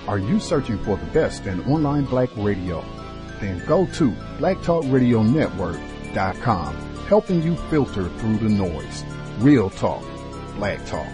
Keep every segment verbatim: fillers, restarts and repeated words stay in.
Are you searching for the best in online black radio? Then go to black talk radio network dot com, helping you filter through the noise. Real talk, black talk.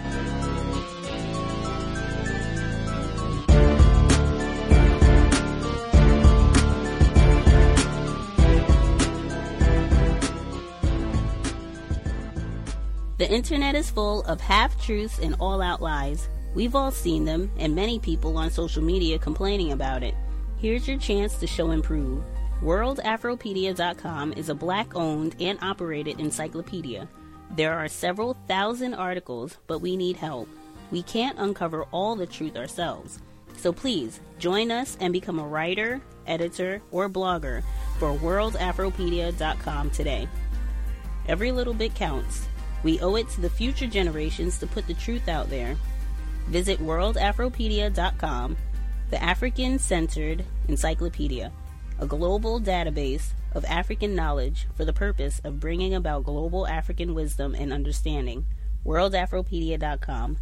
The internet is full of half-truths and all-out lies. We've all seen them, and many people on social media complaining about it. Here's your chance to show and prove. world afropedia dot com is a black-owned and operated encyclopedia. There are several thousand articles, but we need help. We can't uncover all the truth ourselves. So please, join us and become a writer, editor, or blogger for world afropedia dot com today. Every little bit counts. We owe it to the future generations to put the truth out there. Visit world afropedia dot com, the African-centered encyclopedia, a global database of African knowledge for the purpose of bringing about global African wisdom and understanding. world afropedia dot com.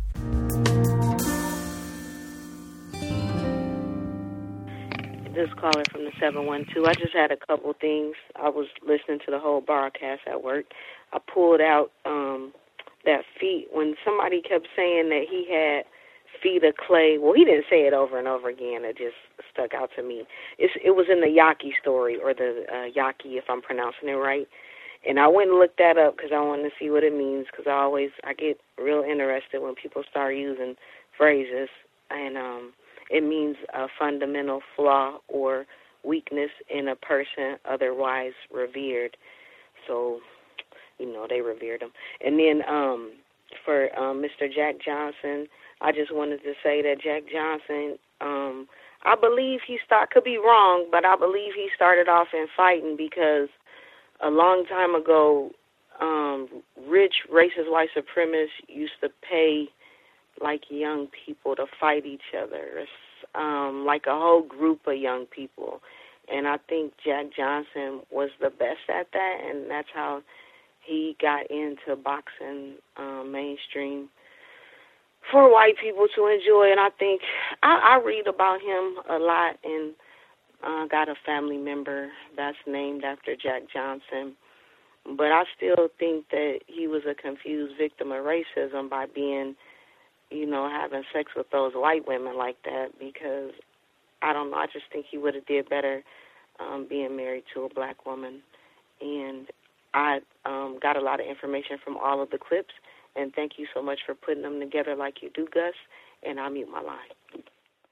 This caller from the seven one two. I just had a couple things. I was listening to the whole broadcast at work. I pulled out um, that feet when somebody kept saying that he had feet of clay. Well, he didn't say it over and over again. It just stuck out to me. It's, it was in the Yaki story, or the uh, Yaki, if I'm pronouncing it right. And I went and looked that up because I wanted to see what it means, because I always, I get real interested when people start using phrases. And um, it means a fundamental flaw or weakness in a person otherwise revered. So, you know, they revered him. And then um, for um, Mister Jack Johnson, I just wanted to say that Jack Johnson, um, I believe he start could be wrong, but I believe he started off in fighting because a long time ago, um, rich racist white supremacists used to pay like young people to fight each other, um, like a whole group of young people. And I think Jack Johnson was the best at that, and that's how he got into boxing um, mainstream for white people to enjoy. And I think I, I read about him a lot, and uh, got a family member that's named after Jack Johnson. But I still think that he was a confused victim of racism by being, you know, having sex with those white women like that, because I don't know, I just think he would have did better um, being married to a black woman. And I um, got a lot of information from all of the clips, and thank you so much for putting them together like you do, Gus, and I'll mute my line.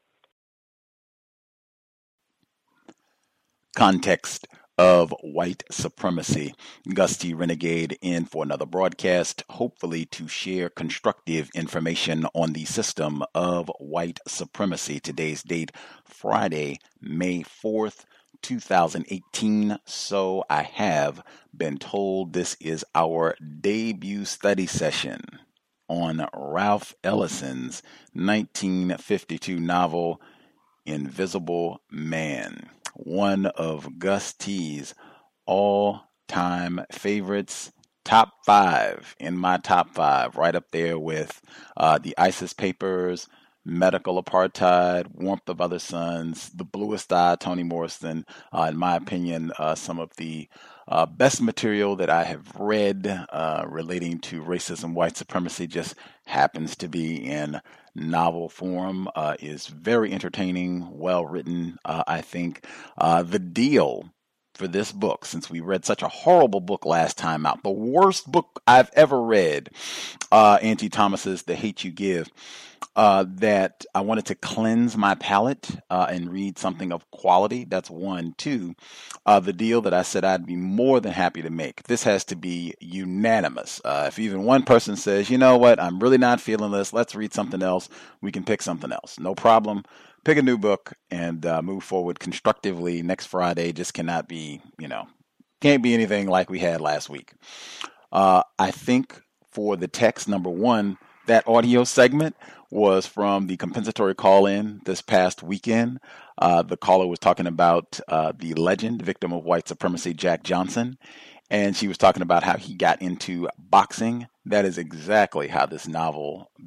Context of white supremacy. Gus T. Renegade in for another broadcast, hopefully to share constructive information on the system of white supremacy. Today's date, Friday, May fourth, two thousand eighteen. So I have been told this is our debut study session on Ralph Ellison's nineteen fifty-two novel, Invisible Man, one of Gus T's all-time favorites, top five in my top five, right up there with uh, the ISIS Papers, Medical Apartheid, Warmth of Other Suns, The Bluest Eye, Toni Morrison. Uh, in my opinion, uh, some of the uh, best material that I have read uh, relating to racism, white supremacy, just happens to be in novel form. Uh, is very entertaining, well written. Uh, I think uh, the deal for this book, since we read such a horrible book last time out, the worst book I've ever read, uh, Angie Thomas's The Hate U Give, uh, that I wanted to cleanse my palate uh, and read something of quality. That's one. Two, uh, the deal that I said I'd be more than happy to make. This has to be unanimous. Uh, if even one person says, you know what, I'm really not feeling this, let's read something else, we can pick something else. No problem. Pick a new book and uh, move forward constructively. Next Friday just cannot be, you know, can't be anything like we had last week. Uh, I think for the text, number one, that audio segment was from the compensatory call-in this past weekend. Uh, the caller was talking about uh, the legend, victim of white supremacy, Jack Johnson. And she was talking about how he got into boxing. That is exactly how this novel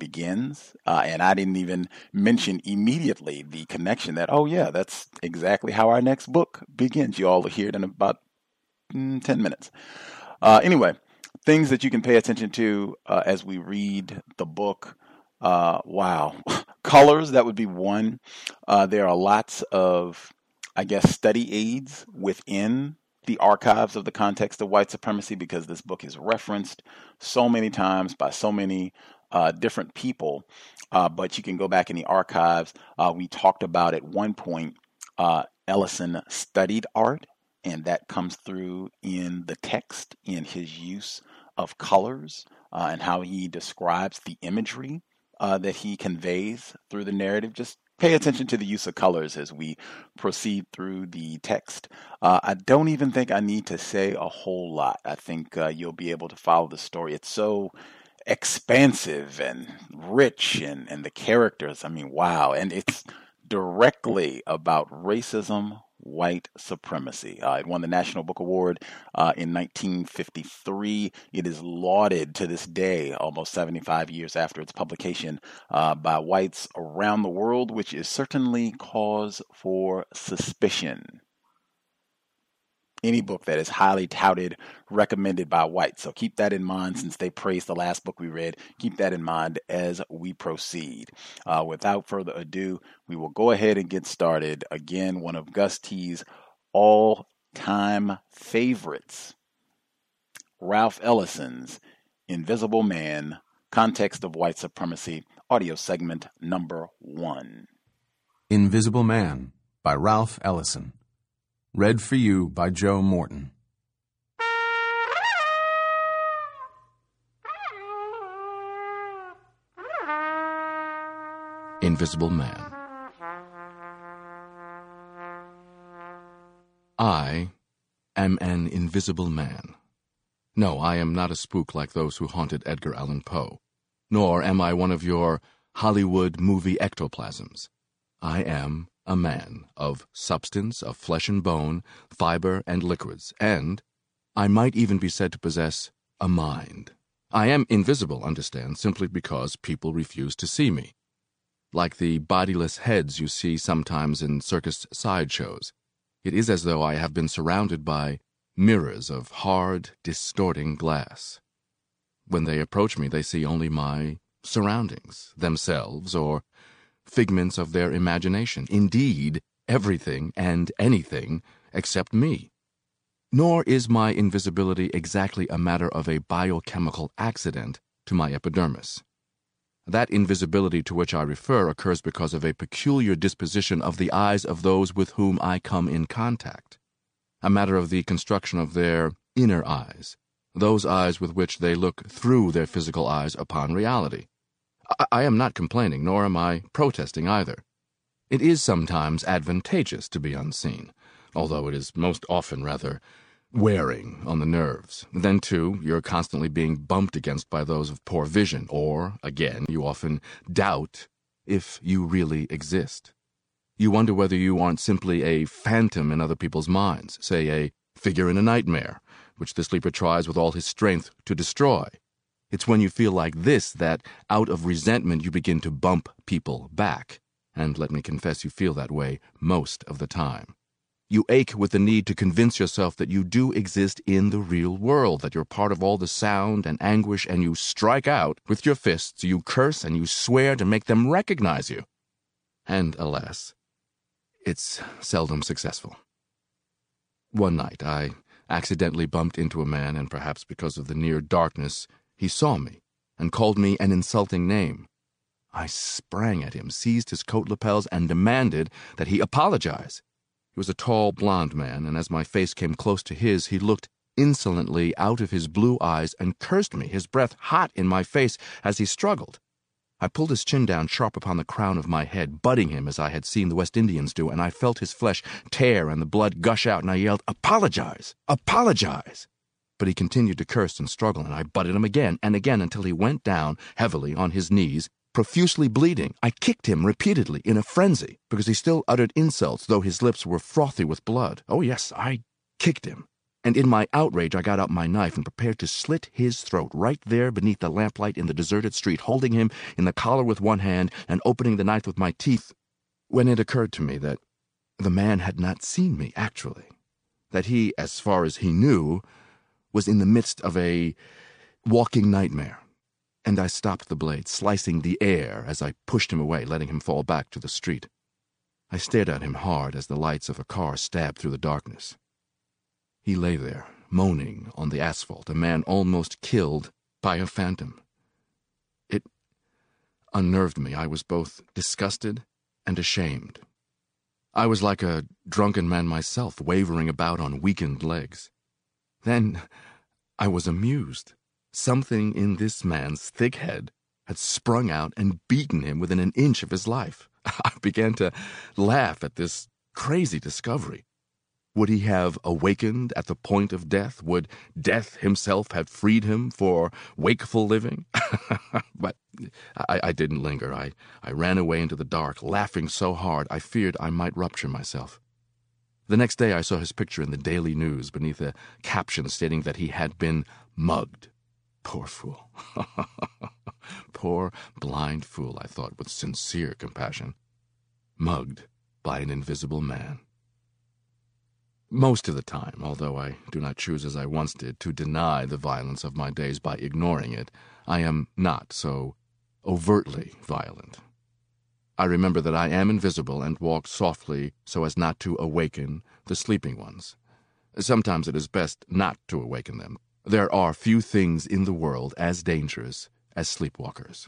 begins. Uh, and I didn't even mention immediately the connection that, oh, yeah, that's exactly how our next book begins. You all will hear it in about mm, ten minutes. Uh, anyway, things that you can pay attention to uh, as we read the book. Uh, wow. Colors, that would be one. Uh, there are lots of, I guess, study aids within the archives of the context of white supremacy, because this book is referenced so many times by so many uh, different people. Uh, but you can go back in the archives. Uh, we talked about at one point, uh, Ellison studied art, and that comes through in the text, in his use of colors uh, and how he describes the imagery uh, that he conveys through the narrative. Just pay attention to the use of colors as we proceed through the text. Uh, I don't even think I need to say a whole lot. I think uh, you'll be able to follow the story. It's so expansive and rich, and, and the characters, I mean, wow. And it's directly about racism, white supremacy. Uh, it won the National Book Award uh, in nineteen fifty-three. It is lauded to this day, almost seventy-five years after its publication, uh, by whites around the world, which is certainly cause for suspicion. Any book that is highly touted, recommended by whites. So keep that in mind, since they praised the last book we read. Keep that in mind as we proceed. Uh, without further ado, we will go ahead and get started. Again, one of Gus T's all-time favorites, Ralph Ellison's Invisible Man, Context of White Supremacy, audio segment number one. Invisible Man by Ralph Ellison. Read for you by Joe Morton. Invisible Man. I am an invisible man. No, I am not a spook like those who haunted Edgar Allan Poe, nor am I one of your Hollywood movie ectoplasms. I am a man of substance, of flesh and bone, fiber and liquids, and I might even be said to possess a mind. I am invisible, understand, simply because people refuse to see me. Like the bodiless heads you see sometimes in circus sideshows, it is as though I have been surrounded by mirrors of hard, distorting glass. When they approach me, they see only my surroundings, themselves, or figments of their imagination, indeed, everything and anything except me. Nor is my invisibility exactly a matter of a biochemical accident to my epidermis. That invisibility to which I refer occurs because of a peculiar disposition of the eyes of those with whom I come in contact, a matter of the construction of their inner eyes, those eyes with which they look through their physical eyes upon reality. I am not complaining, nor am I protesting either. It is sometimes advantageous to be unseen, although it is most often rather wearing on the nerves. Then, too, you're constantly being bumped against by those of poor vision, or, again, you often doubt if you really exist. You wonder whether you aren't simply a phantom in other people's minds, say a figure in a nightmare, which the sleeper tries with all his strength to destroy. It's when you feel like this that, out of resentment, you begin to bump people back. And let me confess, you feel that way most of the time. You ache with the need to convince yourself that you do exist in the real world, that you're part of all the sound and anguish, and you strike out with your fists, you curse, and you swear to make them recognize you. And, alas, it's seldom successful. One night, I accidentally bumped into a man, and perhaps because of the near darkness, he saw me and called me an insulting name. I sprang at him, seized his coat lapels, and demanded that he apologize. He was a tall, blond man, and as my face came close to his, he looked insolently out of his blue eyes and cursed me, his breath hot in my face as he struggled. I pulled his chin down sharp upon the crown of my head, butting him as I had seen the West Indians do, and I felt his flesh tear and the blood gush out, and I yelled, "Apologize! Apologize!" But he continued to curse and struggle, and I butted him again and again until he went down heavily on his knees, profusely bleeding. I kicked him repeatedly in a frenzy, because he still uttered insults, though his lips were frothy with blood. Oh, yes, I kicked him. And in my outrage, I got out my knife and prepared to slit his throat right there beneath the lamplight in the deserted street, holding him in the collar with one hand and opening the knife with my teeth, when it occurred to me that the man had not seen me, actually. That he, as far as he knew, was in the midst of a walking nightmare. And I stopped the blade, slicing the air as I pushed him away, letting him fall back to the street. I stared at him hard as the lights of a car stabbed through the darkness. He lay there, moaning on the asphalt, a man almost killed by a phantom. It unnerved me. I was both disgusted and ashamed. I was like a drunken man myself, wavering about on weakened legs. Then I was amused. Something in this man's thick head had sprung out and beaten him within an inch of his life. I began to laugh at this crazy discovery. Would he have awakened at the point of death? Would death himself have freed him for wakeful living? But I, I didn't linger. I, I ran away into the dark, laughing so hard I feared I might rupture myself. The next day I saw his picture in the Daily News beneath a caption stating that he had been mugged. Poor fool. Poor blind fool, I thought with sincere compassion. Mugged by an invisible man. Most of the time, although I do not choose as I once did to deny the violence of my days by ignoring it, I am not so overtly violent. I remember that I am invisible and walk softly so as not to awaken the sleeping ones. Sometimes it is best not to awaken them. There are few things in the world as dangerous as sleepwalkers.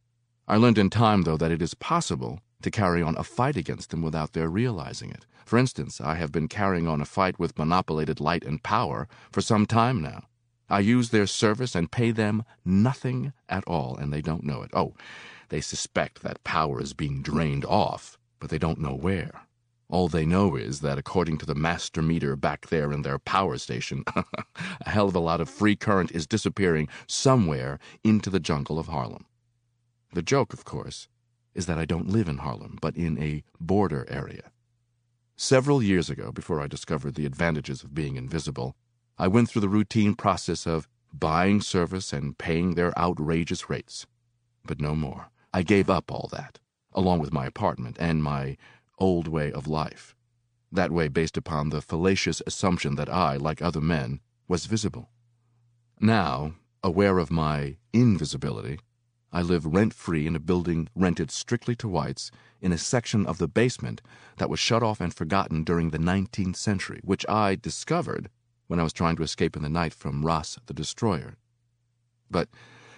I learned in time, though, that it is possible to carry on a fight against them without their realizing it. For instance, I have been carrying on a fight with monopolated light and power for some time now. I use their service and pay them nothing at all, and they don't know it. Oh, they suspect that power is being drained off, but they don't know where. All they know is that according to the master meter back there in their power station, a hell of a lot of free current is disappearing somewhere into the jungle of Harlem. The joke, of course, is that I don't live in Harlem, but in a border area. Several years ago, before I discovered the advantages of being invisible, I went through the routine process of buying service and paying their outrageous rates. But no more. I gave up all that, along with my apartment and my old way of life. That way based upon the fallacious assumption that I, like other men, was visible. Now, aware of my invisibility, I live rent-free in a building rented strictly to whites in a section of the basement that was shut off and forgotten during the nineteenth century, which I discovered when I was trying to escape in the night from Ross the Destroyer. But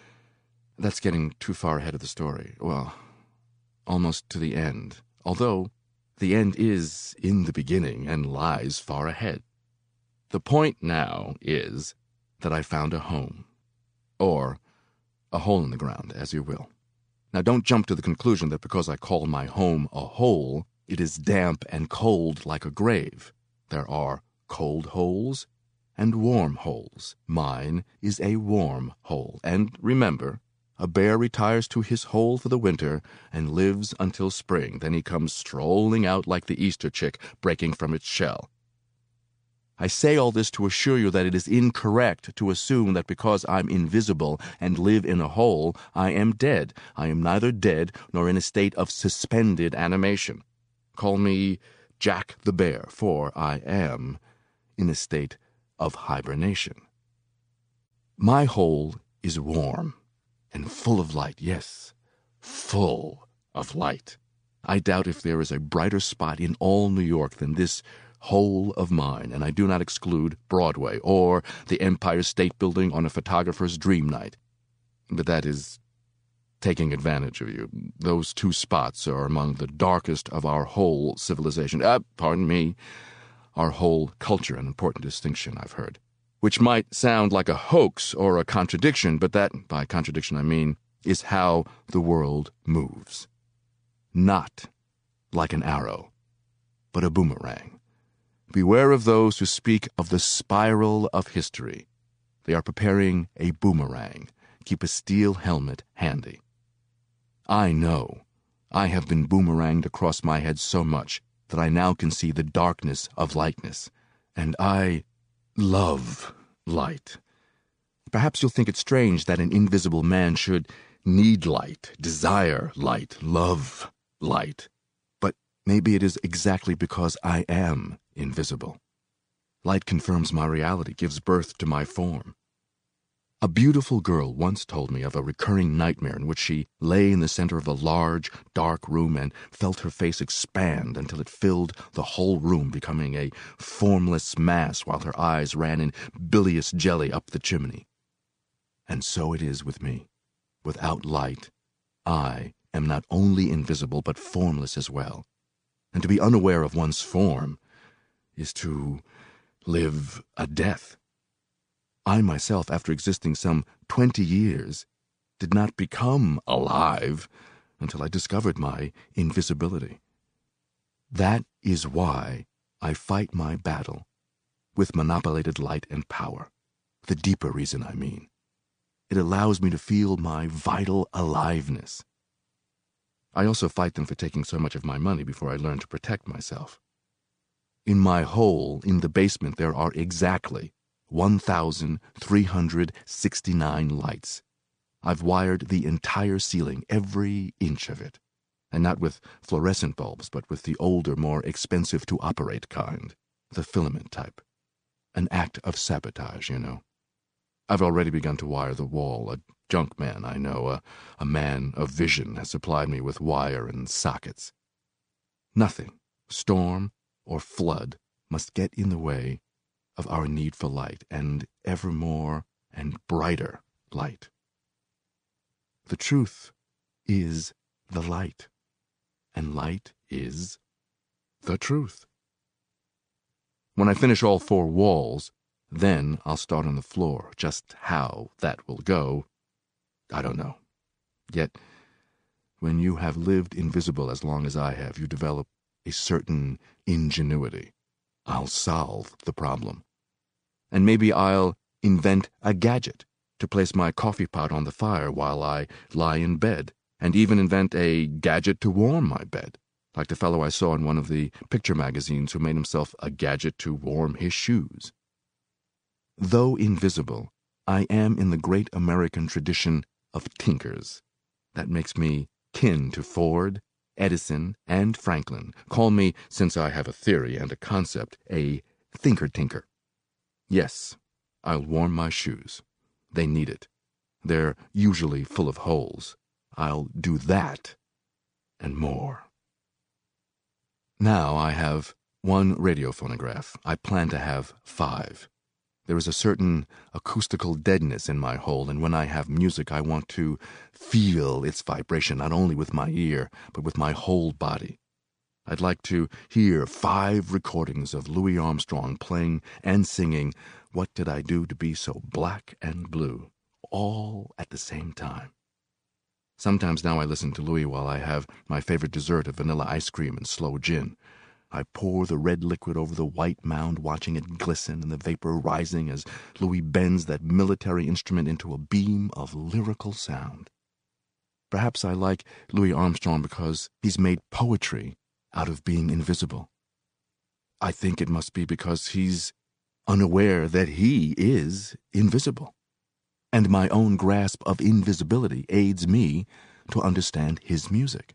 that's getting too far ahead of the story. Well, almost to the end, although the end is in the beginning and lies far ahead. The point now is that I found a home, or a hole in the ground, as you will. Now, don't jump to the conclusion that because I call my home a hole, it is damp and cold like a grave. There are cold holes and warm holes. Mine is a warm hole. And remember, a bear retires to his hole for the winter and lives until spring. Then he comes strolling out like the Easter chick breaking from its shell. I say all this to assure you that it is incorrect to assume that because I'm invisible and live in a hole, I am dead. I am neither dead nor in a state of suspended animation. Call me Jack the Bear, for I am in a state of hibernation. My hole is warm and full of light, yes, full of light. I doubt if there is a brighter spot in all New York than this hole of mine, and I do not exclude Broadway or the Empire State Building on a photographer's dream night. But that is taking advantage of you. Those two spots are among the darkest of our whole civilization. Uh, pardon me, our whole culture, an important distinction I've heard, which might sound like a hoax or a contradiction, but that, by contradiction I mean, is how the world moves. Not like an arrow, but a boomerang. Beware of those who speak of the spiral of history. They are preparing a boomerang. Keep a steel helmet handy. I know. I have been boomeranged across my head so much that I now can see the darkness of lightness. And I, love light. Perhaps you'll think it strange that an invisible man should need light, desire light, love light. But maybe it is exactly because I am invisible. Light confirms my reality, gives birth to my form. A beautiful girl once told me of a recurring nightmare in which she lay in the center of a large, dark room and felt her face expand until it filled the whole room, becoming a formless mass while her eyes ran in bilious jelly up the chimney. And so it is with me. Without light, I am not only invisible but formless as well. And to be unaware of one's form is to live a death. I myself, after existing some twenty years, did not become alive until I discovered my invisibility. That is why I fight my battle with manipulated light and power. The deeper reason, I mean. It allows me to feel my vital aliveness. I also fight them for taking so much of my money before I learn to protect myself. In my hole in the basement there are exactly one thousand three hundred sixty-nine lights. I've wired the entire ceiling, every inch of it. And not with fluorescent bulbs, but with the older, more expensive-to-operate kind, the filament type. An act of sabotage, you know. I've already begun to wire the wall. A junk man I know, a, a man of vision, has supplied me with wire and sockets. Nothing, storm or flood, must get in the way of our need for light, and ever more and brighter light. The truth is the light, and light is the truth. When I finish all four walls, then I'll start on the floor. Just how that will go, I don't know. Yet, when you have lived invisible as long as I have, you develop a certain ingenuity. I'll solve the problem. And maybe I'll invent a gadget to place my coffee pot on the fire while I lie in bed, and even invent a gadget to warm my bed, like the fellow I saw in one of the picture magazines who made himself a gadget to warm his shoes. Though invisible, I am in the great American tradition of tinkers. That makes me kin to Ford, Edison, and Franklin. Call me, since I have a theory and a concept, a thinker-tinker. Yes, I'll warm my shoes. They need it. They're usually full of holes. I'll do that and more. Now I have one radio phonograph. I plan to have five. There is a certain acoustical deadness in my hole, and when I have music, I want to feel its vibration, not only with my ear, but with my whole body. I'd like to hear five recordings of Louis Armstrong playing and singing "What Did I Do to Be So Black and Blue," all at the same time. Sometimes now I listen to Louis while I have my favorite dessert of vanilla ice cream and sloe gin. I pour the red liquid over the white mound, watching it glisten and the vapor rising as Louis bends that military instrument into a beam of lyrical sound. Perhaps I like Louis Armstrong because he's made poetry out of being invisible. I think it must be because he's unaware that he is invisible, and my own grasp of invisibility aids me to understand his music.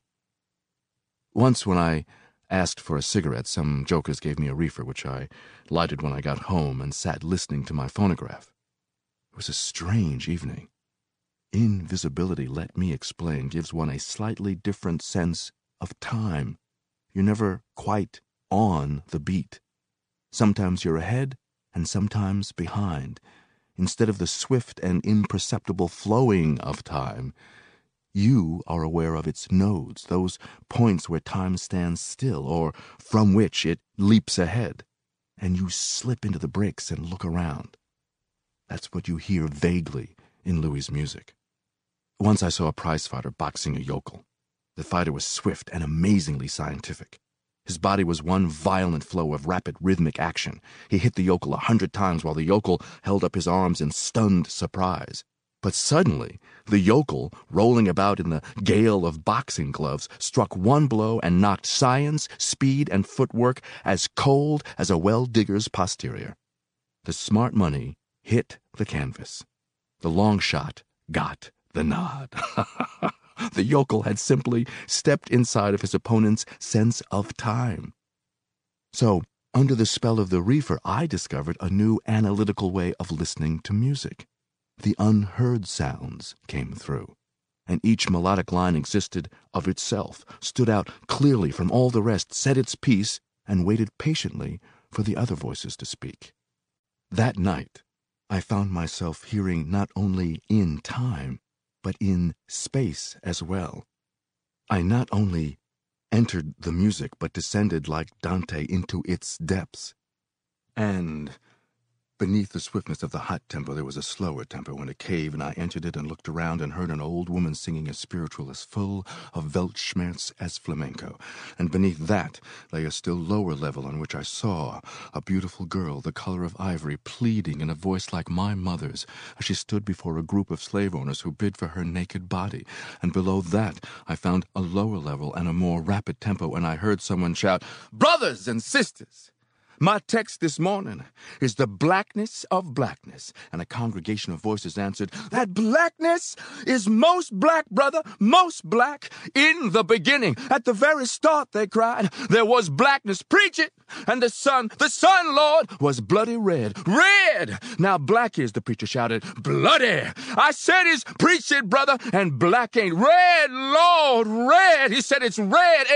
Once when I asked for a cigarette, some jokers gave me a reefer, which I lighted when I got home and sat listening to my phonograph. It was a strange evening. Invisibility, let me explain, gives one a slightly different sense of time. You're never quite on the beat. Sometimes you're ahead and sometimes behind. Instead of the swift and imperceptible flowing of time, you are aware of its nodes, those points where time stands still or from which it leaps ahead, and you slip into the breaks and look around. That's what you hear vaguely in Louis' music. Once I saw a prizefighter boxing a yokel. The fighter was swift and amazingly scientific. His body was one violent flow of rapid rhythmic action. He hit the yokel a hundred times while the yokel held up his arms in stunned surprise. But suddenly, the yokel, rolling about in the gale of boxing gloves, struck one blow and knocked science, speed, and footwork as cold as a well-digger's posterior. The smart money hit the canvas. The long shot got the nod. The yokel had simply stepped inside of his opponent's sense of time. So, under the spell of the reefer, I discovered a new analytical way of listening to music. The unheard sounds came through, and each melodic line existed of itself, stood out clearly from all the rest, said its piece, and waited patiently for the other voices to speak. That night, I found myself hearing not only in time, but in space as well. I not only entered the music, but descended like Dante into its depths. And beneath the swiftness of the hot tempo, there was a slower tempo in a cave, and I entered it and looked around and heard an old woman singing a spiritual as full of Weltschmerz as flamenco. And beneath that lay a still lower level on which I saw a beautiful girl, the color of ivory, pleading in a voice like my mother's as she stood before a group of slave owners who bid for her naked body. And below that I found a lower level and a more rapid tempo, and I heard someone shout, "Brothers and sisters! My text this morning is the blackness of blackness." And a congregation of voices answered, "That blackness is most black, brother, most black. In the beginning, at the very start," they cried, "there was blackness. Preach it!" And the sun, the sun, Lord, was bloody red. Red! Now black is, the preacher shouted. Bloody! I said is, preach it, brother, and black ain't. Red, Lord, red! He said it's red.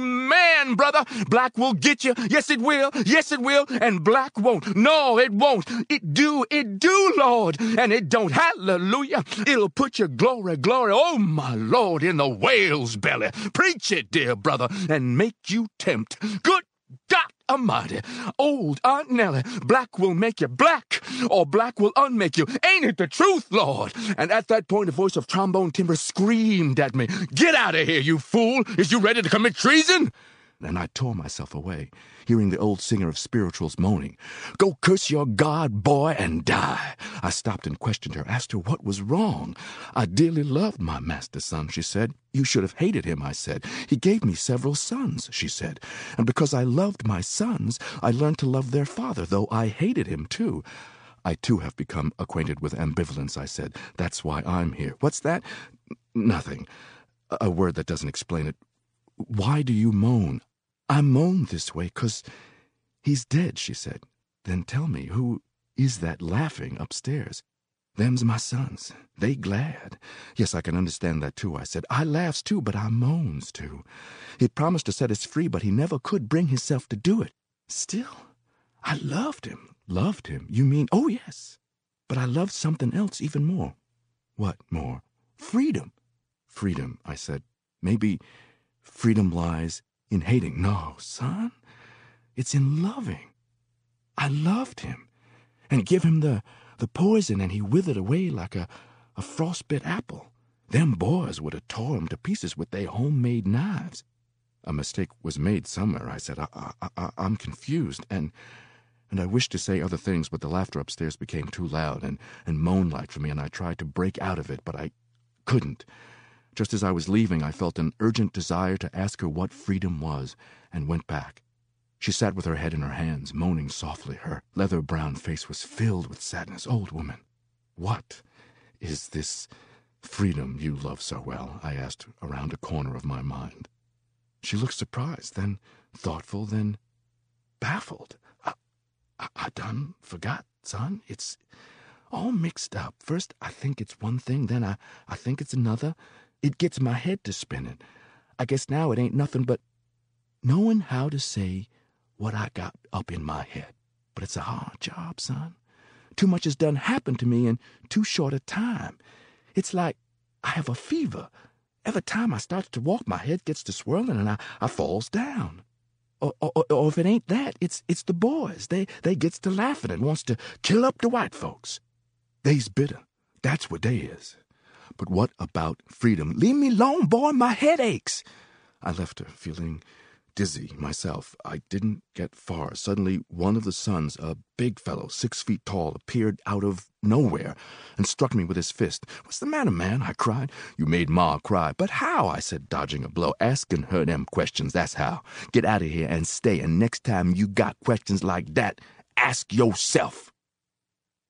Amen, brother. Black will get you. Yes, it will. Yes, it will. And black won't. No, it won't. It do, it do, Lord. And it don't. Hallelujah. It'll put your glory, glory, oh my Lord, in the whale's belly. Preach it, dear brother, and make you tempt. Good God Almighty, old Aunt Nellie, black will make you black, or black will unmake you. Ain't it the truth, Lord? And at that point, a voice of trombone timbre screamed at me, "Get out of here, you fool! Is you ready to commit treason?" And I tore myself away, hearing the old singer of spirituals moaning, "Go curse your God, boy, and die." I stopped and questioned her, asked her what was wrong. "I dearly loved my master's son," she said. "You should have hated him," I said. "He gave me several sons," she said. "And because I loved my sons, I learned to love their father, though I hated him too." "I too have become acquainted with ambivalence," I said. "That's why I'm here." "What's that?" "Nothing. A word that doesn't explain it. Why do you moan?" "I moan this way 'cause he's dead," she said. "Then tell me, who is that laughing upstairs?" "Them's my sons. They glad." "Yes, I can understand that too," I said. "I laughs too, but I moans too. He promised to set us free, but he never could bring himself to do it. Still, I loved him." "Loved him? You mean—" "Oh, yes. But I loved something else even more." "What more?" "Freedom." "Freedom," I said. "Maybe freedom lies in hating." "No, son. It's in loving. I loved him, and give him the, the poison, and he withered away like a, a frostbit apple. Them boys would have tore him to pieces with their homemade knives." "A mistake was made somewhere," I said. I, I, I, I'm confused, and and I wished to say other things, but the laughter upstairs became too loud and, and moan-like for me, and I tried to break out of it, but I couldn't. Just as I was leaving, I felt an urgent desire to ask her what freedom was, and went back. She sat with her head in her hands, moaning softly. Her leather-brown face was filled with sadness. "Old woman, what is this freedom you love so well?" I asked around a corner of my mind. She looked surprised, then thoughtful, then baffled. I, I, I done forgot, son. It's all mixed up. First, I think it's one thing, then I, I think it's another. It gets my head to spinning. I guess now it ain't nothing but knowing how to say what I got up in my head. But it's a hard job, son. Too much has done happened to me in too short a time. It's like I have a fever. Every time I start to walk, my head gets to swirling and I, I falls down. Or, or, or if it ain't that, it's it's the boys. They they gets to laughing and wants to kill up the white folks. They's bitter. That's what they is. But what about freedom? Leave me alone, boy, my head aches. I left her, feeling dizzy myself. I didn't get far. Suddenly, one of the sons, a big fellow, six feet tall, appeared out of nowhere and struck me with his fist. "What's the matter, man?" I cried. "You made Ma cry." "But how?" I said, dodging a blow. "Asking her them questions, that's how. Get out of here and stay, and next time you got questions like that, ask yourself."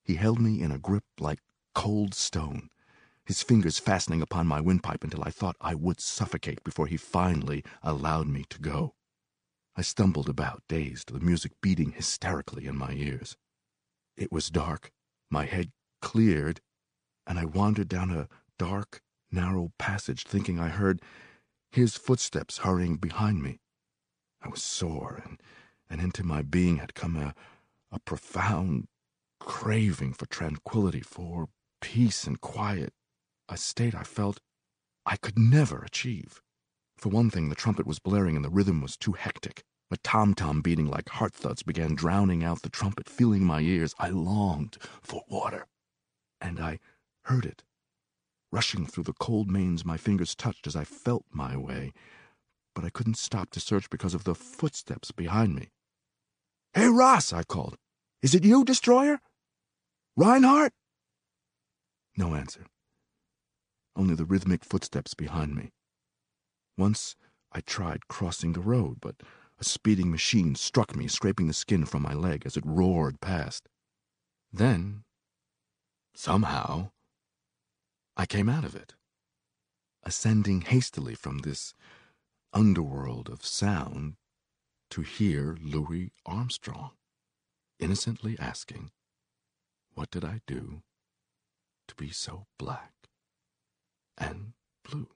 He held me in a grip like cold stone, his fingers fastening upon my windpipe until I thought I would suffocate before he finally allowed me to go. I stumbled about, dazed, the music beating hysterically in my ears. It was dark, my head cleared, and I wandered down a dark, narrow passage, thinking I heard his footsteps hurrying behind me. I was sore, and, and into my being had come a, a profound craving for tranquility, for peace and quiet, a state I felt I could never achieve. For one thing, the trumpet was blaring and the rhythm was too hectic. A tom-tom beating like heart thuds began drowning out the trumpet, filling my ears. I longed for water, and I heard it, rushing through the cold manes my fingers touched as I felt my way, but I couldn't stop to search because of the footsteps behind me. "Hey, Ross," I called. "Is it you, Destroyer? Reinhardt?" No answer. Only the rhythmic footsteps behind me. Once I tried crossing the road, but a speeding machine struck me, scraping the skin from my leg as it roared past. Then, somehow, I came out of it, ascending hastily from this underworld of sound to hear Louis Armstrong innocently asking, what did I do to be so black and blue?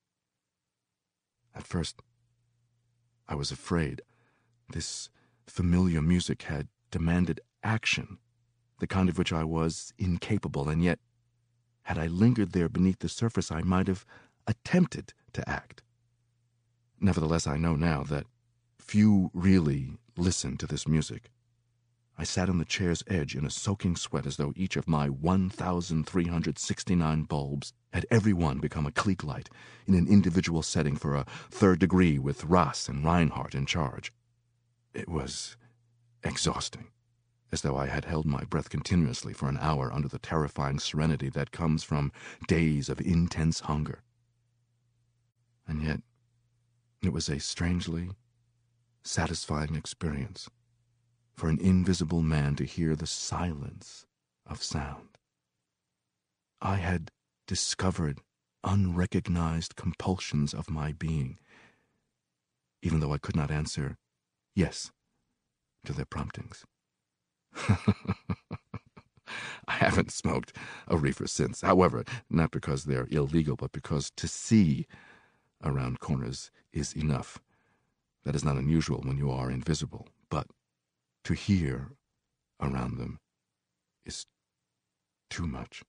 At first, I was afraid. This familiar music had demanded action, the kind of which I was incapable, and yet, had I lingered there beneath the surface, I might have attempted to act. Nevertheless, I know now that few really listen to this music. I sat on the chair's edge in a soaking sweat as though each of my one thousand three hundred sixty-nine bulbs had every one become a Klieg light in an individual setting for a third degree with Ross and Reinhardt in charge. It was exhausting, as though I had held my breath continuously for an hour under the terrifying serenity that comes from days of intense hunger. And yet, it was a strangely satisfying experience for an invisible man to hear the silence of sound. I had discovered unrecognized compulsions of my being, even though I could not answer yes to their promptings. I haven't smoked a reefer since, however, not because they're illegal, but because to see around corners is enough. That is not unusual when you are invisible, but to hear around them is too much.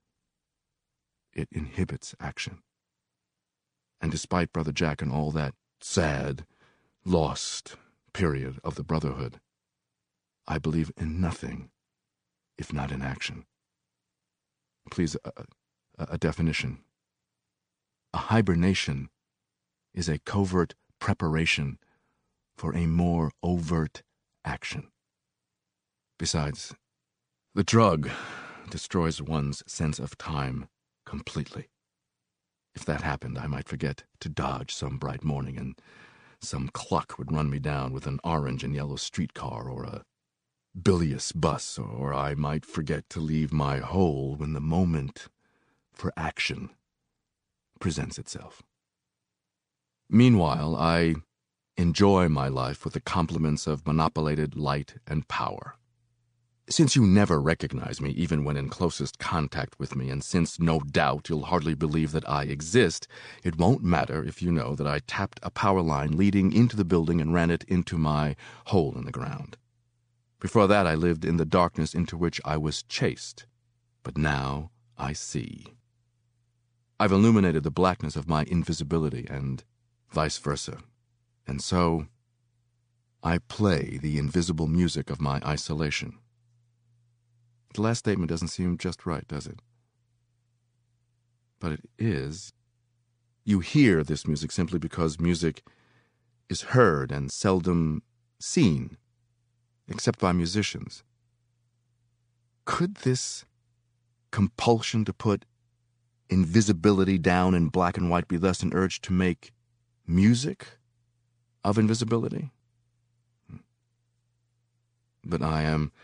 It inhibits action. And despite Brother Jack and all that sad, lost period of the Brotherhood, I believe in nothing if not in action. Please, a, a, a definition. A hibernation is a covert preparation for a more overt action. Besides, the drug destroys one's sense of time completely. If that happened, I might forget to dodge some bright morning, and some cluck would run me down with an orange and yellow streetcar or a bilious bus, or I might forget to leave my hole when the moment for action presents itself. Meanwhile, I enjoy my life with the compliments of monopolated light and power. Since you never recognize me, even when in closest contact with me, and since, no doubt, you'll hardly believe that I exist, it won't matter if you know that I tapped a power line leading into the building and ran it into my hole in the ground. Before that, I lived in the darkness into which I was chased, but now I see. I've illuminated the blackness of my invisibility, and vice versa. And so, I play the invisible music of my isolation. The last statement doesn't seem just right, does it? But it is. You hear this music simply because music is heard and seldom seen, except by musicians. Could this compulsion to put invisibility down in black and white be thus an urge to make music of invisibility? But I am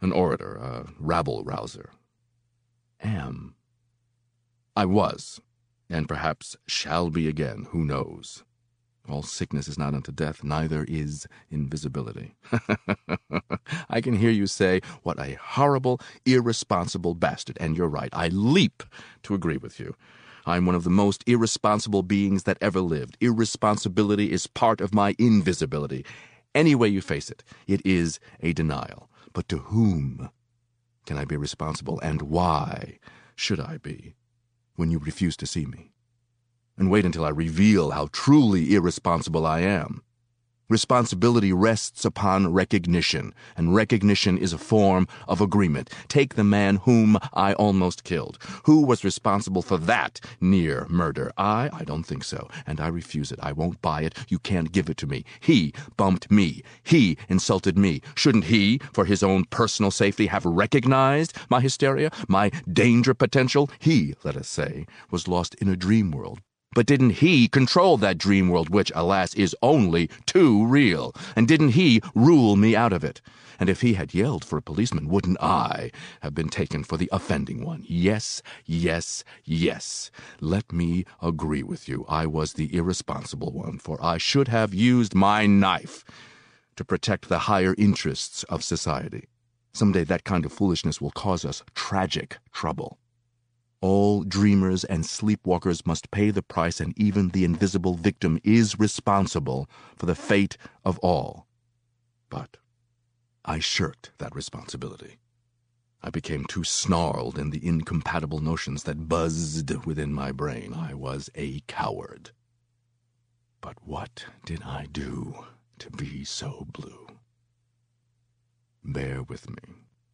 an orator, a rabble-rouser. Am. I was, and perhaps shall be again, who knows? All sickness is not unto death, neither is invisibility. I can hear you say, what a horrible, irresponsible bastard, and you're right. I leap to agree with you. I'm one of the most irresponsible beings that ever lived. Irresponsibility is part of my invisibility. Any way you face it, it is a denial. But to whom can I be responsible, and why should I be, when you refuse to see me? And wait until I reveal how truly irresponsible I am. Responsibility rests upon recognition, and recognition is a form of agreement. Take the man whom I almost killed. Who was responsible for that near murder? I? I don't think so, and I refuse it. I won't buy it. You can't give it to me. He bumped me. He insulted me. Shouldn't he, for his own personal safety, have recognized my hysteria, my danger potential? He, let us say, was lost in a dream world. But didn't he control that dream world, which, alas, is only too real? And didn't he rule me out of it? And if he had yelled for a policeman, wouldn't I have been taken for the offending one? Yes, yes, yes. Let me agree with you. I was the irresponsible one, for I should have used my knife to protect the higher interests of society. Someday that kind of foolishness will cause us tragic trouble. All dreamers and sleepwalkers must pay the price, and even the invisible victim is responsible for the fate of all. But I shirked that responsibility. I became too snarled in the incompatible notions that buzzed within my brain. I was a coward. But what did I do to be so blue? Bear with me.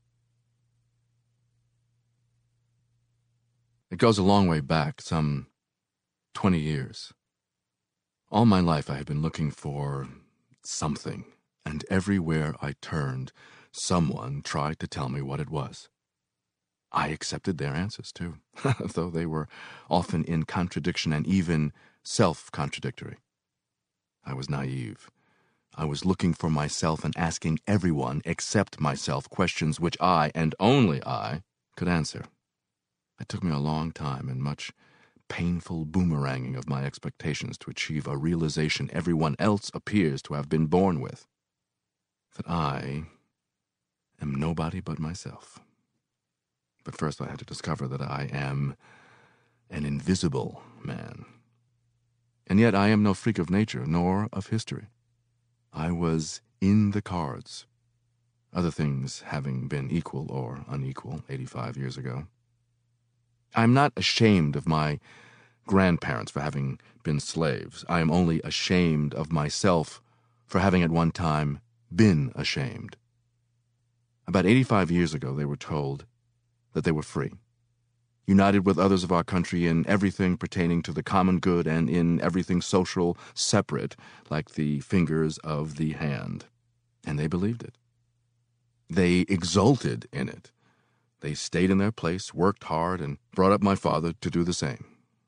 It goes a long way back, some twenty years. All my life I had been looking for something, and everywhere I turned, someone tried to tell me what it was. I accepted their answers, too, though they were often in contradiction and even self-contradictory. I was naive. I was looking for myself and asking everyone except myself questions which I, and only I, could answer. It took me a long time and much painful boomeranging of my expectations to achieve a realization everyone else appears to have been born with, that I am nobody but myself. But first I had to discover that I am an invisible man. And yet I am no freak of nature, nor of history. I was in the cards, other things having been equal or unequal eighty-five years ago. I am not ashamed of my grandparents for having been slaves. I am only ashamed of myself for having at one time been ashamed. About eighty-five years ago, they were told that they were free, united with others of our country in everything pertaining to the common good and in everything social separate, like the fingers of the hand. And they believed it. They exulted in it. They stayed in their place, worked hard, and brought up my father to do the same.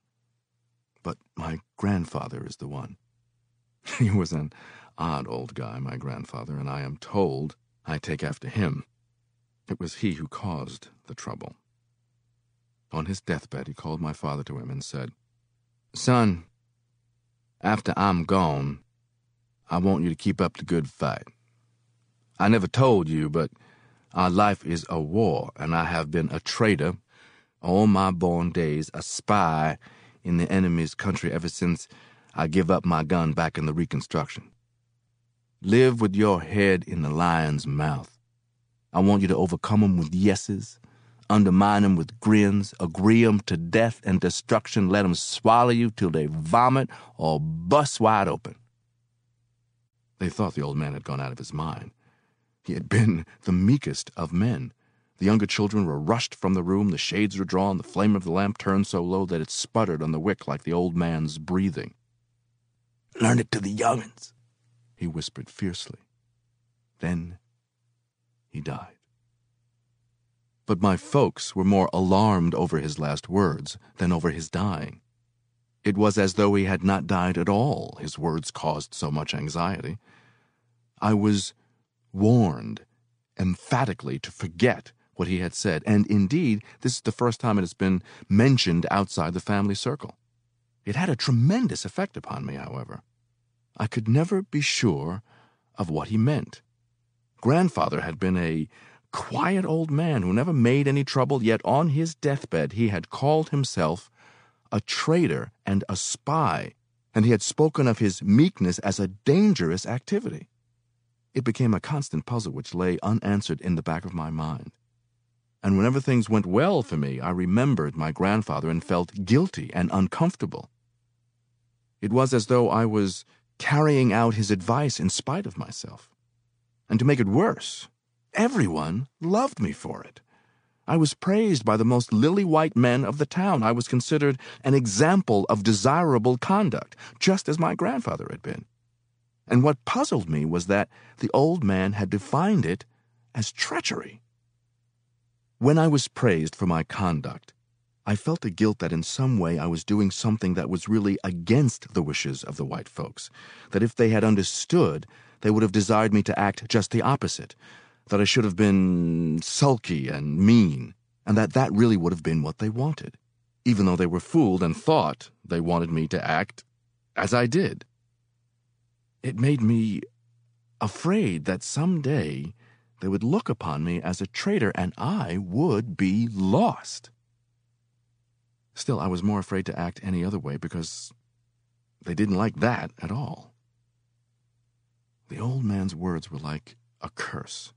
But my grandfather is the one. He was an odd old guy, my grandfather, and I am told I take after him. It was he who caused the trouble. On his deathbed, he called my father to him and said, "Son, after I'm gone, I want you to keep up the good fight. I never told you, but our life is a war, and I have been a traitor all my born days, a spy in the enemy's country ever since I give up my gun back in the Reconstruction. Live with your head in the lion's mouth. I want you to overcome 'em with yeses, undermine 'em with grins, agree 'em to death and destruction, let 'em swallow you till they vomit or bust wide open." They thought the old man had gone out of his mind. He had been the meekest of men. The younger children were rushed from the room, the shades were drawn, the flame of the lamp turned so low that it sputtered on the wick like the old man's breathing. "Learn it to the young'uns," he whispered fiercely. Then he died. But my folks were more alarmed over his last words than over his dying. It was as though he had not died at all. His words caused so much anxiety. I was warned emphatically to forget what he had said, and indeed, this is the first time it has been mentioned outside the family circle. It had a tremendous effect upon me, however. I could never be sure of what he meant. Grandfather had been a quiet old man who never made any trouble, yet on his deathbed he had called himself a traitor and a spy, and he had spoken of his meekness as a dangerous activity. It became a constant puzzle which lay unanswered in the back of my mind. And whenever things went well for me, I remembered my grandfather and felt guilty and uncomfortable. It was as though I was carrying out his advice in spite of myself. And to make it worse, everyone loved me for it. I was praised by the most lily-white men of the town. I was considered an example of desirable conduct, just as my grandfather had been. And what puzzled me was that the old man had defined it as treachery. When I was praised for my conduct, I felt a guilt that in some way I was doing something that was really against the wishes of the white folks, that if they had understood, they would have desired me to act just the opposite, that I should have been sulky and mean, and that that really would have been what they wanted, even though they were fooled and thought they wanted me to act as I did. It made me afraid that someday they would look upon me as a traitor, and I would be lost. Still, I was more afraid to act any other way because they didn't like that at all. The old man's words were like a curse.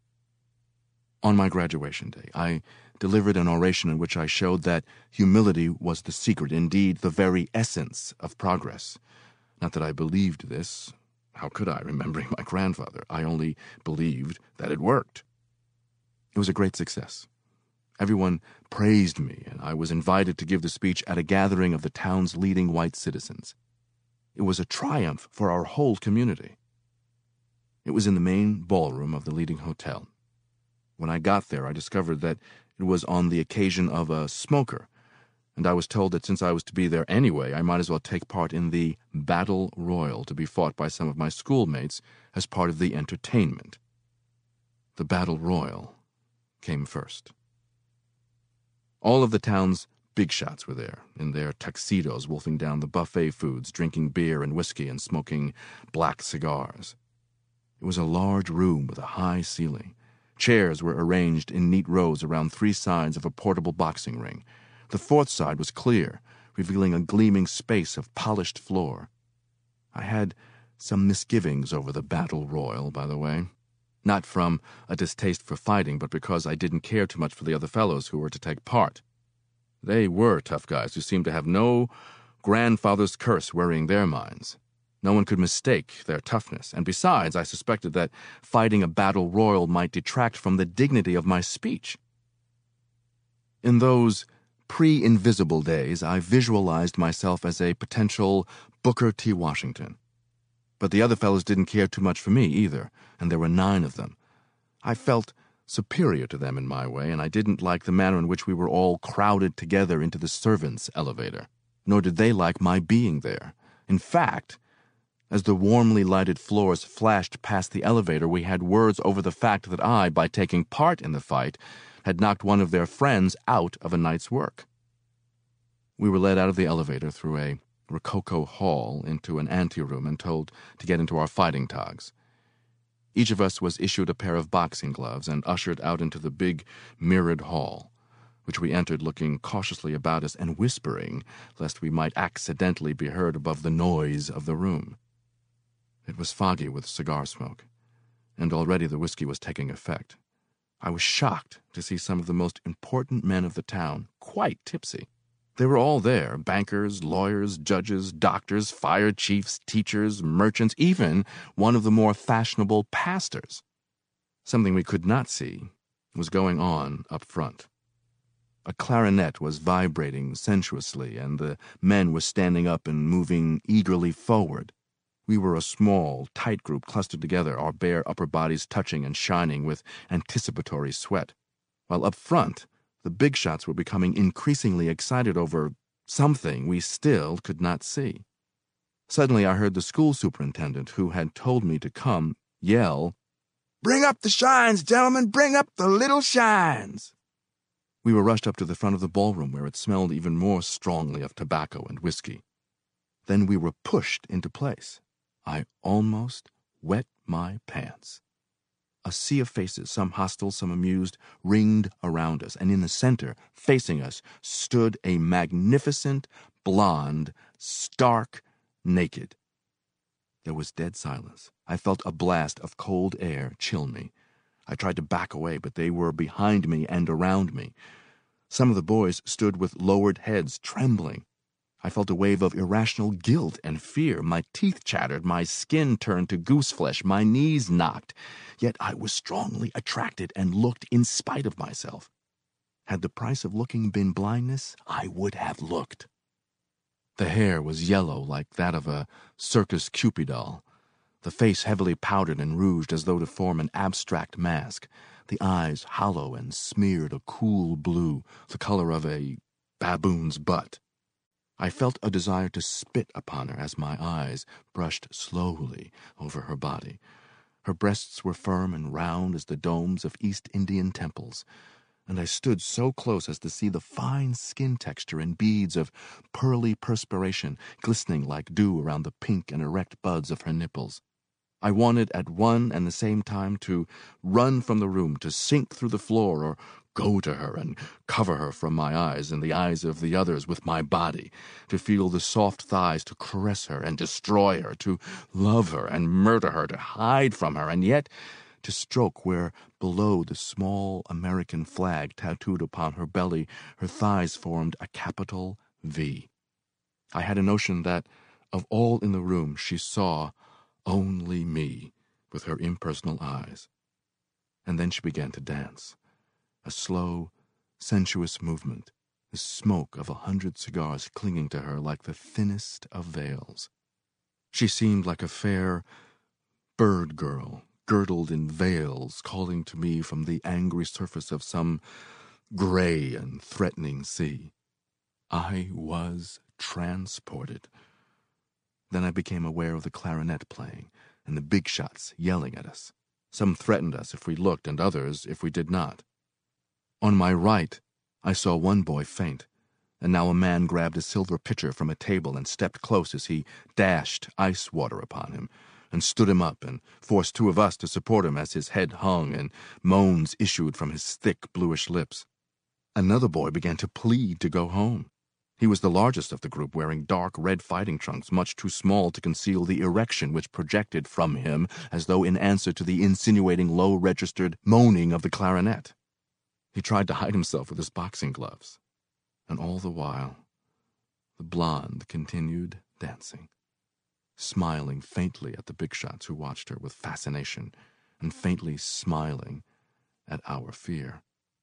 On my graduation day, I delivered an oration in which I showed that humility was the secret, indeed the very essence of progress. Not that I believed this. How could I, remembering my grandfather? I only believed that it worked. It was a great success. Everyone praised me, and I was invited to give the speech at a gathering of the town's leading white citizens. It was a triumph for our whole community. It was in the main ballroom of the leading hotel. When I got there, I discovered that it was on the occasion of a smoker, and I was told that since I was to be there anyway, I might as well take part in the battle royal to be fought by some of my schoolmates as part of the entertainment. The battle royal came first. All of the town's big shots were there, in their tuxedos, wolfing down the buffet foods, drinking beer and whiskey and smoking black cigars. It was a large room with a high ceiling. Chairs were arranged in neat rows around three sides of a portable boxing ring. The fourth side was clear, revealing a gleaming space of polished floor. I had some misgivings over the battle royal, by the way. Not from a distaste for fighting, but because I didn't care too much for the other fellows who were to take part. They were tough guys who seemed to have no grandfather's curse worrying their minds. No one could mistake their toughness, and besides, I suspected that fighting a battle royal might detract from the dignity of my speech. In those pre-invisible days, I visualized myself as a potential Booker T. Washington. But the other fellows didn't care too much for me either, and there were nine of them. I felt superior to them in my way, and I didn't like the manner in which we were all crowded together into the servants' elevator, nor did they like my being there. In fact, as the warmly lighted floors flashed past the elevator, we had words over the fact that I, by taking part in the fight, had knocked one of their friends out of a night's work. We were led out of the elevator through a rococo hall into an anteroom and told to get into our fighting togs. Each of us was issued a pair of boxing gloves and ushered out into the big mirrored hall, which we entered looking cautiously about us and whispering lest we might accidentally be heard above the noise of the room. It was foggy with cigar smoke, and already the whiskey was taking effect. I was shocked to see some of the most important men of the town quite tipsy. They were all there, bankers, lawyers, judges, doctors, fire chiefs, teachers, merchants, even one of the more fashionable pastors. Something we could not see was going on up front. A clarinet was vibrating sensuously, and the men were standing up and moving eagerly forward. We were a small, tight group clustered together, our bare upper bodies touching and shining with anticipatory sweat, while up front the big shots were becoming increasingly excited over something we still could not see. Suddenly I heard the school superintendent, who had told me to come, yell, Bring up the shines, gentlemen, bring up the little shines. We were rushed up to the front of the ballroom where it smelled even more strongly of tobacco and whiskey. Then we were pushed into place. I almost wet my pants. A sea of faces, some hostile, some amused, ringed around us, and in the center, facing us, stood a magnificent, blonde, stark naked. There was dead silence. I felt a blast of cold air chill me. I tried to back away, but they were behind me and around me. Some of the boys stood with lowered heads, trembling. I felt a wave of irrational guilt and fear. My teeth chattered, my skin turned to gooseflesh, my knees knocked. Yet I was strongly attracted and looked in spite of myself. Had the price of looking been blindness, I would have looked. The hair was yellow like that of a circus Cupid doll, the face heavily powdered and rouged as though to form an abstract mask, the eyes hollow and smeared a cool blue, the color of a baboon's butt. I felt a desire to spit upon her as my eyes brushed slowly over her body. Her breasts were firm and round as the domes of East Indian temples, and I stood so close as to see the fine skin texture and beads of pearly perspiration glistening like dew around the pink and erect buds of her nipples. I wanted at one and the same time to run from the room, to sink through the floor, or go to her and cover her from my eyes and the eyes of the others with my body, to feel the soft thighs, to caress her and destroy her, to love her and murder her, to hide from her, and yet to stroke where below the small American flag tattooed upon her belly her thighs formed a capital V. I had a notion that of all in the room she saw only me with her impersonal eyes. And then she began to dance, a slow, sensuous movement, the smoke of a hundred cigars clinging to her like the thinnest of veils. She seemed like a fair bird girl, girdled in veils, calling to me from the angry surface of some gray and threatening sea. I was transported. Then I became aware of the clarinet playing and the big shots yelling at us. Some threatened us if we looked, and others if we did not. On my right, I saw one boy faint, and now a man grabbed a silver pitcher from a table and stepped close as he dashed ice water upon him, and stood him up and forced two of us to support him as his head hung and moans issued from his thick bluish lips. Another boy began to plead to go home. He was the largest of the group, wearing dark red fighting trunks, much too small to conceal the erection which projected from him as though in answer to the insinuating low-registered moaning of the clarinet. He tried to hide himself with his boxing gloves, and all the while the blonde continued dancing, smiling faintly at the big shots who watched her with fascination and faintly smiling at our fear.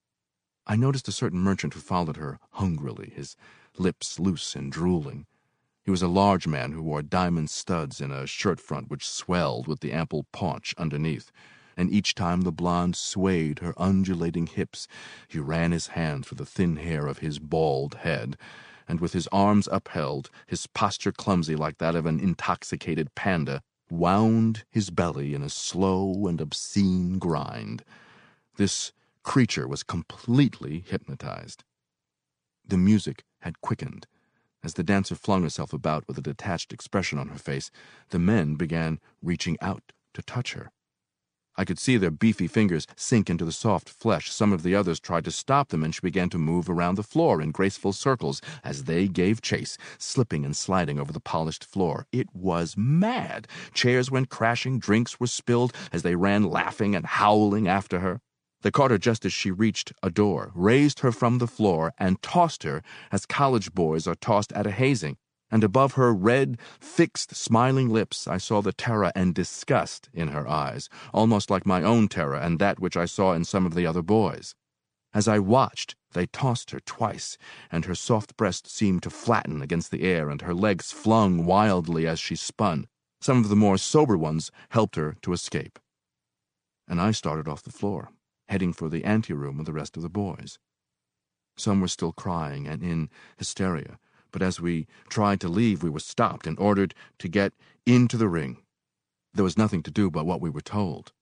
I noticed a certain merchant who followed her hungrily, his lips loose and drooling. He was a large man who wore diamond studs in a shirt front which swelled with the ample paunch underneath, and each time the blonde swayed her undulating hips, he ran his hand through the thin hair of his bald head, and with his arms upheld, his posture clumsy like that of an intoxicated panda, wound his belly in a slow and obscene grind. This creature was completely hypnotized. The music had quickened. As the dancer flung herself about with a detached expression on her face, the men began reaching out to touch her. I could see their beefy fingers sink into the soft flesh. Some of the others tried to stop them, and she began to move around the floor in graceful circles as they gave chase, slipping and sliding over the polished floor. It was mad. Chairs went crashing, drinks were spilled as they ran laughing and howling after her. They caught her just as she reached a door, raised her from the floor, and tossed her as college boys are tossed at a hazing. And above her red, fixed, smiling lips, I saw the terror and disgust in her eyes, almost like my own terror and that which I saw in some of the other boys. As I watched, they tossed her twice, and her soft breast seemed to flatten against the air, and her legs flung wildly as she spun. Some of the more sober ones helped her to escape. And I started off the floor, heading for the anteroom with the rest of the boys. Some were still crying and in hysteria, but as we tried to leave, we were stopped and ordered to get into the ring. There was nothing to do but what we were told.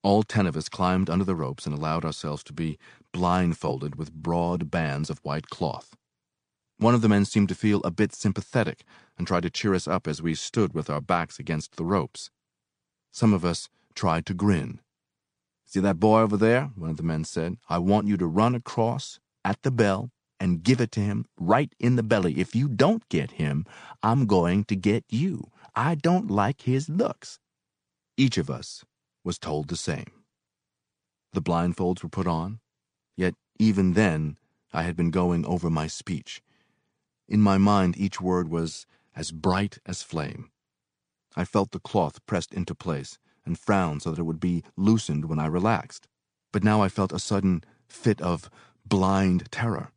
All ten of us climbed under the ropes and allowed ourselves to be blindfolded with broad bands of white cloth. One of the men seemed to feel a bit sympathetic and tried to cheer us up as we stood with our backs against the ropes. Some of us tried to grin. "See that boy over there?" one of the men said. "I want you to run across at the bell and give it to him right in the belly. If you don't get him, I'm going to get you. I don't like his looks." Each of us was told the same. The blindfolds were put on, yet even then I had been going over my speech. In my mind, each word was as bright as flame. I felt the cloth pressed into place and frowned so that it would be loosened when I relaxed. But now I felt a sudden fit of blind terror.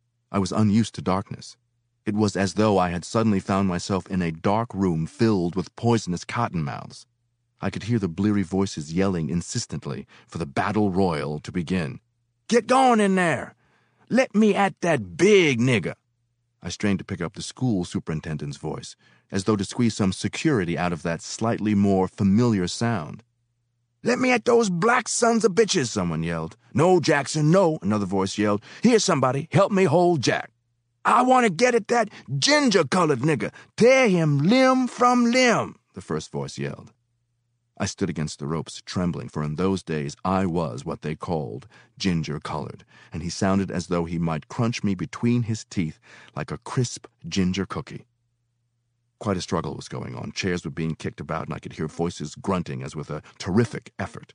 I was unused to darkness. It was as though I had suddenly found myself in a dark room filled with poisonous cottonmouths. I could hear the bleary voices yelling insistently for the battle royal to begin. "Get going in there! Let me at that big nigger!" I strained to pick up the school superintendent's voice, as though to squeeze some security out of that slightly more familiar sound. "Let me at those black sons of bitches," someone yelled. "No, Jackson, no," another voice yelled. "Here, somebody, help me hold Jack. I want to get at that ginger-colored nigger. Tear him limb from limb," the first voice yelled. I stood against the ropes, trembling, for in those days I was what they called ginger-colored, and he sounded as though he might crunch me between his teeth like a crisp ginger cookie. Quite a struggle was going on. Chairs were being kicked about, and I could hear voices grunting as with a terrific effort.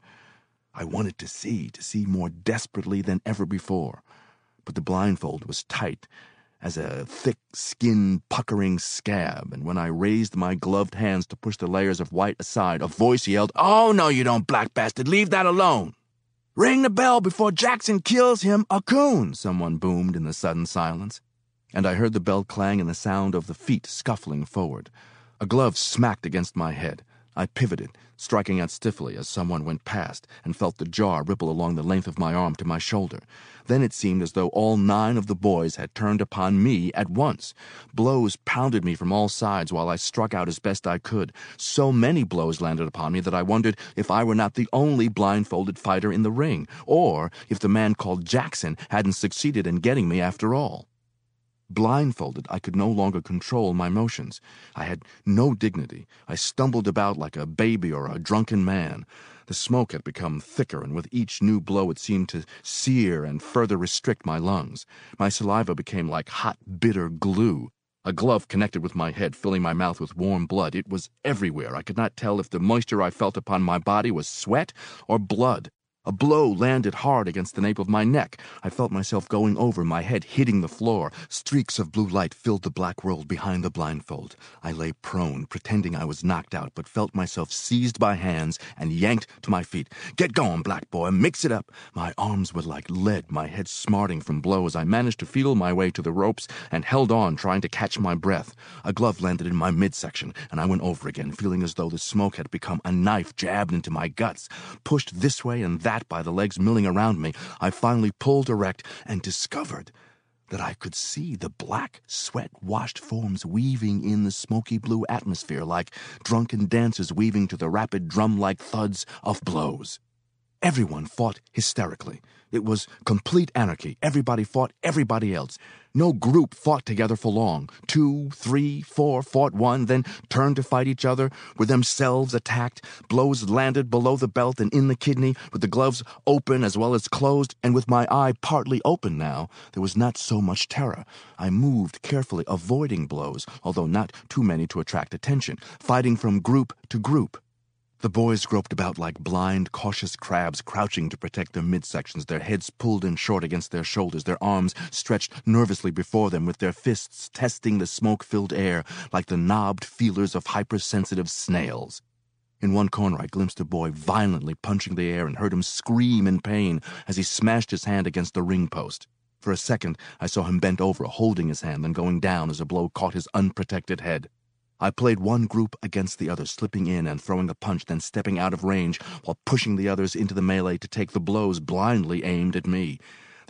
I wanted to see, to see more desperately than ever before, but the blindfold was tight as a thick skin puckering scab, and when I raised my gloved hands to push the layers of white aside, a voice yelled, "Oh, no you don't, black bastard, leave that alone." "Ring the bell before Jackson kills him a coon," someone boomed in the sudden silence, and I heard the bell clang and the sound of the feet scuffling forward. A glove smacked against my head. I pivoted, striking out stiffly as someone went past, and felt the jar ripple along the length of my arm to my shoulder. Then it seemed as though all nine of the boys had turned upon me at once. Blows pounded me from all sides while I struck out as best I could. So many blows landed upon me that I wondered if I were not the only blindfolded fighter in the ring, or if the man called Jackson hadn't succeeded in getting me after all. Blindfolded, I could no longer control my motions. I had no dignity. I stumbled about like a baby or a drunken man. The smoke had become thicker, and with each new blow it seemed to sear and further restrict my lungs. My saliva became like hot, bitter glue. A glove connected with my head, filling my mouth with warm blood. It was everywhere. I could not tell if the moisture I felt upon my body was sweat or blood. A blow landed hard against the nape of my neck. I felt myself going over, my head hitting the floor. Streaks of blue light filled the black world behind the blindfold. I lay prone, pretending I was knocked out, but felt myself seized by hands and yanked to my feet. "Get going, black boy, mix it up." My arms were like lead, my head smarting from blows. I managed to feel my way to the ropes and held on, trying to catch my breath. A glove landed in my midsection, and I went over again, feeling as though the smoke had become a knife jabbed into my guts. Pushed this way and that by the legs milling around me, I finally pulled erect and discovered that I could see the black, sweat-washed forms weaving in the smoky blue atmosphere like drunken dancers weaving to the rapid drum-like thuds of blows. Everyone fought hysterically. It was complete anarchy. Everybody fought everybody else. No group fought together for long. Two, three, four fought one, then turned to fight each other, were themselves attacked. Blows landed below the belt and in the kidney, with the gloves open as well as closed, and with my eye partly open now, there was not so much terror. I moved carefully, avoiding blows, although not too many to attract attention, fighting from group to group. The boys groped about like blind, cautious crabs, crouching to protect their midsections, their heads pulled in short against their shoulders, their arms stretched nervously before them, with their fists testing the smoke-filled air like the knobbed feelers of hypersensitive snails. In one corner I glimpsed a boy violently punching the air and heard him scream in pain as he smashed his hand against the ring post. For a second I saw him bent over, holding his hand, then going down as a blow caught his unprotected head. I played one group against the other, slipping in and throwing a punch, then stepping out of range while pushing the others into the melee to take the blows blindly aimed at me.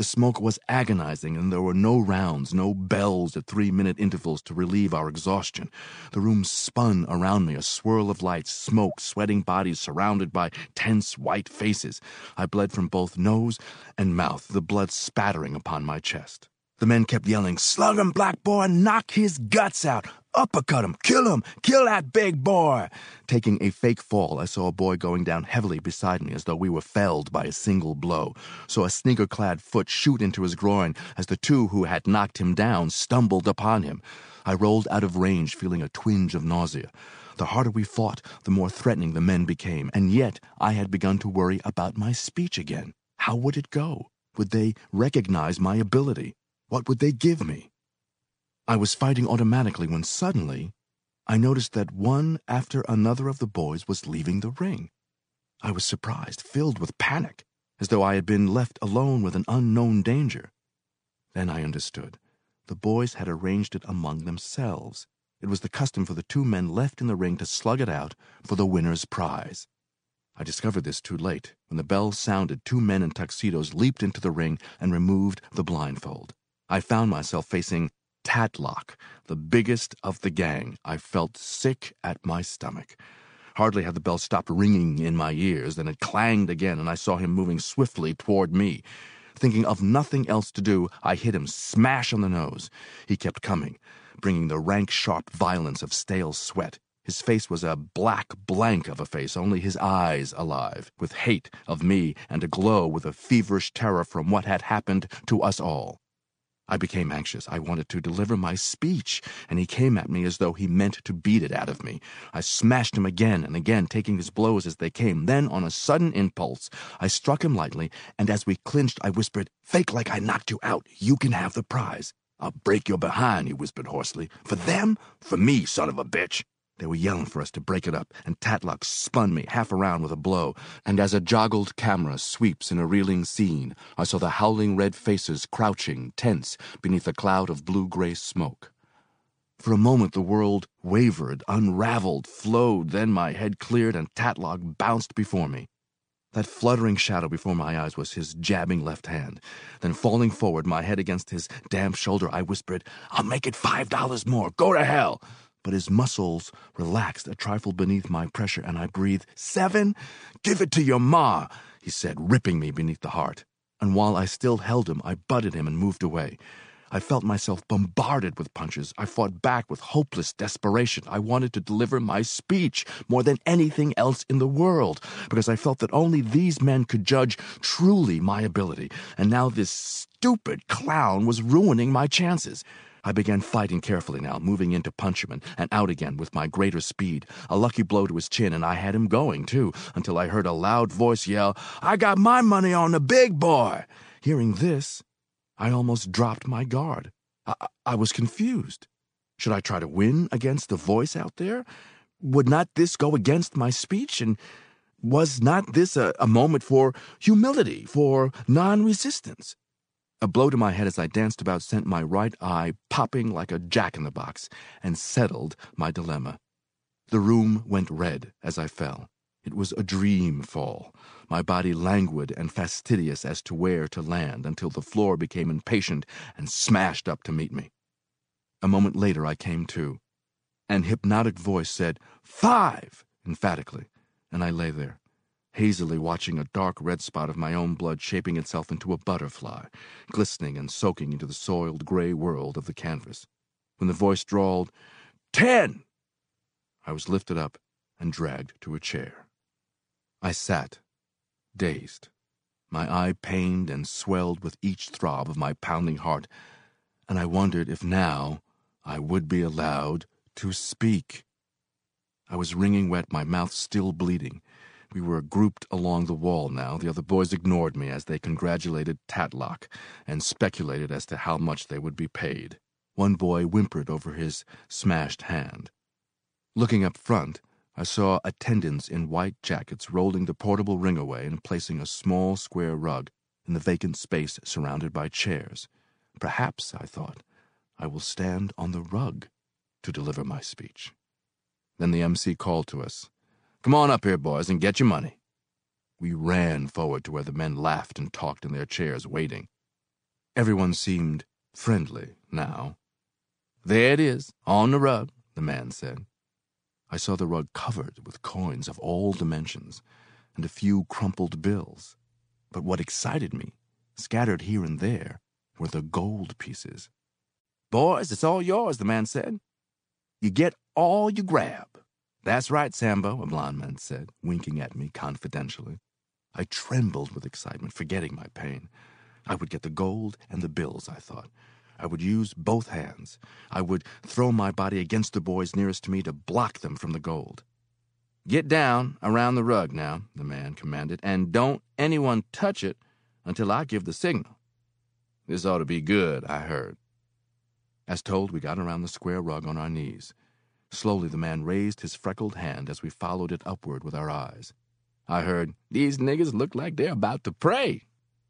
The smoke was agonizing, and there were no rounds, no bells at three-minute intervals to relieve our exhaustion. The room spun around me, a swirl of lights, smoke, sweating bodies surrounded by tense white faces. I bled from both nose and mouth, the blood spattering upon my chest. The men kept yelling, "Slug him, black boy, knock his guts out. Uppercut him, kill him, kill that big boy." Taking a fake fall, I saw a boy going down heavily beside me as though we were felled by a single blow. Saw a sneaker-clad foot shoot into his groin as the two who had knocked him down stumbled upon him. I rolled out of range, feeling a twinge of nausea. The harder we fought, the more threatening the men became, and yet I had begun to worry about my speech again. How would it go? Would they recognize my ability? What would they give me? I was fighting automatically when suddenly I noticed that one after another of the boys was leaving the ring. I was surprised, filled with panic, as though I had been left alone with an unknown danger. Then I understood. The boys had arranged it among themselves. It was the custom for the two men left in the ring to slug it out for the winner's prize. I discovered this too late. When the bell sounded, two men in tuxedos leaped into the ring and removed the blindfold. I found myself facing Tatlock, the biggest of the gang. I felt sick at my stomach. Hardly had the bell stopped ringing in my ears than it clanged again, and I saw him moving swiftly toward me. Thinking of nothing else to do, I hit him smash on the nose. He kept coming, bringing the rank, sharp violence of stale sweat. His face was a black blank of a face, only his eyes alive, with hate of me and aglow with a feverish terror from what had happened to us all. I became anxious. I wanted to deliver my speech, and he came at me as though he meant to beat it out of me. I smashed him again and again, taking his blows as they came. Then, on a sudden impulse, I struck him lightly, and as we clinched, I whispered, "Fake like I knocked you out. You can have the prize." "I'll break your behind," he whispered hoarsely. "For them? For me, son of a bitch." They were yelling for us to break it up, and Tatlock spun me half around with a blow, and as a joggled camera sweeps in a reeling scene, I saw the howling red faces crouching, tense, beneath a cloud of blue-gray smoke. For a moment the world wavered, unraveled, flowed, then my head cleared and Tatlock bounced before me. That fluttering shadow before my eyes was his jabbing left hand. Then falling forward, my head against his damp shoulder, I whispered, "I'll make it five dollars more. Go to hell." But his muscles relaxed a trifle beneath my pressure, and I breathed, "Seven? Give it to your ma," he said, ripping me beneath the heart. And while I still held him, I butted him and moved away. I felt myself bombarded with punches. I fought back with hopeless desperation. I wanted to deliver my speech more than anything else in the world, because I felt that only these men could judge truly my ability, and now this stupid clown was ruining my chances. I began fighting carefully now, moving in to punch him and, and out again with my greater speed. A lucky blow to his chin, and I had him going, too, until I heard a loud voice yell, "I got my money on the big boy!" Hearing this, I almost dropped my guard. I, I was confused. Should I try to win against the voice out there? Would not this go against my speech? And was not this a, a moment for humility, for non-resistance? A blow to my head as I danced about sent my right eye popping like a jack-in-the-box and settled my dilemma. The room went red as I fell. It was a dream fall, my body languid and fastidious as to where to land, until the floor became impatient and smashed up to meet me. A moment later I came to. An hypnotic voice said, "Five!" emphatically, and I lay there, hazily watching a dark red spot of my own blood shaping itself into a butterfly, glistening and soaking into the soiled gray world of the canvas. When the voice drawled, "Ten!" I was lifted up and dragged to a chair. I sat, dazed, my eye pained and swelled with each throb of my pounding heart, and I wondered if now I would be allowed to speak. I was wringing wet, my mouth still bleeding. We were grouped along the wall now. The other boys ignored me as they congratulated Tatlock and speculated as to how much they would be paid. One boy whimpered over his smashed hand. Looking up front, I saw attendants in white jackets rolling the portable ring away and placing a small square rug in the vacant space surrounded by chairs. Perhaps, I thought, I will stand on the rug to deliver my speech. Then the M C called to us, "Come on up here, boys, and get your money." We ran forward to where the men laughed and talked in their chairs, waiting. Everyone seemed friendly now. "There it is, on the rug," the man said. I saw the rug covered with coins of all dimensions and a few crumpled bills. But what excited me, scattered here and there, were the gold pieces. "Boys, it's all yours," the man said. "You get all you grab." "That's right, Sambo," a blond man said, winking at me confidentially. I trembled with excitement, forgetting my pain. I would get the gold and the bills, I thought. I would use both hands. I would throw my body against the boys nearest to me to block them from the gold. "Get down around the rug now," the man commanded, "and don't anyone touch it until I give the signal." "This ought to be good," I heard. As told, we got around the square rug on our knees. Slowly the man raised his freckled hand as we followed it upward with our eyes. I heard, "These niggas look like they're about to pray."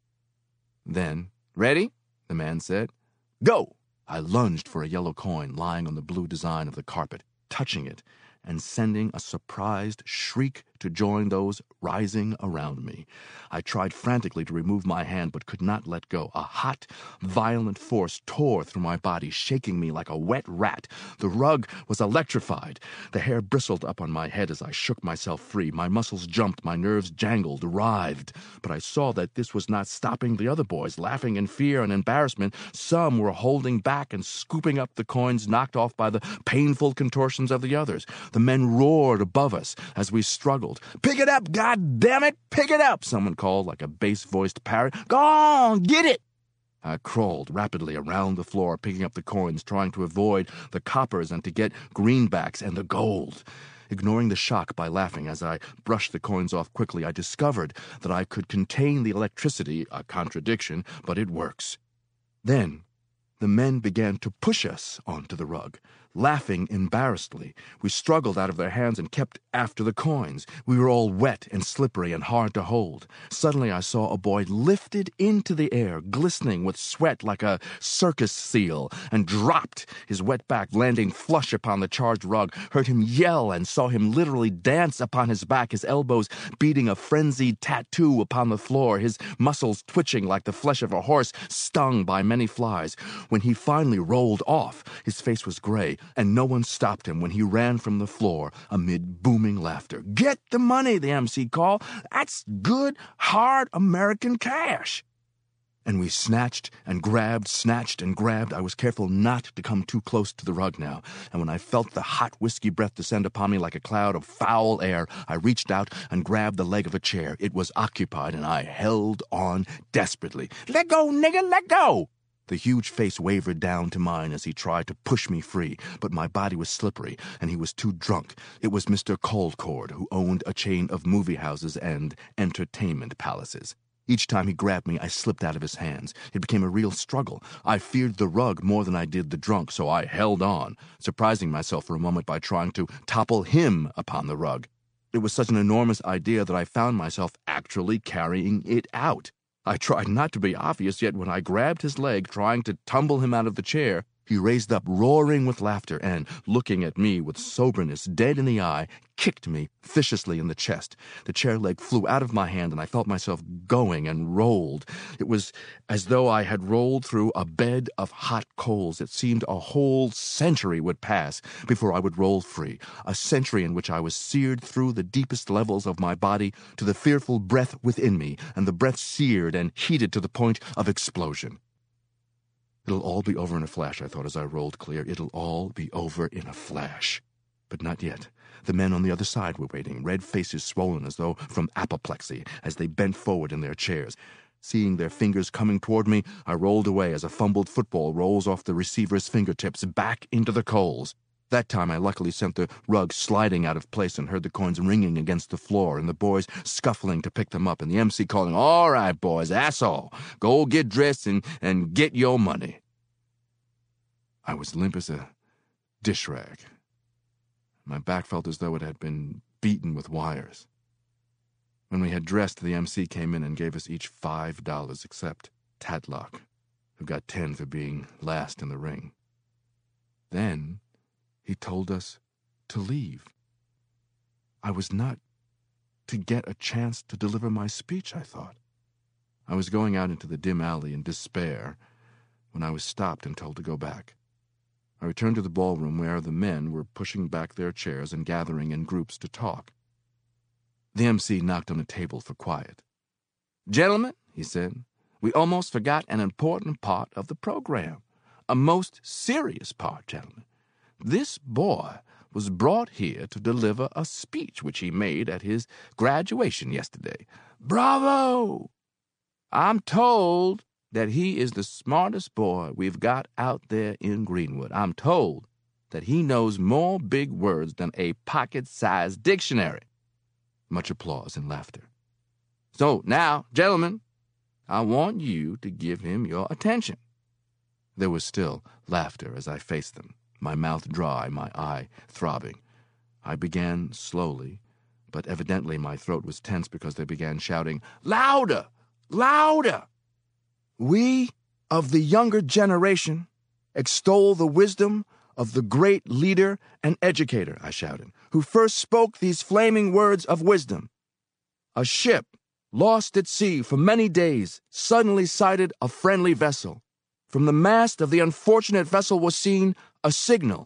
Then, "Ready?" the man said. "Go!" I lunged for a yellow coin lying on the blue design of the carpet, touching it and sending a surprised shriek to join those rising around me. I tried frantically to remove my hand, but could not let go. A hot, violent force tore through my body, shaking me like a wet rat. The rug was electrified. The hair bristled up on my head as I shook myself free. My muscles jumped, my nerves jangled, writhed. But I saw that this was not stopping the other boys, laughing in fear and embarrassment. Some were holding back and scooping up the coins knocked off by the painful contortions of the others. The men roared above us as we struggled. "Pick it up, goddammit! Pick it up!" someone called like a bass-voiced parrot. "Go on, get it!" I crawled rapidly around the floor, picking up the coins, trying to avoid the coppers and to get greenbacks and the gold. Ignoring the shock by laughing as I brushed the coins off quickly, I discovered that I could contain the electricity, a contradiction, but it works. Then the men began to push us onto the rug. Laughing embarrassedly, we struggled out of their hands and kept after the coins. We were all wet and slippery and hard to hold. Suddenly I saw a boy lifted into the air, glistening with sweat like a circus seal, and dropped, his wet back landing flush upon the charged rug. Heard him yell and saw him literally dance upon his back, his elbows beating a frenzied tattoo upon the floor, his muscles twitching like the flesh of a horse stung by many flies. When he finally rolled off, his face was gray, and no one stopped him when he ran from the floor amid booming laughter. "Get the money," the M C called. "That's good, hard American cash." And we snatched and grabbed, snatched and grabbed. I was careful not to come too close to the rug now, and when I felt the hot whiskey breath descend upon me like a cloud of foul air, I reached out and grabbed the leg of a chair. It was occupied, and I held on desperately. "Let go, nigga, let go!" The huge face wavered down to mine as he tried to push me free, but my body was slippery, and he was too drunk. It was Mister Colcord, who owned a chain of movie houses and entertainment palaces. Each time he grabbed me, I slipped out of his hands. It became a real struggle. I feared the rug more than I did the drunk, so I held on, surprising myself for a moment by trying to topple him upon the rug. It was such an enormous idea that I found myself actually carrying it out. I tried not to be obvious, yet when I grabbed his leg, trying to tumble him out of the chair, he raised up, roaring with laughter, and, looking at me with soberness dead in the eye, kicked me viciously in the chest. The chair leg flew out of my hand, and I felt myself going and rolled. It was as though I had rolled through a bed of hot coals. It seemed a whole century would pass before I would roll free, a century in which I was seared through the deepest levels of my body to the fearful breath within me, and the breath seared and heated to the point of explosion. It'll all be over in a flash, I thought as I rolled clear. It'll all be over in a flash. But not yet. The men on the other side were waiting, red faces swollen as though from apoplexy, as they bent forward in their chairs. Seeing their fingers coming toward me, I rolled away as a fumbled football rolls off the receiver's fingertips back into the coals. That time I luckily sent the rug sliding out of place and heard the coins ringing against the floor and the boys scuffling to pick them up and the M C calling, "All right, boys, that's all. Go get dressed and, and get your money." I was limp as a dish rag. My back felt as though it had been beaten with wires. When we had dressed, the M C came in and gave us each five dollars, except Tatlock, who got ten for being last in the ring. Then he told us to leave. I was not to get a chance to deliver my speech, I thought. I was going out into the dim alley in despair when I was stopped and told to go back. I returned to the ballroom where the men were pushing back their chairs and gathering in groups to talk. The M C knocked on a table for quiet. "Gentlemen," he said, "we almost forgot an important part of the program. A most serious part, gentlemen. This boy was brought here to deliver a speech which he made at his graduation yesterday. Bravo! I'm told that he is the smartest boy we've got out there in Greenwood. I'm told that he knows more big words than a pocket-sized dictionary." Much applause and laughter. "So now, gentlemen, I want you to give him your attention." There was still laughter as I faced them, my mouth dry, my eye throbbing. I began slowly, but evidently my throat was tense because they began shouting, "Louder! Louder! We of the younger generation extol the wisdom of the great leader and educator," I shouted, "who first spoke these flaming words of wisdom. A ship, lost at sea for many days, suddenly sighted a friendly vessel. From the mast of the unfortunate vessel was seen a signal.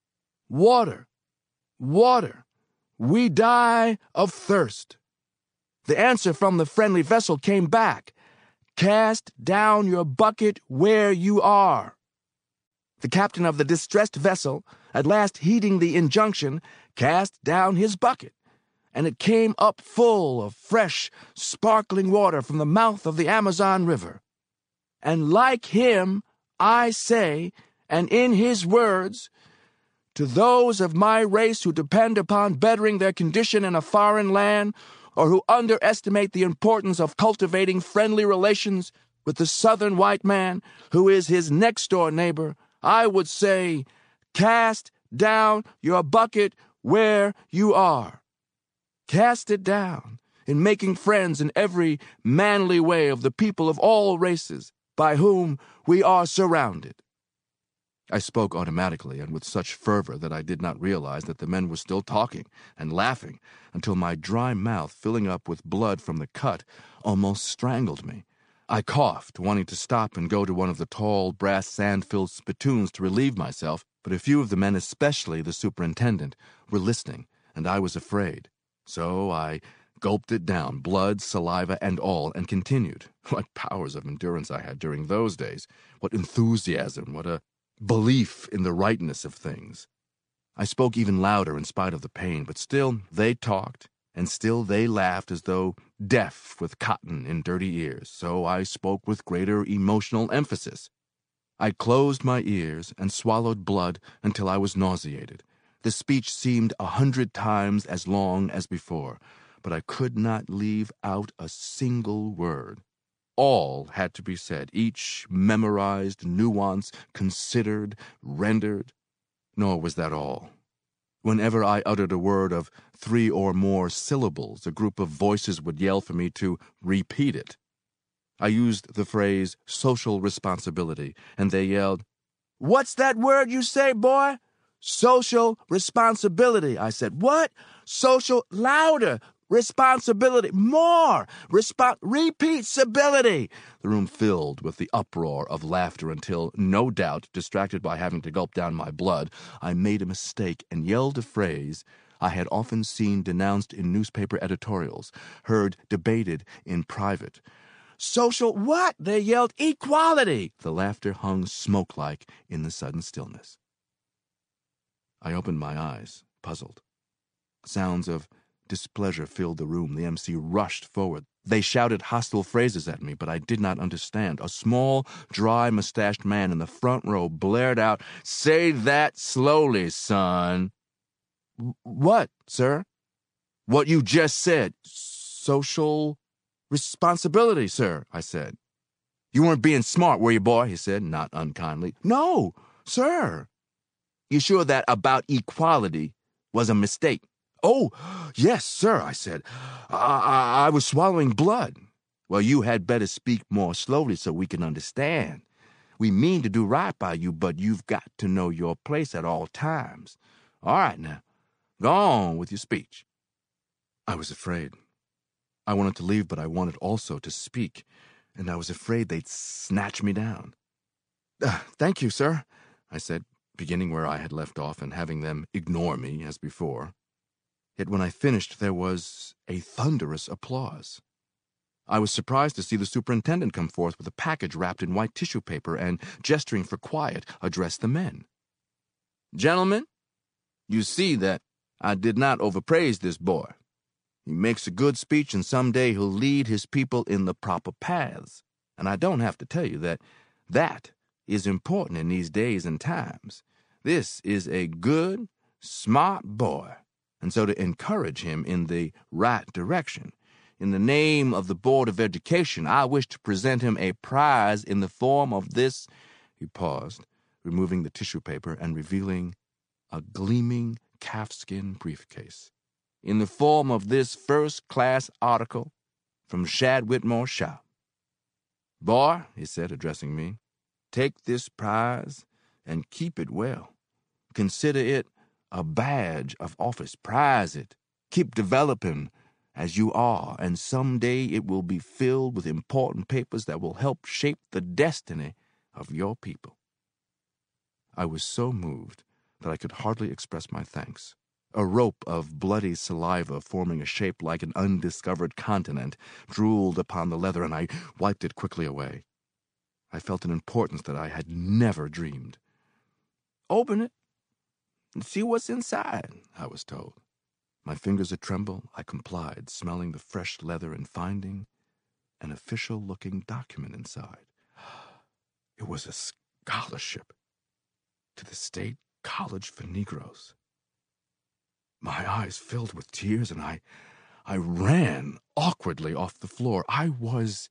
Water, water, we die of thirst. The answer from the friendly vessel came back, cast down your bucket where you are. The captain of the distressed vessel, at last heeding the injunction, cast down his bucket, and it came up full of fresh, sparkling water from the mouth of the Amazon River. And like him, I say, and in his words, to those of my race who depend upon bettering their condition in a foreign land, or who underestimate the importance of cultivating friendly relations with the southern white man, who is his next-door neighbor, I would say, cast down your bucket where you are. Cast it down in making friends in every manly way of the people of all races by whom we are surrounded." I spoke automatically and with such fervor that I did not realize that the men were still talking and laughing until my dry mouth, filling up with blood from the cut, almost strangled me. I coughed, wanting to stop and go to one of the tall, brass sand-filled spittoons to relieve myself, but a few of the men, especially the superintendent, were listening, and I was afraid. So I gulped it down, blood, saliva, and all, and continued. What powers of endurance I had during those days! What enthusiasm! What a belief in the rightness of things! I spoke even louder in spite of the pain, but still they talked, and still they laughed as though deaf with cotton in dirty ears, so I spoke with greater emotional emphasis. I closed my ears and swallowed blood until I was nauseated. The speech seemed a hundred times as long as before, but I could not leave out a single word. All had to be said, each memorized, nuanced, considered, rendered. Nor was that all. Whenever I uttered a word of three or more syllables, a group of voices would yell for me to repeat it. I used the phrase social responsibility, and they yelled, "What's that word you say, boy?" "Social responsibility," I said. "What? Social, louder. Responsibility, more. Respon repeatability." The room filled with the uproar of laughter until, no doubt, distracted by having to gulp down my blood, I made a mistake and yelled a phrase I had often seen denounced in newspaper editorials, heard debated in private. "Social what?" they yelled. "Equality." The laughter hung smoke-like in the sudden stillness. I opened my eyes, puzzled. Sounds of displeasure filled the room. The M C rushed forward. They shouted hostile phrases at me, but I did not understand. A small, dry-mustached man in the front row blared out, "Say that slowly, son." "What, sir?" "What you just said." "Social responsibility, sir," I said. "You weren't being smart, were you, boy?" he said, not unkindly. "No, sir." "You sure that about equality was a mistake?" "Oh, yes, sir," I said. I, I, I was swallowing blood." "Well, you had better speak more slowly so we can understand. We mean to do right by you, but you've got to know your place at all times. All right, now, go on with your speech." I was afraid. I wanted to leave, but I wanted also to speak, and I was afraid they'd snatch me down. Uh, thank you, sir, I said, beginning where I had left off and having them ignore me as before. Yet when I finished, there was a thunderous applause. I was surprised to see the superintendent come forth with a package wrapped in white tissue paper and, gesturing for quiet, address the men. Gentlemen, you see that I did not overpraise this boy. He makes a good speech, and someday he'll lead his people in the proper paths. And I don't have to tell you that that is important in these days and times. This is a good, smart boy, and so to encourage him in the right direction, in the name of the Board of Education, I wish to present him a prize in the form of this. He paused, removing the tissue paper and revealing a gleaming calfskin briefcase. In the form of this first-class article from Shad Whitmore's shop. Boy, he said, addressing me, take this prize and keep it well. Consider it a badge of office. Prize it. Keep developing as you are, and someday it will be filled with important papers that will help shape the destiny of your people. I was so moved that I could hardly express my thanks. A rope of bloody saliva forming a shape like an undiscovered continent drooled upon the leather, and I wiped it quickly away. I felt an importance that I had never dreamed. Open it and see what's inside, I was told. My fingers a-tremble, I complied, smelling the fresh leather and finding an official-looking document inside. It was a scholarship to the State College for Negroes. My eyes filled with tears, and I, I ran awkwardly off the floor. I was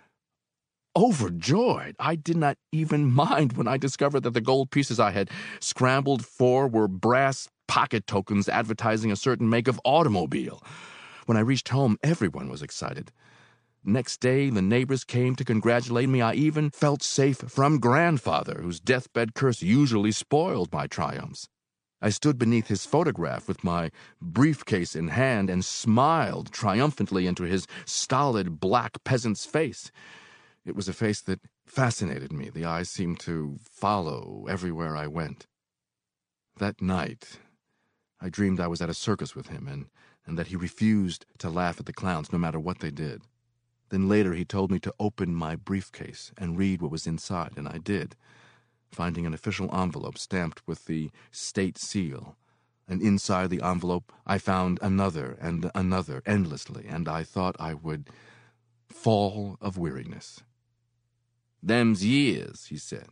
overjoyed. I did not even mind when I discovered that the gold pieces I had scrambled for were brass pocket tokens advertising a certain make of automobile. When I reached home, everyone was excited. Next day, the neighbors came to congratulate me. I even felt safe from grandfather, whose deathbed curse usually spoiled my triumphs. I stood beneath his photograph with my briefcase in hand and smiled triumphantly into his stolid black peasant's face. It was a face that fascinated me. The eyes seemed to follow everywhere I went. That night, I dreamed I was at a circus with him, and, and that he refused to laugh at the clowns no matter what they did. Then later he told me to open my briefcase and read what was inside, and I did, finding an official envelope stamped with the state seal. And inside the envelope I found another and another endlessly, and I thought I would fall of weariness. Them's years, he said.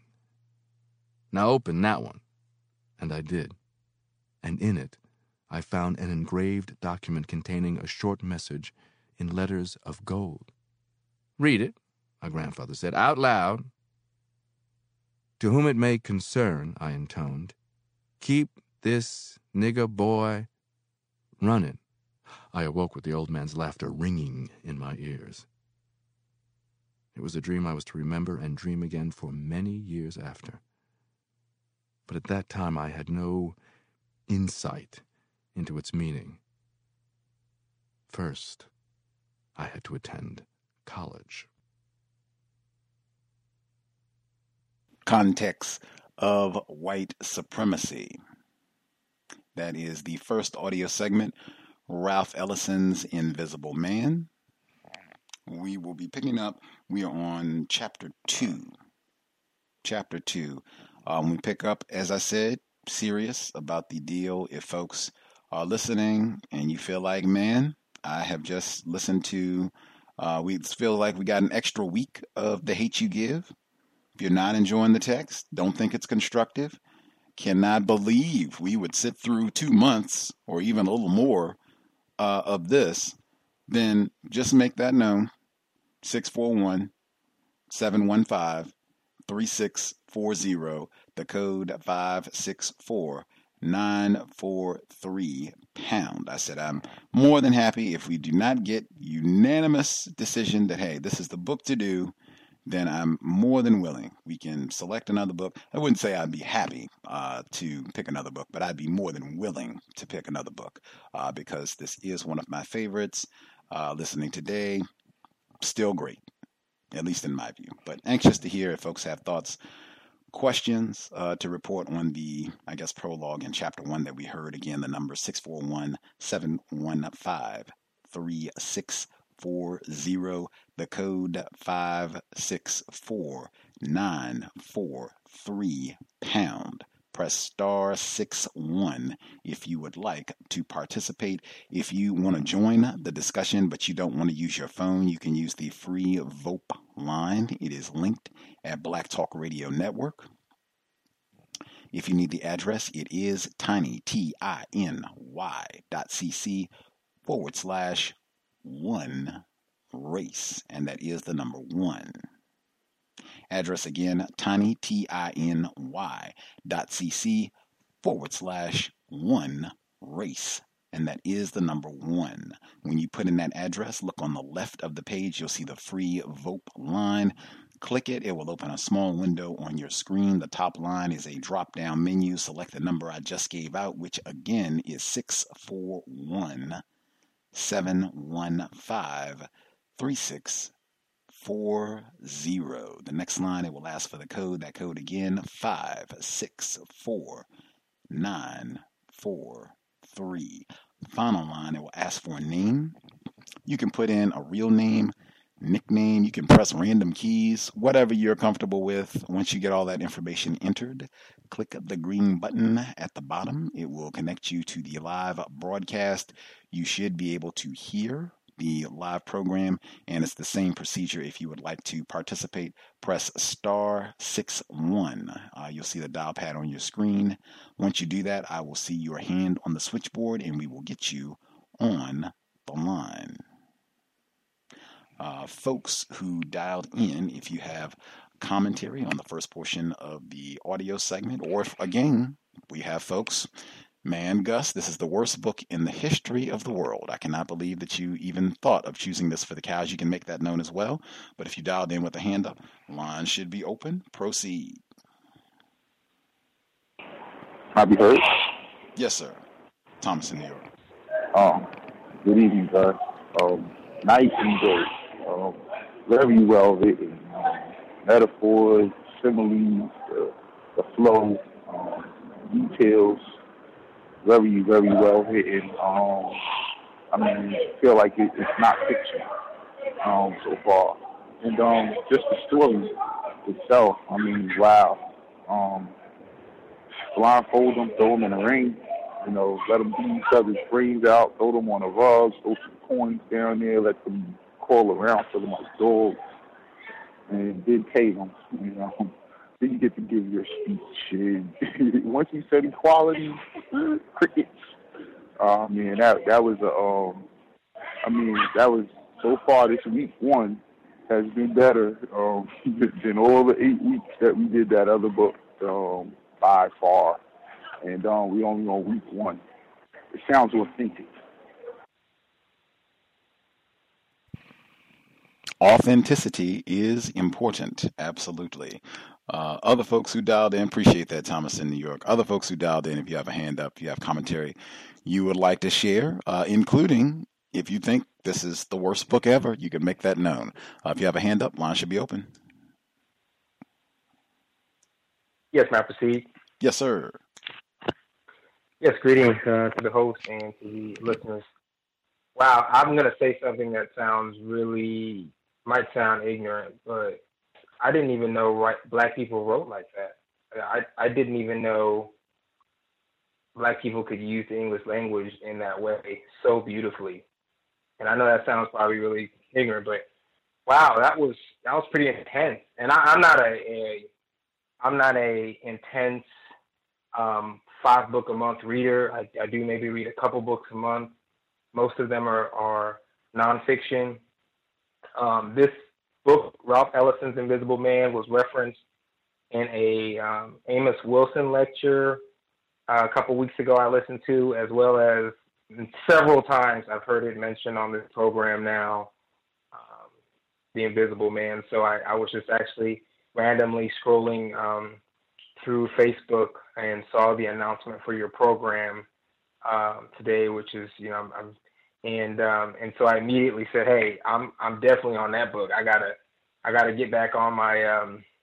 Now open that one. And I did. And in it, I found an engraved document containing a short message in letters of gold. Read it, my grandfather said, out loud. To whom it may concern, I intoned, keep this nigger boy running. I awoke with the old man's laughter ringing in my ears. It was a dream I was to remember and dream again for many years after. But at that time I had no insight into its meaning. First, I had to attend college. Context of white supremacy. That is the first audio segment, Ralph Ellison's Invisible Man. We will be picking up, we are on chapter two. Chapter two. Um, we pick up, as I said, serious about the deal. If folks are listening and you feel like, man, I have just listened to, uh, we feel like we got an extra week of The Hate You Give. If you're not enjoying the text, don't think it's constructive, cannot believe we would sit through two months or even a little more uh, of this, then just make that known. six four one, seven one five, three six four zero, the code five six four, nine four three pound. I said I'm more than happy if we do not get unanimous decision that, hey, this is the book to do, then I'm more than willing. We can select another book. I wouldn't say I'd be happy uh, to pick another book, but I'd be more than willing to pick another book uh, because this is one of my favorites. Uh, listening today, still great, at least in my view. But anxious to hear if folks have thoughts questions uh, to report on the, I guess, prologue in chapter one that we heard, again, the number six four one, seven one five, three six four zero, the code five six four nine four three pound. Press star six one if you would like to participate. If you want to join the discussion but you don't want to use your phone, you can use the free V O P line. It is linked at Black Talk Radio Network. If you need the address, it is tiny, T I N Y dot C C forward slash one race, and that is the number one. Address again, tiny, T I N Y dot C C forward slash one race, and that is the number one. When you put in that address, look on the left of the page, you'll see the free V O P line. Click it, it will open a small window on your screen. The top line is a drop-down menu. Select the number I just gave out, which again is six four one, seven one five, three six four zero. The next line, it will ask for the code. That code again, five six four nine four three. Final line, it will ask for a name. You can put in a real name, nickname. You can press random keys, whatever you're comfortable with. Once you get all that information entered, click the green button at the bottom. It will connect you to the live broadcast. You should be able to hear the live program, and it's the same procedure. If you would like to participate, press star six one. Uh, you'll see the dial pad on your screen. Once you do that, I will see your hand on the switchboard and we will get you on the line. Uh, folks who dialed in, if you have commentary on the first portion of the audio segment, or if, again, we have folks, man, Gus, this is the worst book in the history of the world. I cannot believe that you even thought of choosing this for the cows. You can make that known as well. But if you dialed in with a hand up, line should be open. Proceed. Have you heard? Yes, sir. Thomas in New York. Um, good evening, guys. Um, nice and good. Um, very well written. Um, metaphors, similes, the, the flow, um, details. Very, very well written. Um, I mean, I feel like it, it's not fiction um, so far. And um, just the story itself, I mean, wow. Um, blindfold them, throw them in a ring, you know, let them beat each other's brains out, throw them on a rug, throw some coins down there, let them crawl around, throw them like dogs, and then pay them, you know. Then you get to give your speech. And once you said equality, crickets. Uh, man, that that was a. Um, I mean, that was so far. This week one has been better um, than all the eight weeks that we did that other book um, by far. And um, we only on week one. It sounds authentic. Authenticity is important, absolutely. Uh, other folks who dialed in, appreciate that, Thomas in New York. Other folks who dialed in, if you have a hand up, if you have commentary you would like to share, uh, including if you think this is the worst book ever, you can make that known. Uh, if you have a hand up, line should be open. Yes, may I proceed? Yes, sir. Yes, greetings uh, to the host and to the listeners. Wow, I'm going to say something that sounds really, might sound ignorant, but I didn't even know right, black people wrote like that. I, I didn't even know black people could use the English language in that way so beautifully. And I know that sounds probably really ignorant, but wow, that was that was pretty intense. And I, I'm not a, a I'm not a intense um, five book a month reader. I, I do maybe read a couple books a month. Most of them are, are nonfiction. Um, this book, Ralph Ellison's Invisible Man, was referenced in a um, Amos Wilson lecture uh, a couple weeks ago I listened to, as well as several times I've heard it mentioned on this program now, um, The Invisible Man. So I, I was just actually randomly scrolling um, through Facebook and saw the announcement for your program um, today, which is, you know, I'm, I'm and um, and so I immediately said, hey, I'm I'm definitely on that book. I gotta I gotta get back on my um,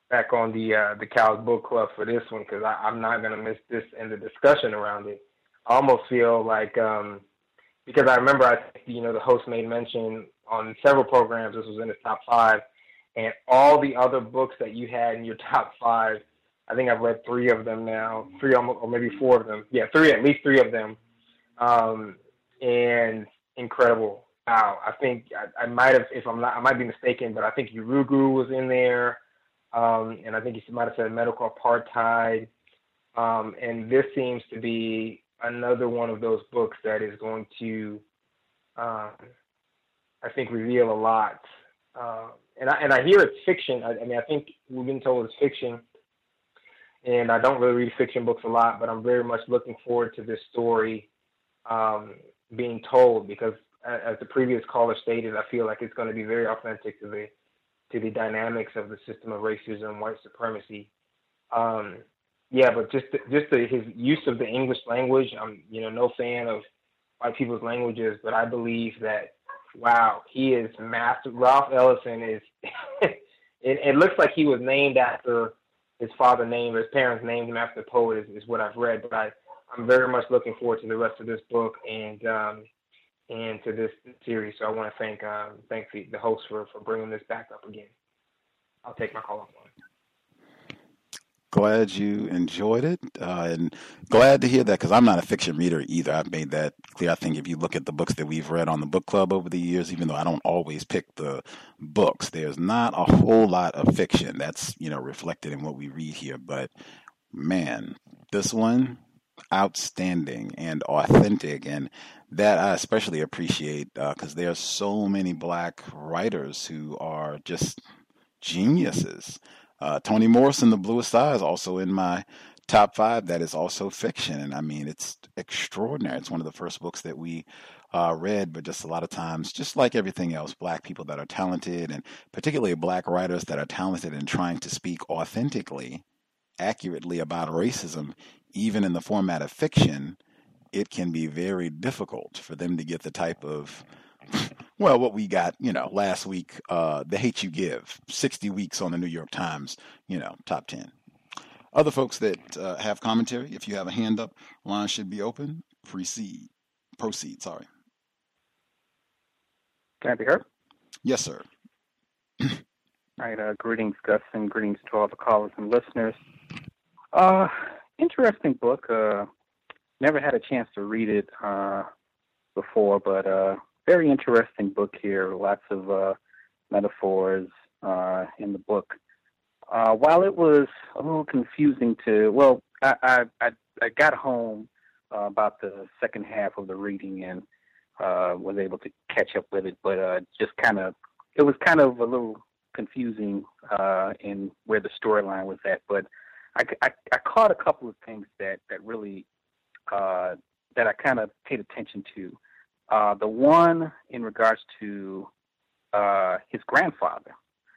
back on the uh, the Cal's Book Club for this one because I'm not going to miss this and the discussion around it. I almost feel like um, because I remember I you know the host made mention on several programs this was in his top five, and all the other books that you had in your top five. I think I've read three of them now, three or maybe four of them. Yeah, three, at least three of them. Um, and incredible. Wow. I think I, I might have, if I'm not, I might be mistaken, but I think Urugu was in there. Um, and I think he might have said medical apartheid. Um, and this seems to be another one of those books that is going to, um, I think, reveal a lot. Uh, and I, and I hear it's fiction. I, I mean, I think we've been told it's fiction. And I don't really read fiction books a lot, but I'm very much looking forward to this story um, being told because, as the previous caller stated, I feel like it's going to be very authentic to the to the dynamics of the system of racism, white supremacy. Um, yeah, but just the, just the, his use of the English language. I'm you know no fan of white people's languages, but I believe that wow, he is master. Ralph Ellison is. it, it looks like he was named after. His father named, his parents named him after the poet is, is what I've read, but I, I'm very much looking forward to the rest of this book and um, and to this series. So I want to thank um, thank the, the host for, for bringing this back up again. I'll take my call offline. Glad you enjoyed it, uh, and glad to hear that because I'm not a fiction reader either. I've made that clear. I think if you look at the books that we've read on the book club over the years, even though I don't always pick the books, there's not a whole lot of fiction that's you know reflected in what we read here. But man, this one, outstanding and authentic, and that I especially appreciate because uh, there are so many Black writers who are just geniuses. Uh, Toni Morrison, The Bluest Eye, is also in my top five. That is also fiction. And I mean, it's extraordinary. It's one of the first books that we uh, read, but just a lot of times, just like everything else, Black people that are talented and particularly Black writers that are talented in trying to speak authentically, accurately about racism, even in the format of fiction, it can be very difficult for them to get the type of well, what we got, you know, last week, uh, The Hate You Give, sixty weeks on the New York Times, you know, top ten. Other folks that uh, have commentary, if you have a hand up, line should be open. Proceed. Proceed, sorry. Can I be heard? Yes, sir. All right, uh, greetings, Gus, and greetings to all the callers and listeners. Uh, interesting book. Uh, never had a chance to read it uh, before, but... Uh, Very interesting book here. Lots of uh, metaphors uh, in the book. Uh, while it was a little confusing to, well, I I, I, I got home uh, about the second half of the reading and uh, was able to catch up with it, but uh, just kind of, it was kind of a little confusing uh, in where the storyline was at. But I, I, I caught a couple of things that that really uh, that I kind of paid attention to. Uh, the one in regards to uh, his grandfather,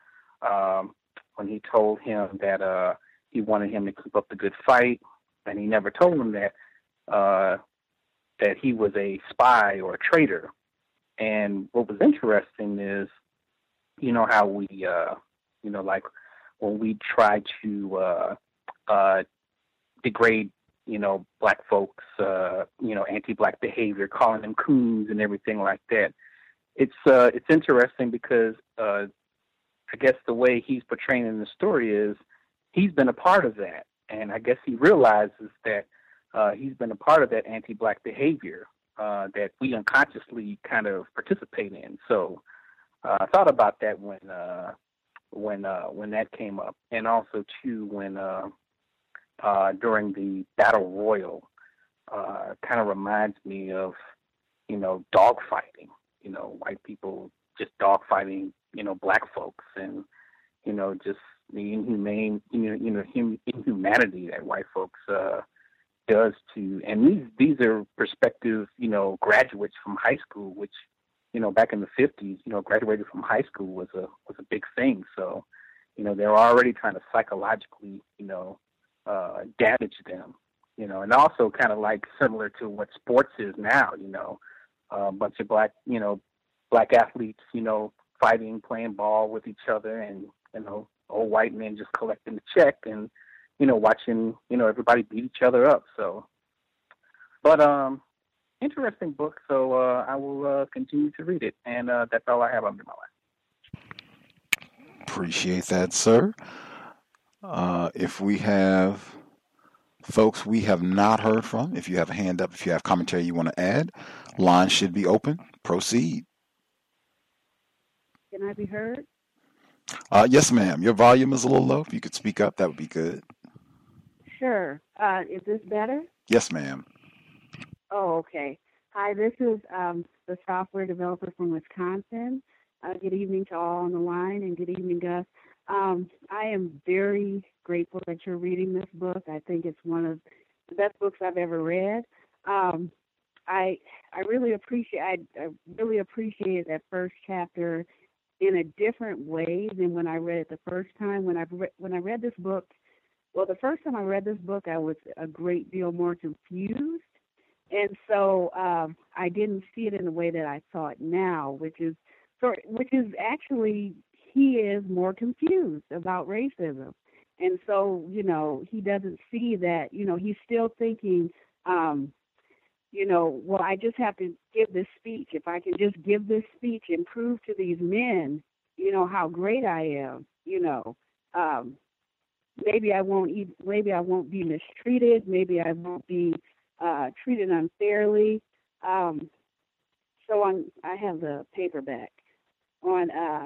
um, when he told him that uh, he wanted him to keep up the good fight, and he never told him that uh, that he was a spy or a traitor. And what was interesting is, you know, how we, uh, you know, like when we try to uh, uh, degrade, you know, Black folks, uh, you know, anti-Black behavior, calling them coons and everything like that. It's uh, it's interesting because uh, I guess the way he's portraying in the story is he's been a part of that. And I guess he realizes that uh, he's been a part of that anti-Black behavior uh, that we unconsciously kind of participate in. So uh, I thought about that when uh, when uh, when that came up, and also too when uh, uh, during the battle royal, uh, kind of reminds me of you know dogfighting. You know, white people just dogfighting, you know, Black folks, and you know, just the inhumane, you know, you know, hum, inhumanity that white folks uh, does to. And these these are prospective, you know, graduates from high school, which, you know, back in the fifties, you know, graduating from high school was a was a big thing. So, you know, they're already trying to psychologically, you know, uh, damage them. You know, and also kind of like similar to what sports is now. You know. A bunch of black, you know, black athletes, you know, fighting, playing ball with each other, and you know, old white men just collecting the check and, you know, watching, you know, everybody beat each other up. So, but um, interesting book. So uh, I will uh, continue to read it, and uh, that's all I have under my life. Appreciate that, sir. Uh, if we have folks we have not heard from, if you have a hand up, if you have commentary you want to add, line should be open. Proceed. Can I be heard? Uh, yes, ma'am. Your volume is a little low. If you could speak up, that would be good. Sure. Uh, is this better? Yes, ma'am. Oh, okay. Hi, this is um, the software developer from Wisconsin. Uh, good evening to all on the line, and good evening, Gus. Um, I am very grateful that you're reading this book. I think it's one of the best books I've ever read. Um, I I really appreciate I, I really appreciated that first chapter in a different way than when I read it the first time. When I re- when I read this book, well, the first time I read this book, I was a great deal more confused, and so um, I didn't see it in the way that I saw it now, which is sort, which is actually he is more confused about racism, and so you know he doesn't see that. You know he's still thinking. Um, You know, well, I just have to give this speech. If I can just give this speech and prove to these men, you know, how great I am, you know, um, maybe I won't eat, maybe I won't be mistreated. Maybe I won't be uh, treated unfairly. Um, so on, I have the paperback on uh,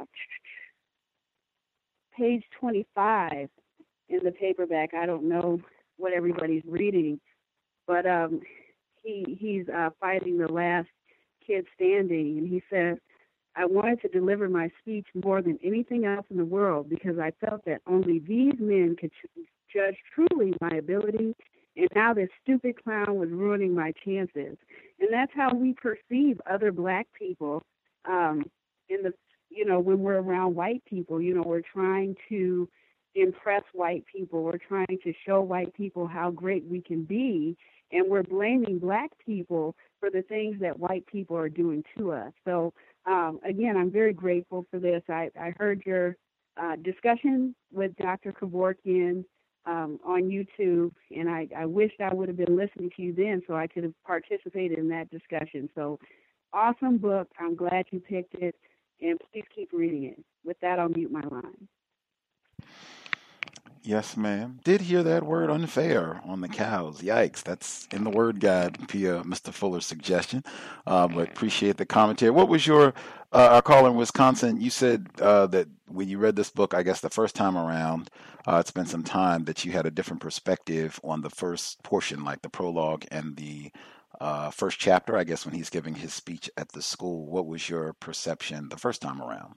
page twenty-five in the paperback. I don't know what everybody's reading, but um, He, he's uh, fighting the last kid standing, and he says, I wanted to deliver my speech more than anything else in the world because I felt that only these men could ch- judge truly my ability, and now this stupid clown was ruining my chances. And that's how we perceive other black people um, in the, you know, when we're around white people. You know, we're trying to impress white people. We're trying to show white people how great we can be, and we're blaming black people for the things that white people are doing to us. So, um, again, I'm very grateful for this. I, I heard your uh, discussion with Doctor Kevorkian um, on YouTube, and I, I wished I would have been listening to you then so I could have participated in that discussion. So, awesome book. I'm glad you picked it, and please keep reading it. With that, I'll mute my line. Yes, ma'am. Did hear that word unfair on the cows. Yikes. That's in the word guide via Mister Fuller's suggestion. Uh, but appreciate the commentary. What was your, uh, our caller in Wisconsin, you said uh, that when you read this book, I guess the first time around, uh, it's been some time, that you had a different perspective on the first portion, like the prologue and the uh, first chapter, I guess, when he's giving his speech at the school. What was your perception the first time around?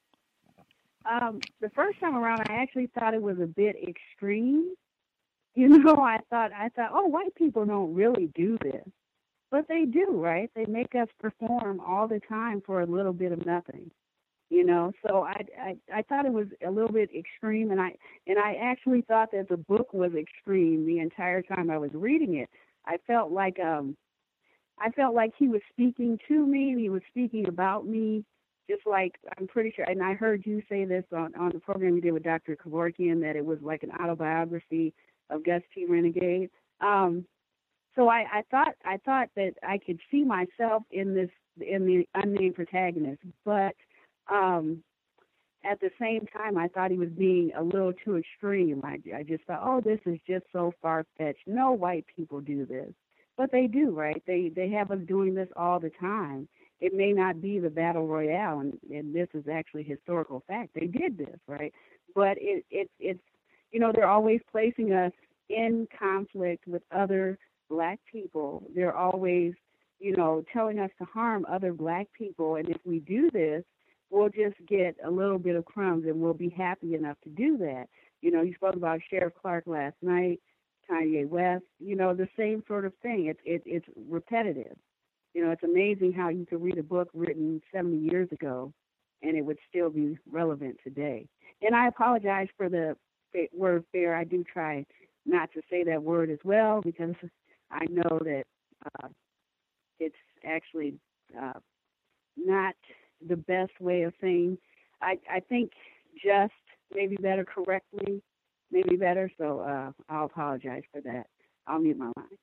Um, the first time around, I actually thought it was a bit extreme. You know, I thought, I thought, oh, white people don't really do this, but they do, right? They make us perform all the time for a little bit of nothing. You know, so I, I, I thought it was a little bit extreme, and I, and I actually thought that the book was extreme the entire time I was reading it. I felt like, um, I felt like he was speaking to me. He was speaking about me. Just like, I'm pretty sure, and I heard you say this on, on the program you did with Doctor Kevorkian, that it was like an autobiography of Gus T. Renegade. Um, so I, I thought I thought that I could see myself in this, in the unnamed protagonist, but um, at the same time, I thought he was being a little too extreme. I, I just thought, oh, this is just so far-fetched. No white people do this, but they do, right? They they have us doing this all the time. It may not be the battle royale, and, and this is actually historical fact. They did this, right? But it, it, it's, you know, they're always placing us in conflict with other black people. They're always, you know, telling us to harm other black people. And if we do this, we'll just get a little bit of crumbs, and we'll be happy enough to do that. You know, you spoke about Sheriff Clark last night, Kanye West, you know, the same sort of thing. It's, it, it's repetitive. You know, it's amazing how you could read a book written seventy years ago and it would still be relevant today. And I apologize for the word fair. I do try not to say that word as well because I know that uh, it's actually uh, not the best way of saying. I, I think just maybe better correctly, maybe better. So uh, I'll apologize for that. I'll mute my line.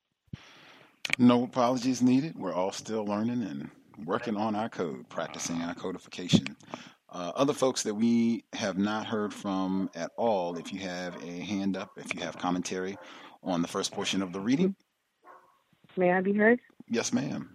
No apologies needed. We're all still learning and working on our code, practicing our codification. Uh, other folks that we have not heard from at all, if you have a hand up, if you have commentary on the first portion of the reading. May I be heard? Yes, ma'am.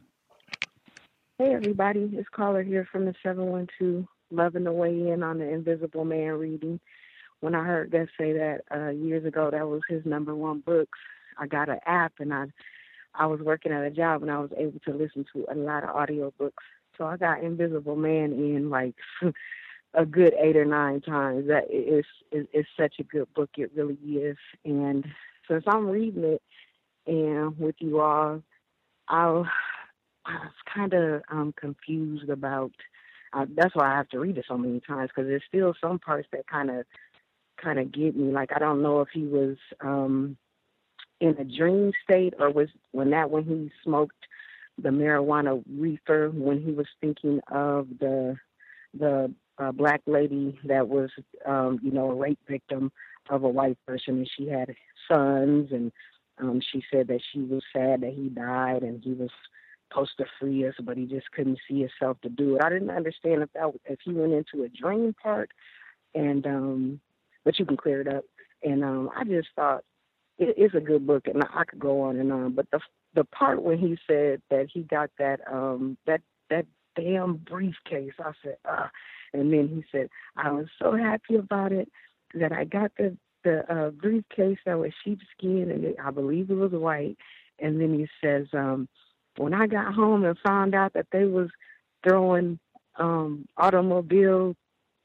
Hey, everybody. It's Caller here from the seven one two, loving to weigh in on the Invisible Man reading. When I heard Gus say that uh, years ago, that was his number one book, I got an app, and I I was working at a job, and I was able to listen to a lot of audio books. So I got Invisible Man in like a good eight or nine times. That is is is such a good book. It really is. And since I'm reading it and with you all, I'll, I was kind of um, confused about. Uh, that's why I have to read it so many times, because there's still some parts that kind of kind of get me. Like I don't know if he was um, in a dream state, or was when that when he smoked the marijuana reefer, when he was thinking of the the uh, black lady that was, um, you know, a rape victim of a white person, and she had sons, and um, she said that she was sad that he died, and he was supposed to free us, but he just couldn't see himself to do it. I didn't understand if that if he went into a dream part, and um, but you can clear it up. And um, I just thought it is a good book, and I could go on and on. But the the part when he said that he got that um that that damn briefcase, I said, ah. And then he said, I was so happy about it that I got the the uh, briefcase that was sheepskin, and it, I believe it was white. And then he says, um, when I got home and found out that they was throwing um, automobile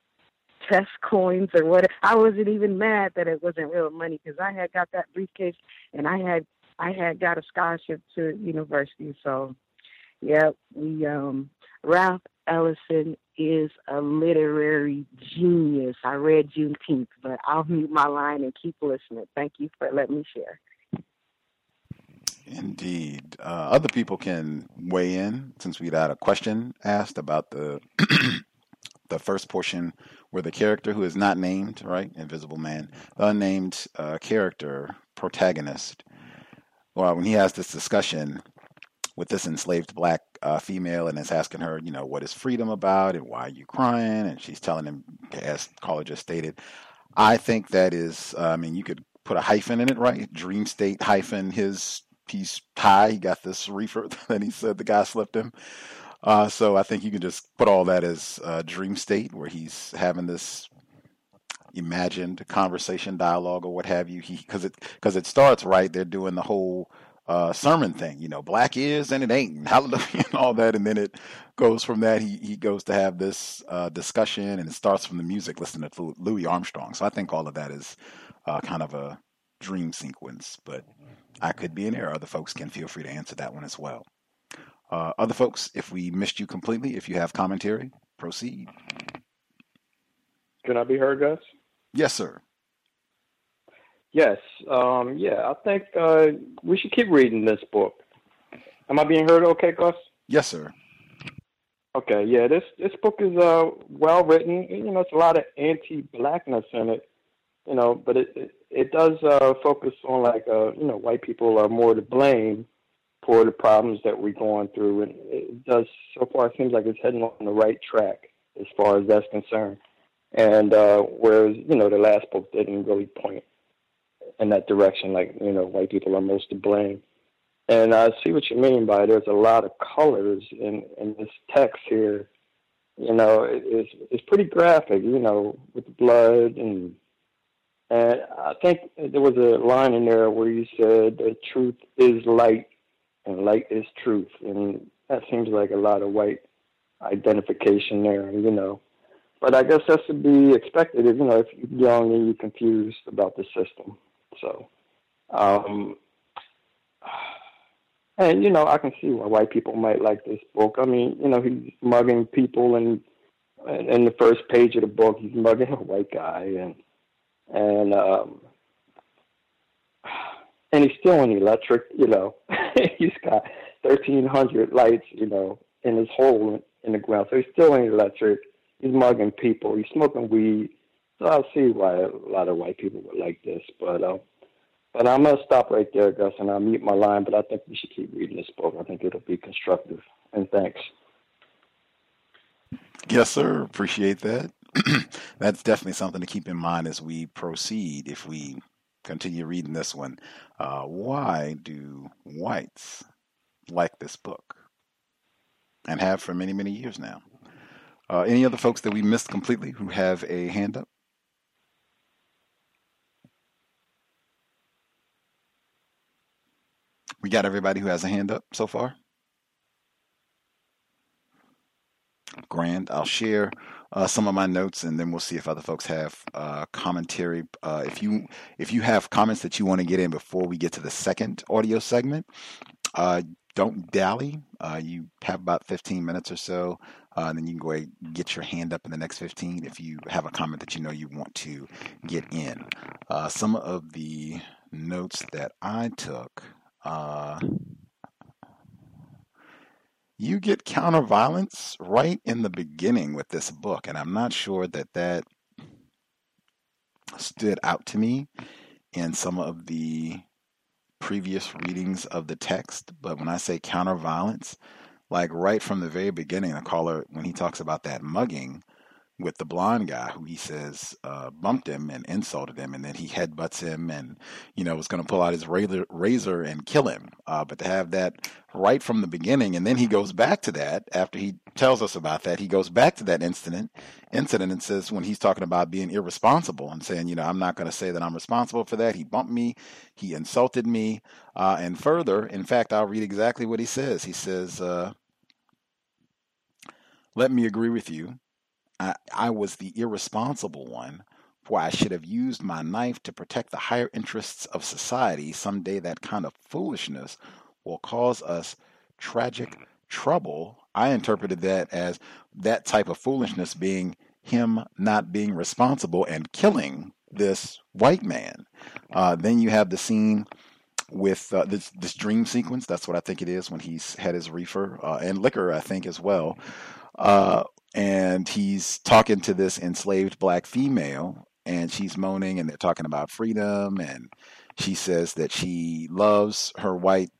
test coins or whatever, I wasn't even mad that it wasn't real money, because I had got that briefcase and I had I had got a scholarship to university. So, yeah, we um, Ralph Ellison is a literary genius. I read Juneteenth, but I'll mute my line and keep listening. Thank you for letting me share. Indeed. Uh, other people can weigh in, since we had a question asked about the the first portion where the character who is not named, right, Invisible Man, the unnamed uh, character, protagonist, well, when he has this discussion with this enslaved black uh, female and is asking her, you know, what is freedom about and why are you crying? And she's telling him, as Caller just stated, I think that is, uh, I mean, you could put a hyphen in it, right? Dream state hyphen his piece high. He got this reefer that he said the guy slipped him. Uh, so I think you can just put all that as uh, dream state, where he's having this imagined conversation, dialogue, or what have you. He because it because it starts right. They're doing the whole uh, sermon thing, you know, black is and it ain't, and hallelujah, and all that, and then it goes from that. He he goes to have this uh, discussion, and it starts from the music, listening to Louis Armstrong. So I think all of that is uh, kind of a dream sequence, but I could be in error. Other folks can feel free to answer that one as well. Uh, other folks, if we missed you completely, if you have commentary, proceed. Can I be heard, Gus? Yes, sir. Yes. Um, yeah, I think uh, we should keep reading this book. Am I being heard okay, Gus? Yes, sir. Okay, yeah, this, this book is uh, well written. You know, it's a lot of anti-blackness in it, you know, but it, it, it does uh, focus on, like, uh, you know, white people are more to blame for the problems that we're going through. And it does, so far, it seems like it's heading on the right track as far as that's concerned. And uh, whereas, you know, the last book didn't really point in that direction, like, you know, white people are most to blame. And I see what you mean by there's a lot of colors in, in this text here. You know, it, it's, it's pretty graphic, you know, with the blood. And, and I think there was a line in there where you said the truth is light and light is truth. And that seems like a lot of white identification there, you know. But I guess that's to be expected if, you know, if you're young and you're confused about the system. So, um, and, you know, I can see why white people might like this book. I mean, you know, he's mugging people, and in the first page of the book, he's mugging a white guy, and, and, um, and he's still in electric, you know. He's got thirteen hundred lights, you know, in his hole in the ground. So he's still in electric. He's mugging people. He's smoking weed. So I see why a lot of white people would like this. But uh, but I'm gonna stop right there, Gus, and I'll mute my line. But I think we should keep reading this book. I think it'll be constructive. And thanks. Yes, sir. Appreciate that. That's definitely something to keep in mind as we proceed. If we continue reading this one, uh, why do whites like this book and have for many, many years now? Uh, any other folks that we missed completely who have a hand up? We got everybody who has a hand up so far? Grand. I'll share uh, some of my notes, and then we'll see if other folks have uh, commentary. Uh, if you if you have comments that you want to get in before we get to the second audio segment, uh, don't dally. Uh, you have about fifteen minutes or so, uh, and then you can go ahead and get your hand up in the next fifteen if you have a comment that you know you want to get in. Uh, some of the notes that I took. Uh, You get counter violence right in the beginning with this book, and I'm not sure that that stood out to me in some of the previous readings of the text. But when I say counter violence, like right from the very beginning, the caller, when he talks about that mugging with the blonde guy who he says uh, bumped him and insulted him, and then he headbutts him and, you know, was going to pull out his razor, razor and kill him. Uh, but to have that right from the beginning, and then he goes back to that after he tells us about that, he goes back to that incident, incident and says when he's talking about being irresponsible and saying, you know, I'm not going to say that I'm responsible for that. He bumped me. He insulted me. Uh, and further, in fact, I'll read exactly what he says. He says, uh, let me agree with you. I, I was the irresponsible one, for I should have used my knife to protect the higher interests of society. Someday that kind of foolishness will cause us tragic trouble. I interpreted that as that type of foolishness being him not being responsible and killing this white man. Uh, then you have the scene with uh, this, this dream sequence. That's what I think it is when he's had his reefer uh, and liquor, I think, as well. Uh, and he's talking to this enslaved black female, and she's moaning, and they're talking about freedom, and she says that she loves her white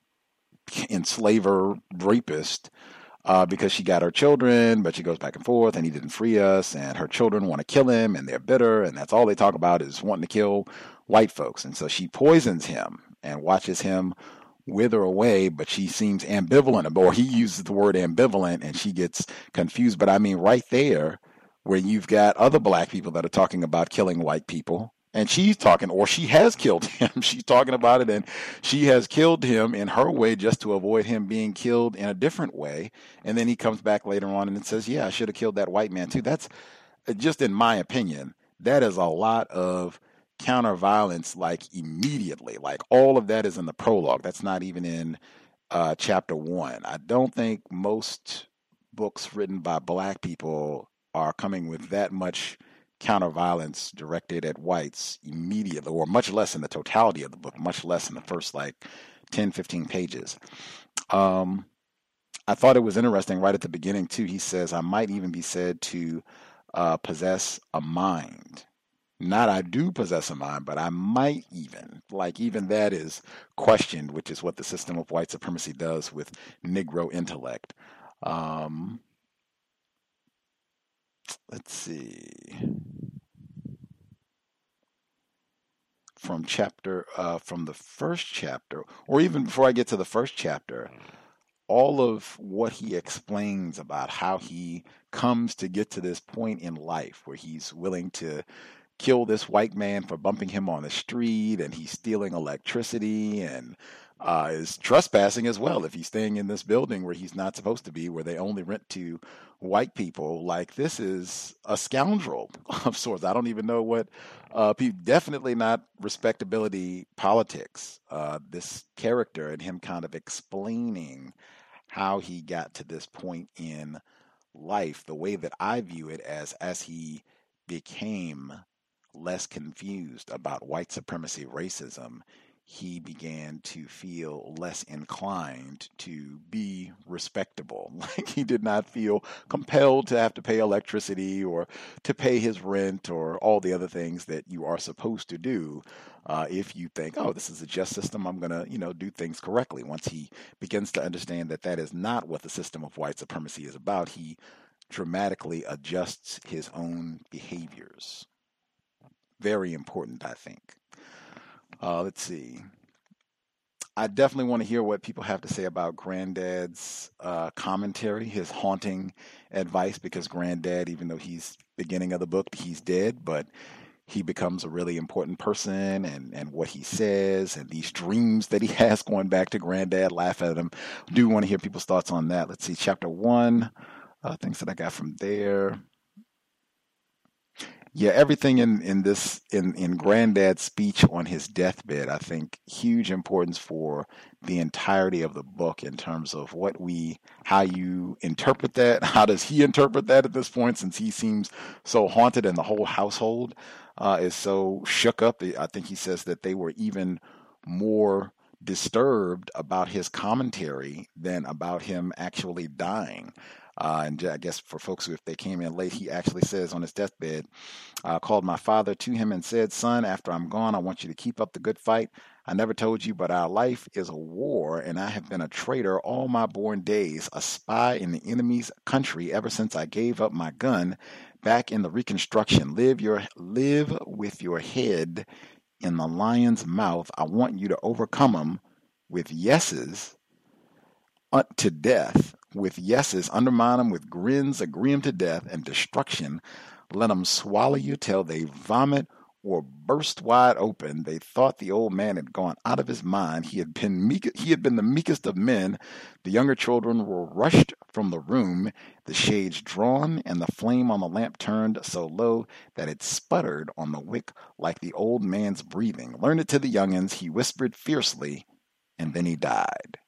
enslaver rapist uh, because she got her children, but she goes back and forth, and he didn't free us, and her children want to kill him, and they're bitter, and that's all they talk about is wanting to kill white folks. And so she poisons him and watches him wither away, but she seems ambivalent, or he uses the word ambivalent, and she gets confused. But I mean, right there, where you've got other black people that are talking about killing white people, and she's talking, or she has killed him. She's talking about it, and she has killed him in her way just to avoid him being killed in a different way. And then he comes back later on and says, yeah, I should have killed that white man too. That's just, in my opinion, that is a lot of counter violence, like immediately. Like all of that is in the prologue. That's not even in uh, chapter one. I don't think most books written by black people are coming with that much counter violence directed at whites immediately, or much less in the totality of the book, much less in the first like ten, fifteen pages. Um, I thought it was interesting right at the beginning too. He says, I might even be said to uh, possess a mind. Not I do possess a mind, but I might even. Like even that is questioned, which is what the system of white supremacy does with Negro intellect. Um, let's see. From chapter, uh, from the first chapter, or even before I get to the first chapter, all of what he explains about how he comes to get to this point in life where he's willing to kill this white man for bumping him on the street, and he's stealing electricity, and uh, is trespassing as well if he's staying in this building where he's not supposed to be, where they only rent to white people. Like, this is a scoundrel of sorts. I don't even know what, uh, definitely not respectability politics. Uh, this character and him kind of explaining how he got to this point in life, the way that I view it as, as he became less confused about white supremacy, racism, he began to feel less inclined to be respectable. Like he did not feel compelled to have to pay electricity or to pay his rent or all the other things that you are supposed to do. Uh, if you think, oh, this is a just system, I'm going to, you know, do things correctly. Once he begins to understand that that is not what the system of white supremacy is about, he dramatically adjusts his own behaviors. Very important, I think. Uh, let's see. I definitely want to hear what people have to say about Granddad's uh, commentary, his haunting advice, because Granddad, even though he's beginning of the book, he's dead, but he becomes a really important person, and, and what he says and these dreams that he has going back to Granddad, laugh at him. Do want to hear people's thoughts on that. Let's see, chapter one, uh, things that I got from there. Yeah, everything in, in this, in, in Granddad's speech on his deathbed, I think huge importance for the entirety of the book in terms of what we, how you interpret that. How does he interpret that at this point, since he seems so haunted and the whole household uh, is so shook up? I think he says that they were even more disturbed about his commentary than about him actually dying. Uh, and I guess for folks who, if they came in late, he actually says on his deathbed, uh, called my father to him and said, son, after I'm gone, I want you to keep up the good fight. I never told you, but our life is a war, and I have been a traitor all my born days, a spy in the enemy's country ever since I gave up my gun back in the Reconstruction. Live your live with your head in the lion's mouth. I want you to overcome him with yeses uh, to death. With yeses, undermine them with grins, agree them to death and destruction. Let them swallow you till they vomit or burst wide open. They thought the old man had gone out of his mind. He had been meek, he had been the meekest of men. The younger children were rushed from the room, the shades drawn and the flame on the lamp turned so low that it sputtered on the wick like the old man's breathing. Learn it to the youngins, he whispered fiercely, and then he died.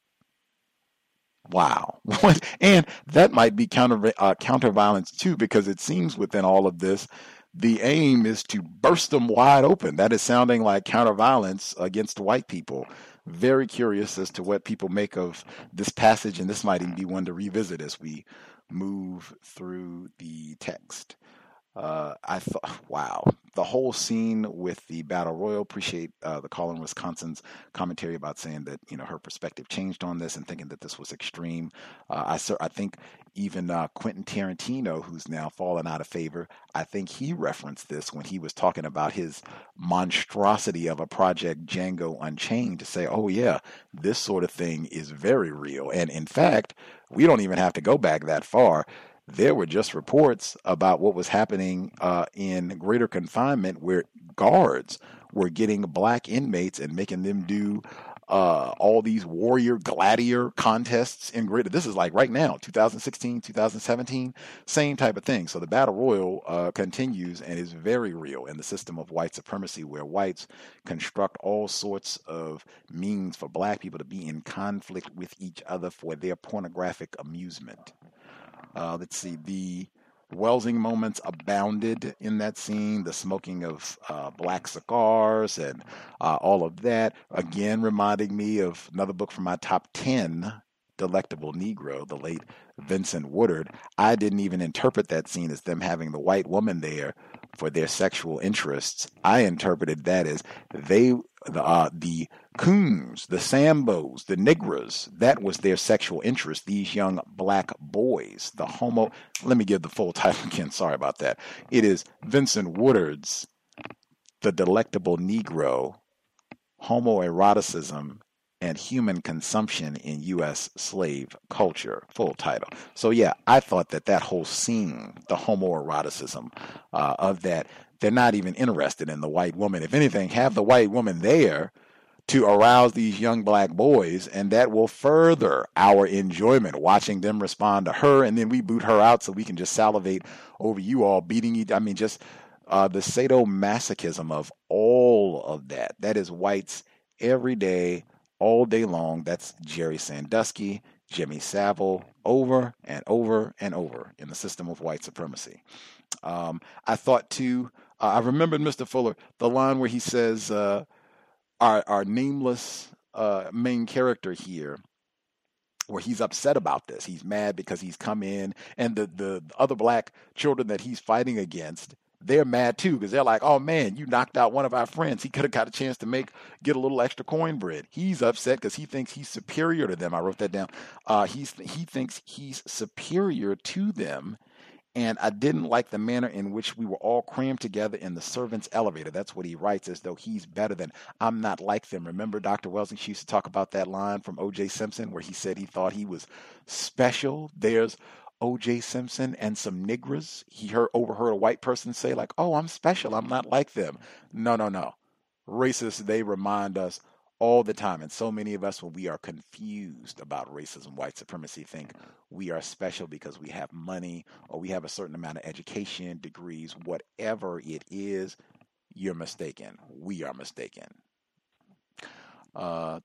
Wow. And that might be counter uh, counter violence too, because it seems within all of this, the aim is to burst them wide open. That is sounding like counter violence against white people. Very curious as to what people make of this passage, and this might even be one to revisit as we move through the text. Uh, I thought, wow, the whole scene with the battle royal. Appreciate uh, the caller in Wisconsin's commentary about saying that, you know, her perspective changed on this and thinking that this was extreme. Uh, I I think even uh, Quentin Tarantino, who's now fallen out of favor, I think he referenced this when he was talking about his monstrosity of a project, Django Unchained, to say, oh yeah, this sort of thing is very real. And in fact, we don't even have to go back that far. There were just reports about what was happening uh, in greater confinement, where guards were getting black inmates and making them do uh, all these warrior gladiator contests in greater. This is like right now, two thousand sixteen, two thousand seventeen, same type of thing. So the battle royal uh, continues and is very real in the system of white supremacy, where whites construct all sorts of means for black people to be in conflict with each other for their pornographic amusement. Uh, let's see, the Welsing moments abounded in that scene, the smoking of uh, black cigars and uh, all of that. Again, reminding me of another book from my top ten, Delectable Negro, the late Vincent Woodard. I didn't even interpret that scene as them having the white woman there for their sexual interests. I interpreted that as they, the, uh, the coons, the Sambos, the Negras, that was their sexual interest, these young black boys, the homo, let me give the full title again, sorry about that. It is Vincent Woodard's The Delectable Negro, Homoeroticism and Human Consumption in U S Slave Culture, full title. So yeah, I thought that that whole scene, the homoeroticism uh, of that, they're not even interested in the white woman. If anything, have the white woman there to arouse these young black boys, and that will further our enjoyment watching them respond to her, and then we boot her out so we can just salivate over you all beating each. I mean, just uh, the sadomasochism of all of that. That is whites every day, all day long. That's Jerry Sandusky, Jimmy Savile, over and over and over in the system of white supremacy. Um, I thought too, uh, I remembered Mister Fuller, the line where he says, uh, our our nameless uh, main character here, where he's upset about this. He's mad because he's come in, and the, the other black children that he's fighting against, they're mad too, because they're like, oh man, you knocked out one of our friends. He could have got a chance to make get a little extra coin bread. He's upset because he thinks he's superior to them. I wrote that down. Uh, he's he thinks he's superior to them. And I didn't like the manner in which we were all crammed together in the servants' elevator. That's what he writes, as though he's better than, I'm not like them. Remember Doctor Wellesley, she used to talk about that line from O J Simpson where he said he thought he was special. There's O J Simpson and some niggers. He heard overheard a white person say like, oh, I'm special. I'm not like them. No, no, no. Racists, they remind us all the time. And so many of us, when we are confused about racism, white supremacy, think we are special because we have money or we have a certain amount of education, degrees, whatever it is. You're mistaken. We are mistaken. Uh,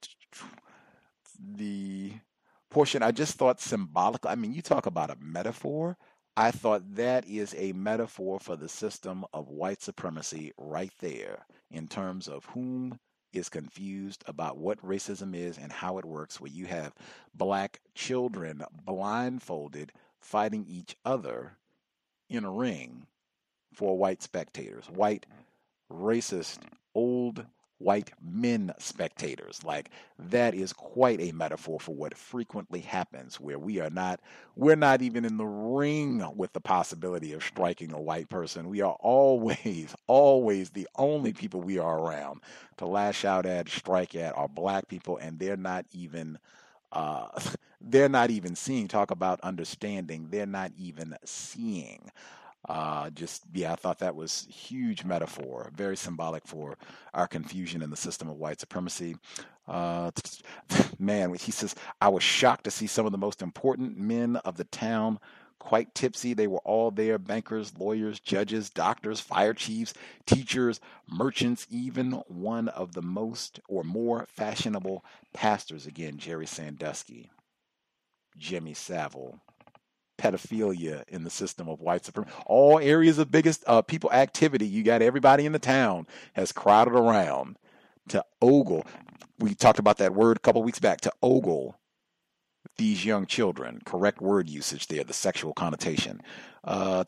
the portion I just thought symbolic. I mean, you talk about a metaphor. I thought that is a metaphor for the system of white supremacy right there, in terms of whom is confused about what racism is and how it works, where you have black children blindfolded fighting each other in a ring for white spectators, white racist old white men spectators. Like, that is quite a metaphor for what frequently happens, where we are not, we're not even in the ring with the possibility of striking a white person. We are always, always the only people we are around to lash out at, strike at, are black people, and they're not even, uh, they're not even seeing. Talk about understanding. They're not even seeing. Uh, just, yeah, I thought that was huge metaphor, very symbolic for our confusion in the system of white supremacy. Uh, man, he says, I was shocked to see some of the most important men of the town quite tipsy. They were all there, bankers, lawyers, judges, doctors, fire chiefs, teachers, merchants, even one of the most or more fashionable pastors. Again, Jerry Sandusky, Jimmy Savile. Pedophilia in the system of white supremacy. All areas of biggest uh, people activity. You got everybody in the town has crowded around to ogle. We talked about that word a couple weeks back, to ogle these young children. Correct word usage there, the sexual connotation. Uh,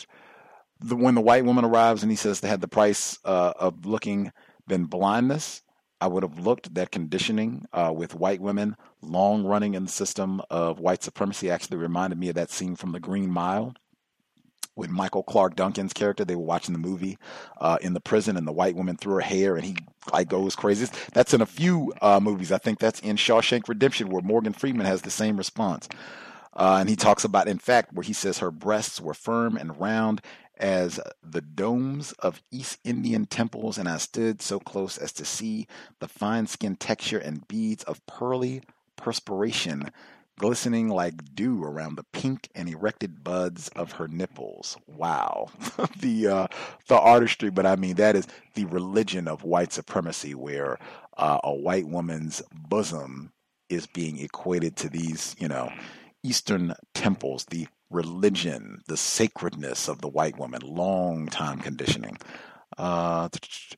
the, when the white woman arrives and he says they had the price uh, of looking been blindness, I would have looked that conditioning uh, with white women long running in the system of white supremacy actually reminded me of that scene from The Green Mile with Michael Clark Duncan's character. They were watching the movie uh, in the prison, and the white woman threw her hair and he like goes crazy. That's in a few uh, movies. I think that's in Shawshank Redemption, where Morgan Freeman has the same response. Uh, and he talks about, in fact, where he says her breasts were firm and round as the domes of East Indian temples, and I stood so close as to see the fine skin texture and beads of pearly perspiration glistening like dew around the pink and erected buds of her nipples. Wow. the uh, the artistry, but I mean, that is the religion of white supremacy, where uh, a white woman's bosom is being equated to these, you know, Eastern temples, the religion, the sacredness of the white woman, long time conditioning. Uh,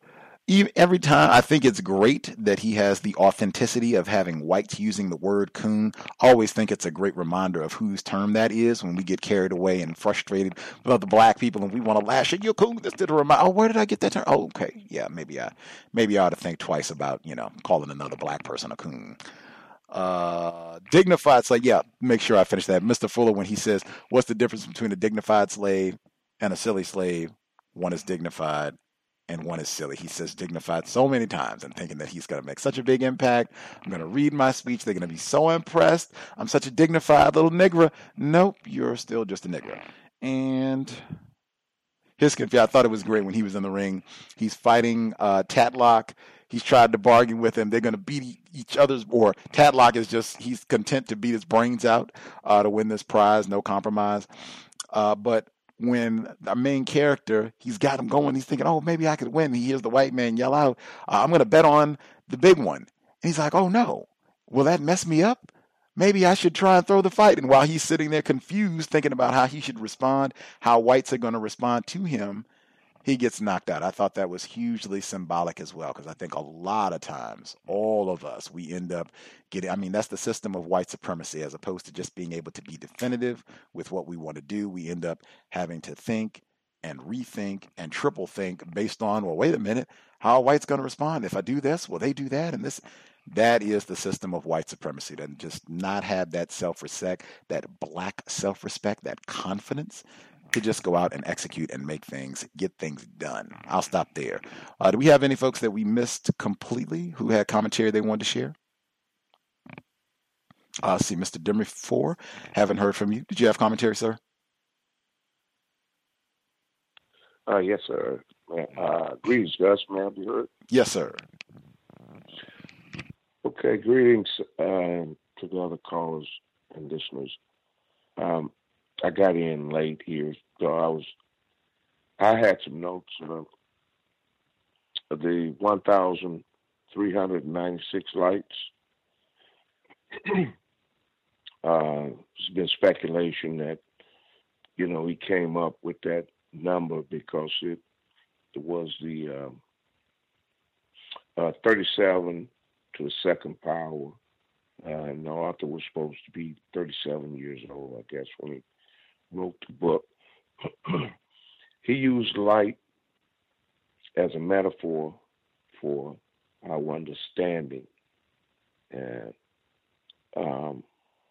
every time, I think it's great that he has the authenticity of having whites using the word coon. I always think it's a great reminder of whose term that is when we get carried away and frustrated with other black people and we want to lash at you coon. This did a remind. Oh, where did I get that term? Oh, okay, yeah, maybe I, maybe I ought to think twice about, you know, calling another black person a coon. Uh, dignified slave. Yeah, make sure I finish that. Mister Fuller, when he says, what's the difference between a dignified slave and a silly slave? One is dignified and one is silly. He says dignified so many times and thinking that he's going to make such a big impact. I'm going to read my speech. They're going to be so impressed. I'm such a dignified little nigger. Nope, you're still just a nigger. And his confusion, I thought it was great when he was in the ring. He's fighting uh, Tatlock. He's tried to bargain with him. They're going to beat each other's, or Tatlock is just, he's content to beat his brains out uh, to win this prize, no compromise. Uh, but when the main character, he's got him going, he's thinking, oh, maybe I could win. He hears the white man yell out, uh, I'm going to bet on the big one. And he's like, oh, no. Will that mess me up? Maybe I should try and throw the fight. And while he's sitting there confused, thinking about how he should respond, how whites are going to respond to him, he gets knocked out. I thought that was hugely symbolic as well, because I think a lot of times, all of us, we end up getting, I mean, that's the system of white supremacy. As opposed to just being able to be definitive with what we want to do, we end up having to think and rethink and triple think based on, well, wait a minute, how are whites going to respond? If I do this, will they do that? And this, that is the system of white supremacy, that just not have that self-respect, that black self-respect, that confidence to just go out and execute and make things, get things done. I'll stop there. Uh, do we have any folks that we missed completely who had commentary they wanted to share? Uh, see, Mister Demery four, haven't heard from you. Did you have commentary, sir? Uh, yes, sir. Uh, greetings, Gus. May I be heard? Yes, sir. Okay, greetings um, to the other callers and listeners. Um, I got in late here, so I was. I had some notes on uh, the one thousand three hundred ninety-six lights. uh, there's been speculation that, you know, he came up with that number because it, it was the um, uh, thirty-seven to the second power. Uh, and the author was supposed to be thirty-seven years old, I guess, when he wrote the book. He used light as a metaphor for our understanding and um,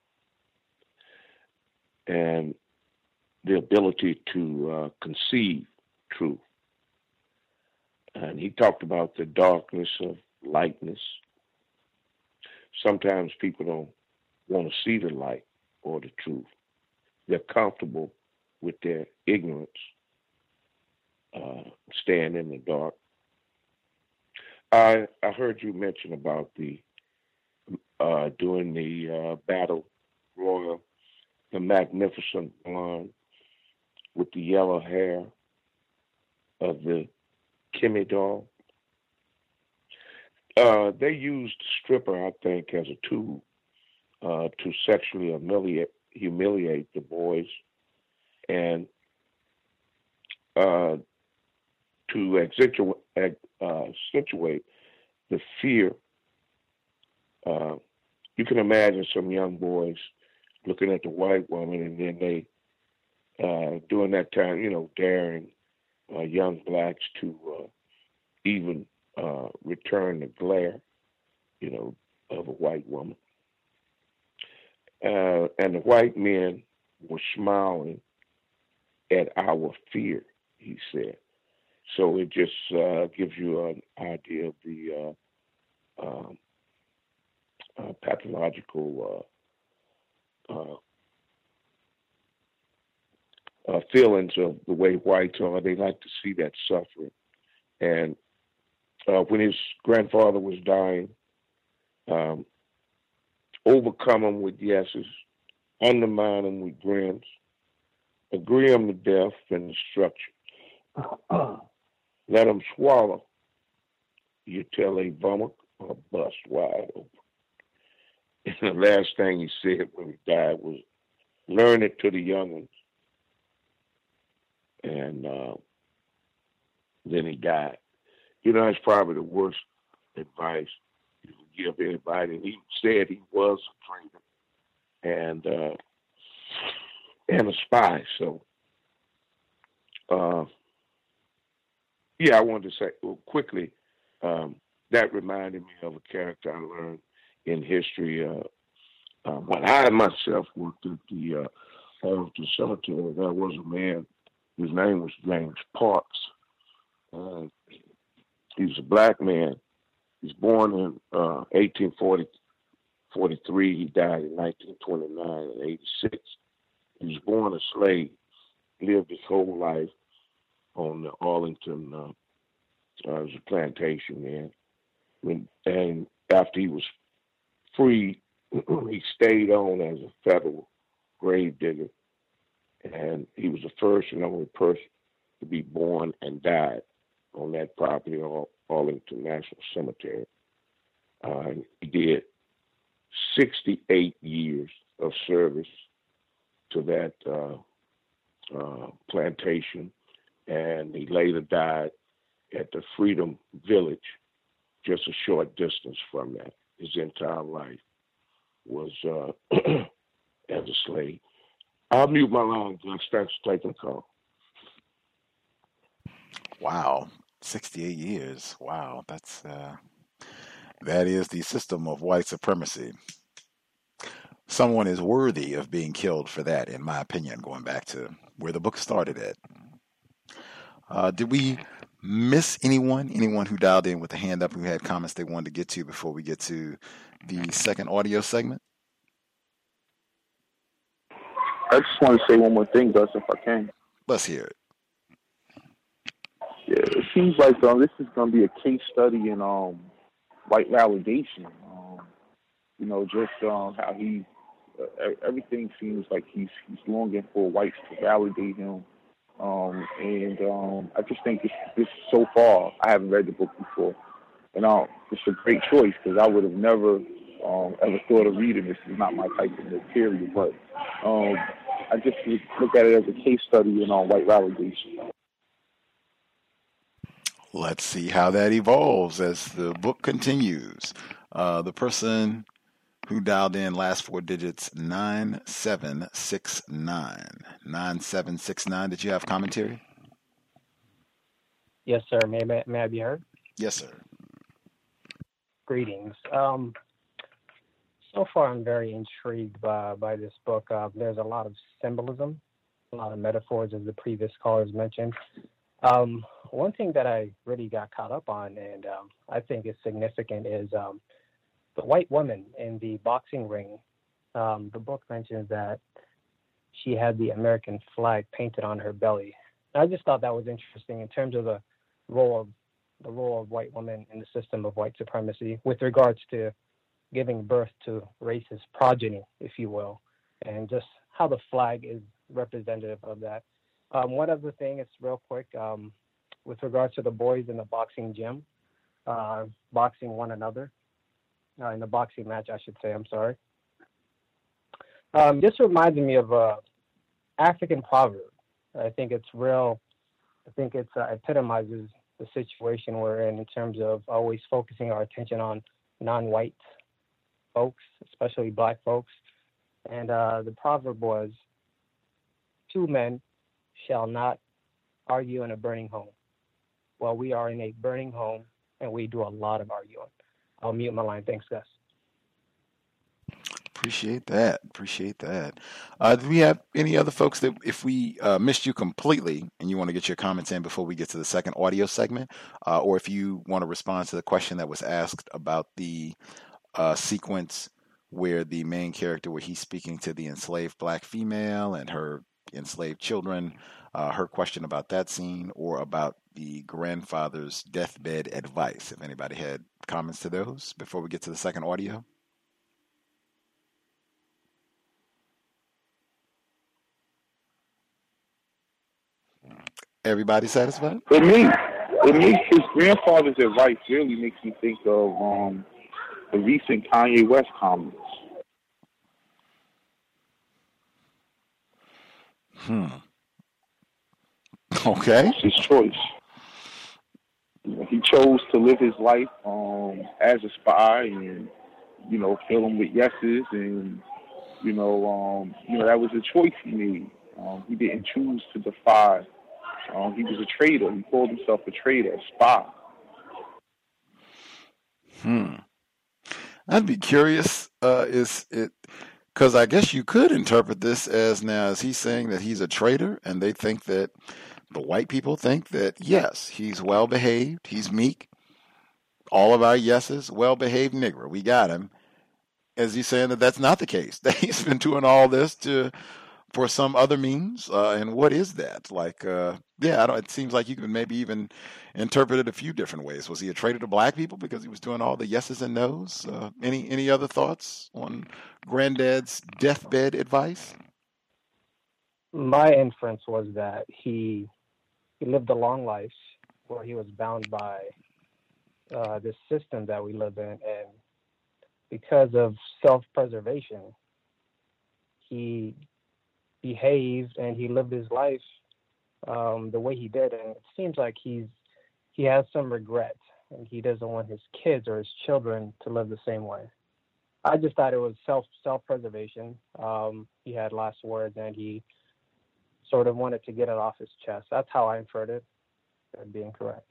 and the ability to uh, conceive truth. And he talked about the darkness of lightness. Sometimes people don't want to see the light or the truth. They're comfortable with their ignorance, uh, staying in the dark. I I heard you mention about the uh, doing the uh, battle royal, the magnificent blonde with the yellow hair of the Kimmy doll. Uh, they used stripper, I think, as a tool uh, to sexually humiliate, humiliate the boys and uh, to accentuate, uh, accentuate the fear. Uh, you can imagine some young boys looking at the white woman, and then they, uh, during that time, you know, daring uh, young blacks to uh, even uh, return the glare, you know, of a white woman. Uh, and the white men were smiling at our fear, he said. So it just uh, gives you an idea of the uh, um, uh, pathological uh, uh, uh, feelings of the way whites are. They like to see that suffering. And uh, when his grandfather was dying, um, overcome him with yeses, undermine him with grins, agree him to death and destruction. Let him swallow, you tell a vomit or bust wide open. And the last thing he said when he died was, learn it to the young ones. And uh, then he died. You know, that's probably the worst advice you can give anybody. And he said he was a traitor and uh, and a spy. So, uh, yeah, I wanted to say well, quickly, um, that reminded me of a character I learned in history uh, uh, when I myself worked at the uh, Arlington Cemetery. There was a man, his name was James Parks. Uh, he was a black man. He was born in uh, eighteen forty-three. He died in nineteen twenty-nine and eighty-six. He was born a slave, lived his whole life on the Arlington, uh, uh, it was a plantation there. When, and after he was free, he stayed on as a federal grave digger. And he was the first and only person to be born and died on that property, Arlington National Cemetery. Uh, he did sixty-eight years of service to that uh, uh, plantation and he later died at the Freedom Village, just a short distance from that. His entire life was uh, as a slave. I'll mute my line, Gus. Thanks for taking the call. Wow, sixty-eight years. Wow, that's uh, that is the system of white supremacy. Someone is worthy of being killed for that, in my opinion, going back to where the book started at. Uh, did we miss anyone? Anyone who dialed in with a hand up who had comments they wanted to get to before we get to the second audio segment? I just want to say one more thing, Gus, if I can. Let's hear it. Yeah, it seems like um, this is going to be a case study in um, white validation. Um, you know, just um, how he, uh, everything seems like he's he's longing for whites to validate him. Um, and um, I just think this, this so far, I haven't read the book before, and um, it's a great choice because I would have never um, ever thought of reading this. It's not my type of material, but um, I just look at it as a case study in um, white validation. Let's see how that evolves as the book continues. Uh, the person who dialed in last four digits, nine seven six nine. nine seven six nine, did you have commentary? Yes, sir. May, may, may I be heard? Yes, sir. Greetings. Um, so far, I'm very intrigued by, by this book. Uh, there's a lot of symbolism, a lot of metaphors, as the previous callers mentioned. Um, one thing that I really got caught up on, and um, I think is significant, is um, the white woman in the boxing ring. Um, the book mentions that she had the American flag painted on her belly. And I just thought that was interesting in terms of the role of the role of white women in the system of white supremacy with regards to giving birth to racist progeny, if you will, and just how the flag is representative of that. Um, one other thing, it's real quick, um, with regards to the boys in the boxing gym, uh, boxing one another, uh, in the boxing match, I should say, I'm sorry. Um, this reminds me of a African proverb. I think it's real, I think it uh, epitomizes the situation we're in in terms of always focusing our attention on non-white folks, especially black folks. And uh, the proverb was, two men shall not argue in a burning home. Well, we are in a burning home, and we do a lot of arguing. I'll mute my line. Thanks, Gus. Appreciate that. Appreciate that. Uh, do we have any other folks that, if we uh, missed you completely and you want to get your comments in before we get to the second audio segment, uh, or if you want to respond to the question that was asked about the uh, sequence where the main character, where he's speaking to the enslaved black female and her enslaved children, uh, her question about that scene, or about the grandfather's deathbed advice, if anybody had comments to those before we get to the second audio. Everybody satisfied? It makes, it makes his grandfather's advice really makes me think of um, the recent Kanye West comments. Hmm. Okay. It's his choice. He chose to live his life um, as a spy, and you know, fill him with yeses, and you know, um, you know that was a choice he made. Um, he didn't choose to defy. Um, he was a traitor. He called himself a traitor, a spy. Hmm. I'd be curious. Uh, is it? Because I guess you could interpret this as, now, is he saying that he's a traitor, and they think that the white people think that, yes, he's well behaved, he's meek, all of our yeses, well behaved nigger, we got him. Is he saying that that's not the case? That he's been doing all this to for some other means? Uh, and what is that? Like, uh, yeah, I don't, it seems like you could maybe even interpret it a few different ways. Was he a traitor to black people because he was doing all the yeses and nos? Uh, any any other thoughts on Granddad's deathbed advice? My inference was that he he lived a long life where he was bound by uh, this system that we live in, and because of self-preservation, he behaved and he lived his life um, the way he did, and it seems like he's he has some regret, and he doesn't want his kids or his children to live the same way. I just thought it was self self preservation. Um, he had last words, and he sort of wanted to get it off his chest. That's how I inferred it, as being correct.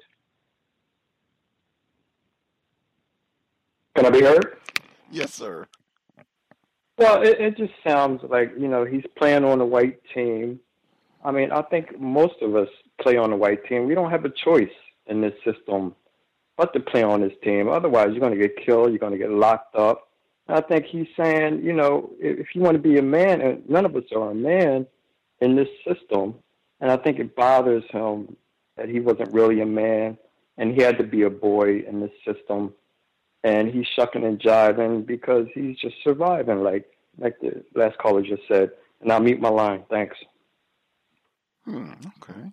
Can I be heard? Yes, sir. Well, it, it just sounds like, you know, he's playing on the white team. I mean, I think most of us play on the white team. We don't have a choice in this system but to play on this team. Otherwise, you're going to get killed. You're going to get locked up. I think he's saying, you know, if you want to be a man, and none of us are a man in this system, and I think it bothers him that he wasn't really a man and he had to be a boy in this system. And he's shucking and jiving because he's just surviving, like like the last caller just said. And I'll mute my line. Thanks. Hmm, okay.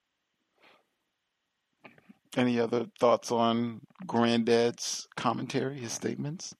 Any other thoughts on Granddad's commentary, his statements?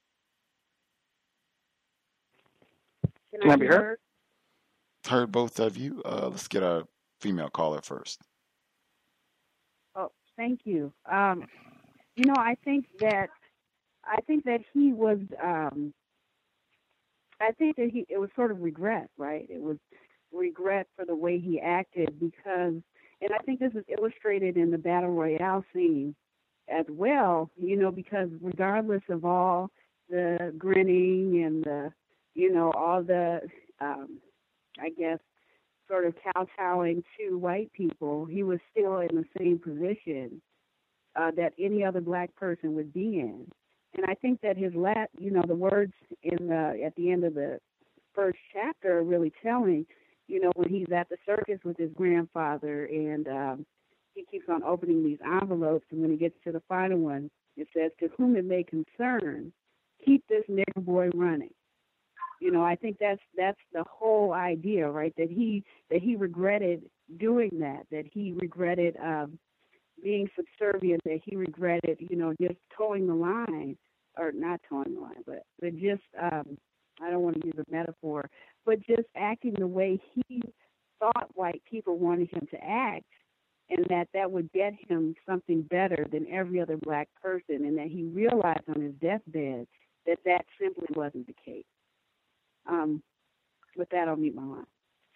Can Can I I be be heard? heard? Heard both of you. Uh, let's get our female caller first. Oh, thank you. Um, you know, I think that I think that he was. Um, I think that he it was sort of regret, right? It was regret for the way he acted because, and I think this is illustrated in the battle royale scene as well. You know, because regardless of all the grinning and the, you know, all the, um, I guess, sort of kowtowing to white people, he was still in the same position uh, that any other black person would be in. And I think that his lat, you know, the words in the at the end of the first chapter are really telling. You know, when he's at the circus with his grandfather, and um, he keeps on opening these envelopes, and when he gets to the final one, it says, "To whom it may concern, keep this nigger boy running." You know, I think that's that's the whole idea, right? That he that he regretted doing that. That he regretted um, being subservient. That he regretted, you know, just towing the line, or not towing the line, but but just um, I don't want to use a metaphor, but just acting the way he thought white people wanted him to act, and that that would get him something better than every other black person, and that he realized on his deathbed that that simply wasn't the case. Um, with that, I'll mute my line.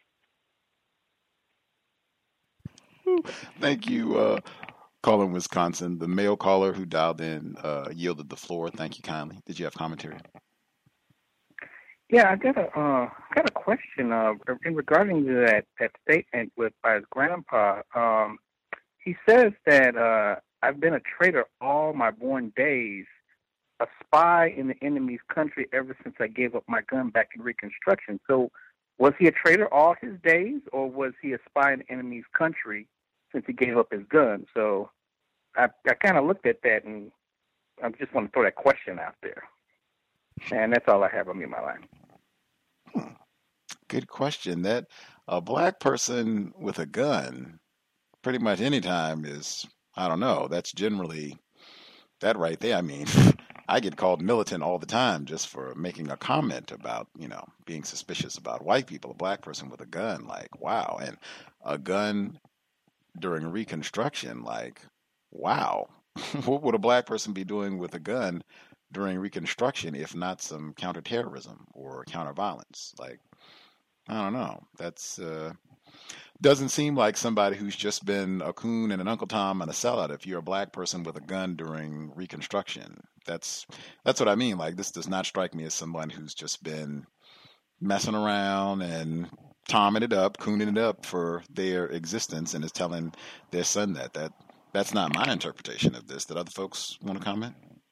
Thank you, uh, caller in Wisconsin. The male caller who dialed in uh, yielded the floor. Thank you kindly. Did you have commentary? Yeah, I got a uh, got a question uh, in regarding to that, that statement with by his grandpa. Um, he says that uh, I've been a traitor all my born days, a spy in the enemy's country ever since I gave up my gun back in Reconstruction. So was he a traitor all his days, or was he a spy in the enemy's country since he gave up his gun? So I, I kind of looked at that, and I just want to throw that question out there. And that's all I have on me in my line. Hmm. Good question. That a black person with a gun, pretty much any time is, I don't know, that's generally, that right there, I mean, I get called militant all the time just for making a comment about, you know, being suspicious about white people. A black person with a gun, like, wow. And a gun during Reconstruction, like, wow. What would a black person be doing with a gun during Reconstruction if not some counterterrorism or counterviolence? Like, I don't know. That's uh, doesn't seem like somebody who's just been a coon and an Uncle Tom and a sellout. If you're a black person with a gun during Reconstruction, that's that's what I mean. Like, this does not strike me as someone who's just been messing around and tomming it up, cooning it up for their existence, and is telling their son that. That that's not my interpretation of this. Did other folks want to comment?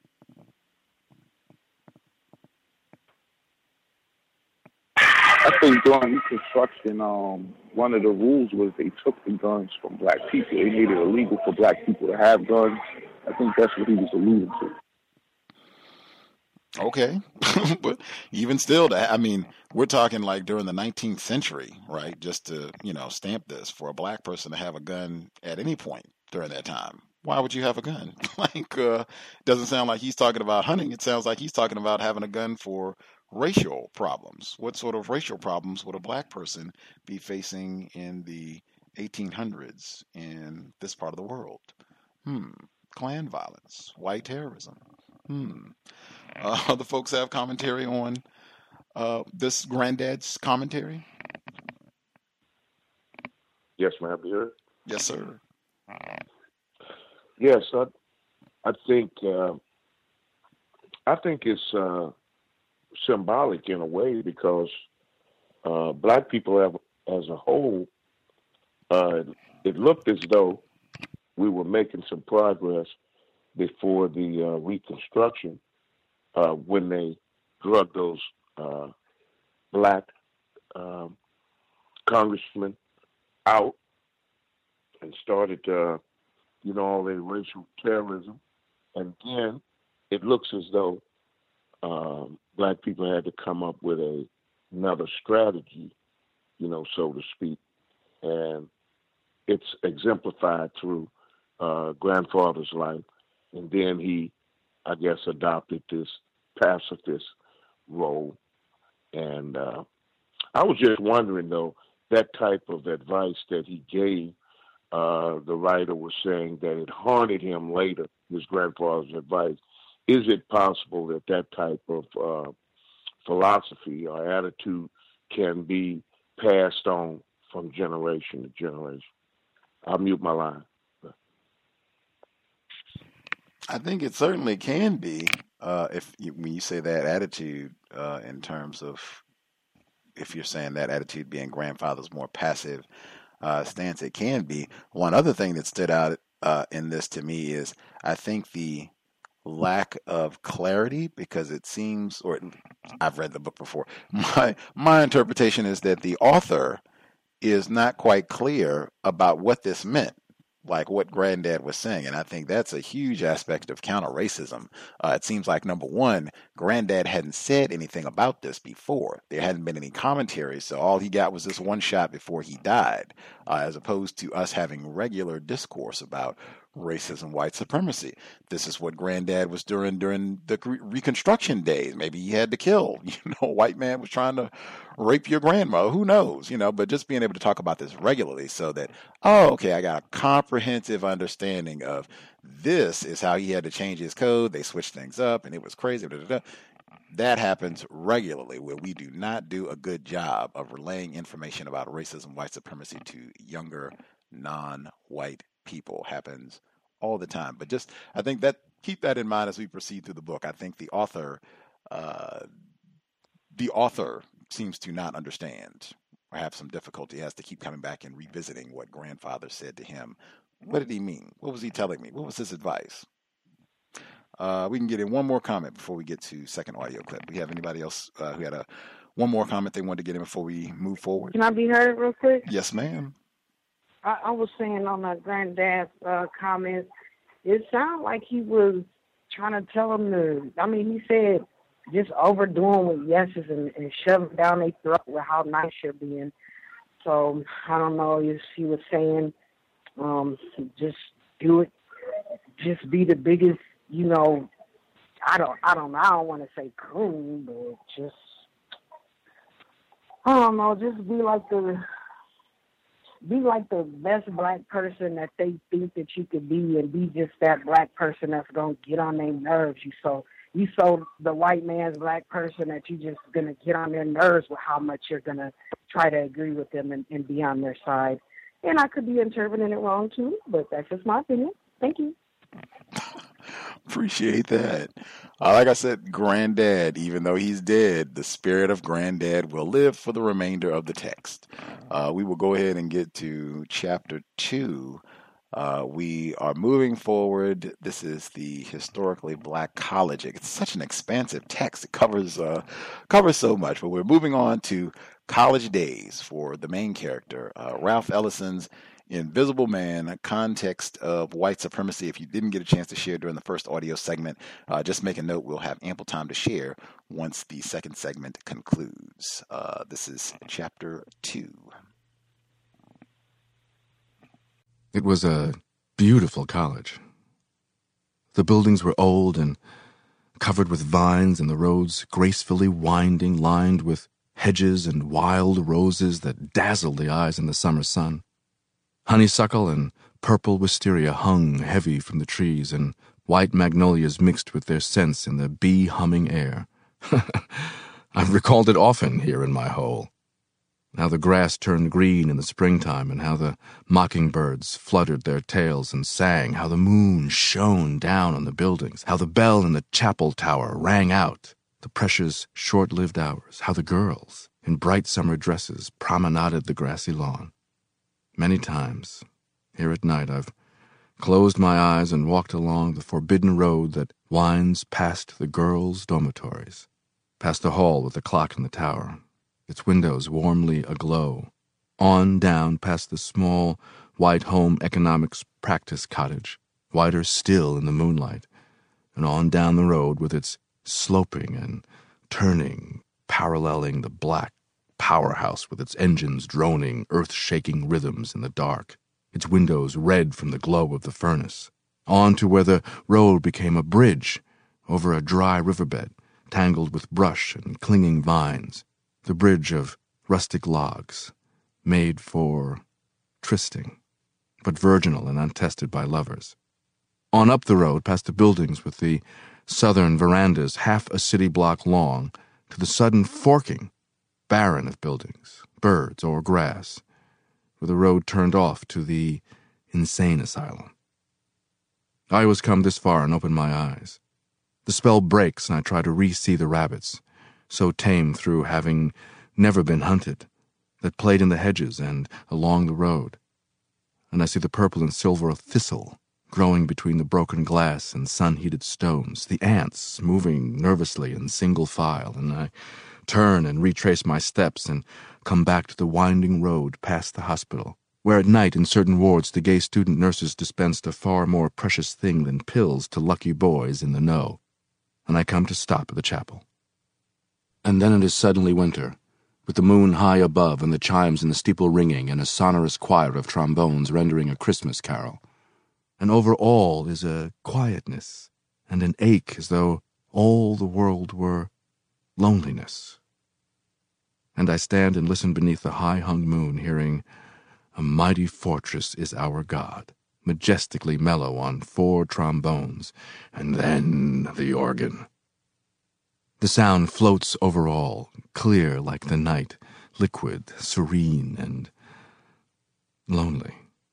I think during Reconstruction, um, one of the rules was they took the guns from black people. They made it illegal for black people to have guns. I think that's what he was alluding to. Okay. But even still, that, I mean, we're talking like during the nineteenth century, right? Just to, you know, stamp this, for a black person to have a gun at any point during that time. Why would you have a gun? Like, uh, doesn't sound like he's talking about hunting. It sounds like he's talking about having a gun for racial problems. What sort of racial problems would a black person be facing in the eighteen hundreds in this part of the world. Hmm. Klan violence, white terrorism. Hmm. Uh, other folks have commentary on uh, this granddad's commentary? Yes, ma'am. Here. Yes, sir. Yes, I, I think uh, I think it's uh, symbolic in a way because uh, black people have, as a whole, uh, it looked as though we were making some progress before the uh, Reconstruction uh, when they drug those uh, black um, congressmen out and started, uh, you know, all the racial terrorism. And then it looks as though um, black people had to come up with a, another strategy, you know, so to speak. And it's exemplified through uh, grandfather's life. And then he, I guess, adopted this pacifist role. And uh, I was just wondering, though, that type of advice that he gave, uh, the writer was saying that it haunted him later, his grandfather's advice. Is it possible that that type of uh, philosophy or attitude can be passed on from generation to generation? I'll mute my line. I think it certainly can be. Uh, if you, when you say that attitude, uh, in terms of if you're saying that attitude being grandfather's more passive uh, stance, it can be. One other thing that stood out uh, in this to me is I think the lack of clarity, because it seems, or I've read the book before. My my interpretation is that the author is not quite clear about what this meant, like what Granddad was saying. And I think that's a huge aspect of counter-racism. Uh, it seems like, number one, Granddad hadn't said anything about this before. There hadn't been any commentary, so all he got was this one shot before he died, uh, as opposed to us having regular discourse about racism, white supremacy. This is what Granddad was doing during the Reconstruction days. Maybe he had to kill, you know, a white man was trying to rape your grandma. Who knows, you know, but just being able to talk about this regularly so that, oh, okay, I got a comprehensive understanding of this is how he had to change his code. They switched things up and it was crazy. Da, da, da. That happens regularly where we do not do a good job of relaying information about racism, white supremacy to younger, non-white people. Happens all the time. But just, I think that, keep that in mind as we proceed through the book. I think the author, uh, the author seems to not understand or have some difficulty. He has to keep coming back and revisiting what grandfather said to him. What did he mean? What was he telling me? What was his advice? Uh, we can get in one more comment before we get to second audio clip. We have anybody else uh, who had a one more comment they wanted to get in before we move forward? Can I be heard real quick? Yes, ma'am. I, I was saying on the granddad's uh, comments, it sounded like he was trying to tell him to, I mean, he said just overdoing with yeses and, and shoving down their throat with how nice you're being. So I don't know if he was saying um, just do it, just be the biggest, you know, I don't, I don't know, I don't want to say coon, but just, I don't know, just be like the, be like the best black person that they think that you could be, and be just that black person that's going to get on their nerves. You so, you so the white man's black person that you just going to get on their nerves with how much you're going to try to agree with them and, and be on their side. And I could be interpreting it wrong too, but that's just my opinion. Thank you. Appreciate that. Uh, like I said, Granddad, even though he's dead, the spirit of Granddad will live for the remainder of the text. Uh, we will go ahead and get to chapter two. Uh, we are moving forward. This is the historically black college. It's such an expansive text. It covers uh, covers so much, but we're moving on to college days for the main character, uh, Ralph Ellison's Invisible Man, a context of white supremacy. If you didn't get a chance to share during the first audio segment, uh, just make a note. We'll have ample time to share once the second segment concludes. Uh, this is chapter two. It was a beautiful college. The buildings were old and covered with vines, and the roads gracefully winding, lined with hedges and wild roses that dazzled the eyes in the summer sun. Honeysuckle and purple wisteria hung heavy from the trees, and white magnolias mixed with their scents in the bee-humming air. I've recalled it often here in my hole. How the grass turned green in the springtime, and how the mockingbirds fluttered their tails and sang, how the moon shone down on the buildings, how the bell in the chapel tower rang out the precious short-lived hours, how the girls, in bright summer dresses, promenaded the grassy lawn. Many times, here at night, I've closed my eyes and walked along the forbidden road that winds past the girls' dormitories, past the hall with the clock in the tower, its windows warmly aglow, on down past the small white home economics practice cottage, whiter still in the moonlight, and on down the road with its sloping and turning, paralleling the black powerhouse with its engines droning earth-shaking rhythms in the dark, its windows red from the glow of the furnace, on to where the road became a bridge over a dry riverbed tangled with brush and clinging vines, the bridge of rustic logs, made for trysting, but virginal and untested by lovers. On up the road, past the buildings with the southern verandas half a city block long, to the sudden forking, barren of buildings, birds, or grass, where the road turned off to the insane asylum. I always come this far and open my eyes. The spell breaks, and I try to re-see the rabbits, so tame through having never been hunted, that played in the hedges and along the road. And I see the purple and silver thistle growing between the broken glass and sun-heated stones, the ants moving nervously in single file, and I turn and retrace my steps and come back to the winding road past the hospital, where at night in certain wards the gay student nurses dispensed a far more precious thing than pills to lucky boys in the know, and I come to stop at the chapel. And then it is suddenly winter, with the moon high above and the chimes in the steeple ringing and a sonorous choir of trombones rendering a Christmas carol. And over all is a quietness and an ache as though all the world were loneliness. And I stand and listen beneath the high-hung moon, hearing, "A mighty fortress is our God," majestically mellow on four trombones, and then the organ. The sound floats over all, clear like the night, liquid, serene, and lonely.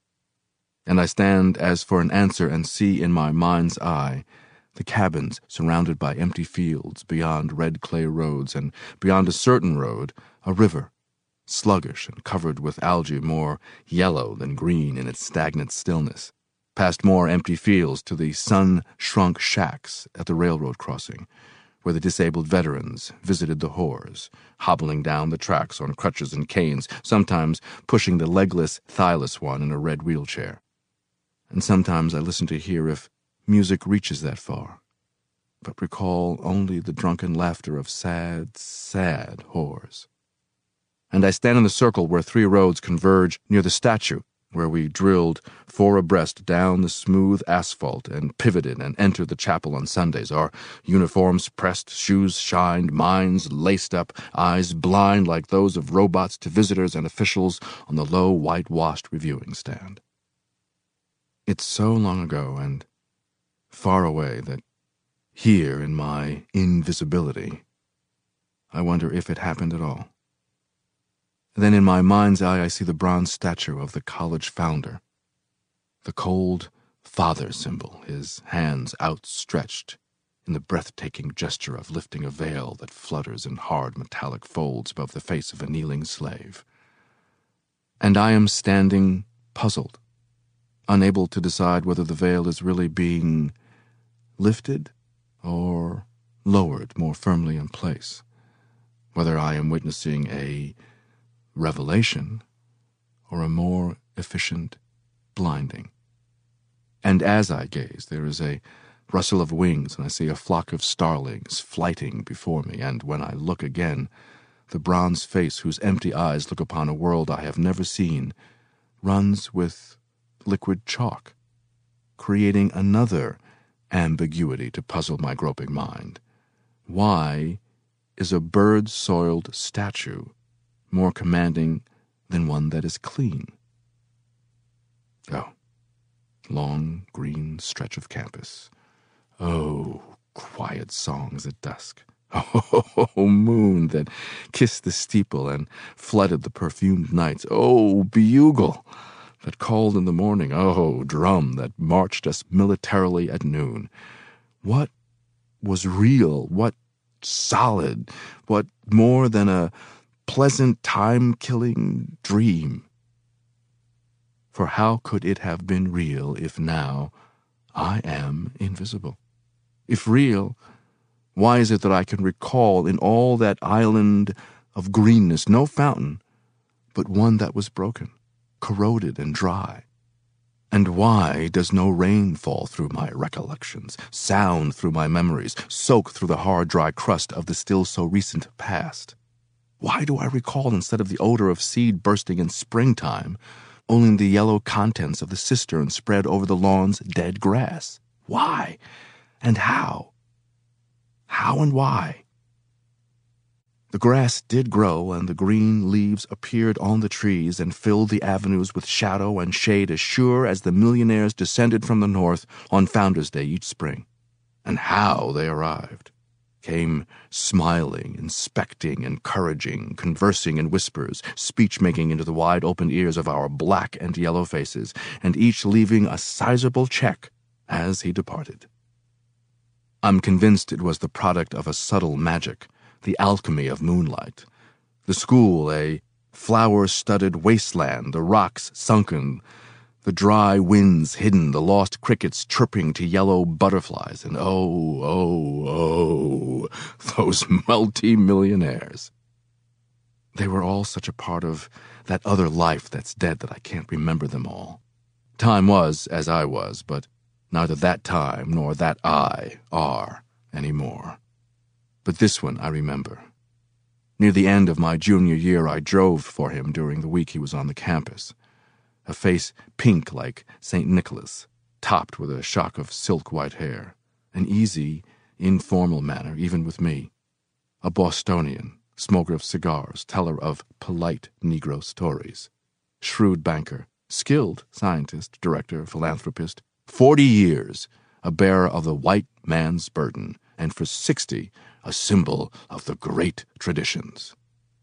And I stand as for an answer and see in my mind's eye the cabins surrounded by empty fields beyond red clay roads, and beyond a certain road a river, sluggish and covered with algae more yellow than green in its stagnant stillness, past more empty fields to the sun-shrunk shacks at the railroad crossing, where the disabled veterans visited the whores, hobbling down the tracks on crutches and canes, sometimes pushing the legless, thighless one in a red wheelchair. And sometimes I listen to hear if music reaches that far, but recall only the drunken laughter of sad, sad whores. And I stand in the circle where three roads converge near the statue, where we drilled four abreast down the smooth asphalt and pivoted and entered the chapel on Sundays, our uniforms pressed, shoes shined, minds laced up, eyes blind like those of robots to visitors and officials on the low whitewashed reviewing stand. It's so long ago and far away that here in my invisibility, I wonder if it happened at all. Then in my mind's eye I see the bronze statue of the college founder, the cold father symbol, his hands outstretched in the breathtaking gesture of lifting a veil that flutters in hard metallic folds above the face of a kneeling slave. And I am standing puzzled, unable to decide whether the veil is really being lifted or lowered more firmly in place, whether I am witnessing a revelation or a more efficient blinding. And as I gaze, there is a rustle of wings, and I see a flock of starlings flighting before me, and when I look again, the bronze face whose empty eyes look upon a world I have never seen runs with liquid chalk, creating another ambiguity to puzzle my groping mind. Why is a bird-soiled statue more commanding than one that is clean? long green stretch of campus. Oh, quiet songs at dusk. Oh, moon that kissed the steeple and flooded the perfumed nights. Oh, bugle that called in the morning. Oh, drum that marched us militarily at noon. What was real? What solid? What more than a pleasant time-killing dream? For how could it have been real if now I am invisible? If real, why is it that I can recall in all that island of greenness no fountain, but one that was broken, corroded and dry? And why does no rain fall through my recollections, sound through my memories, soak through the hard, dry crust of the still so recent past? Why do I recall, instead of the odor of seed bursting in springtime, only the yellow contents of the cistern spread over the lawn's dead grass? Why? And how? How and why? The grass did grow, and the green leaves appeared on the trees and filled the avenues with shadow and shade as sure as the millionaires descended from the north on Founder's Day each spring. And how they arrived! Came smiling, inspecting, encouraging, conversing in whispers, speech-making into the wide-open ears of our black and yellow faces, and each leaving a sizable check as he departed. I'm convinced it was the product of a subtle magic, the alchemy of moonlight. The school, a flower-studded wasteland, the rocks sunken, the dry winds hidden, the lost crickets chirping to yellow butterflies, and oh, oh, oh, those multi-millionaires. They were all such a part of that other life that's dead that I can't remember them all. Time was as I was, but neither that time nor that I are anymore. But this one I remember. Near the end of my junior year, I drove for him during the week he was on the campus. A face pink like Saint Nicholas, topped with a shock of silk-white hair. An easy, informal manner, even with me. A Bostonian, smoker of cigars, teller of polite Negro stories. Shrewd banker, skilled scientist, director, philanthropist. Forty years, a bearer of the white man's burden, and for sixty, a symbol of the great traditions.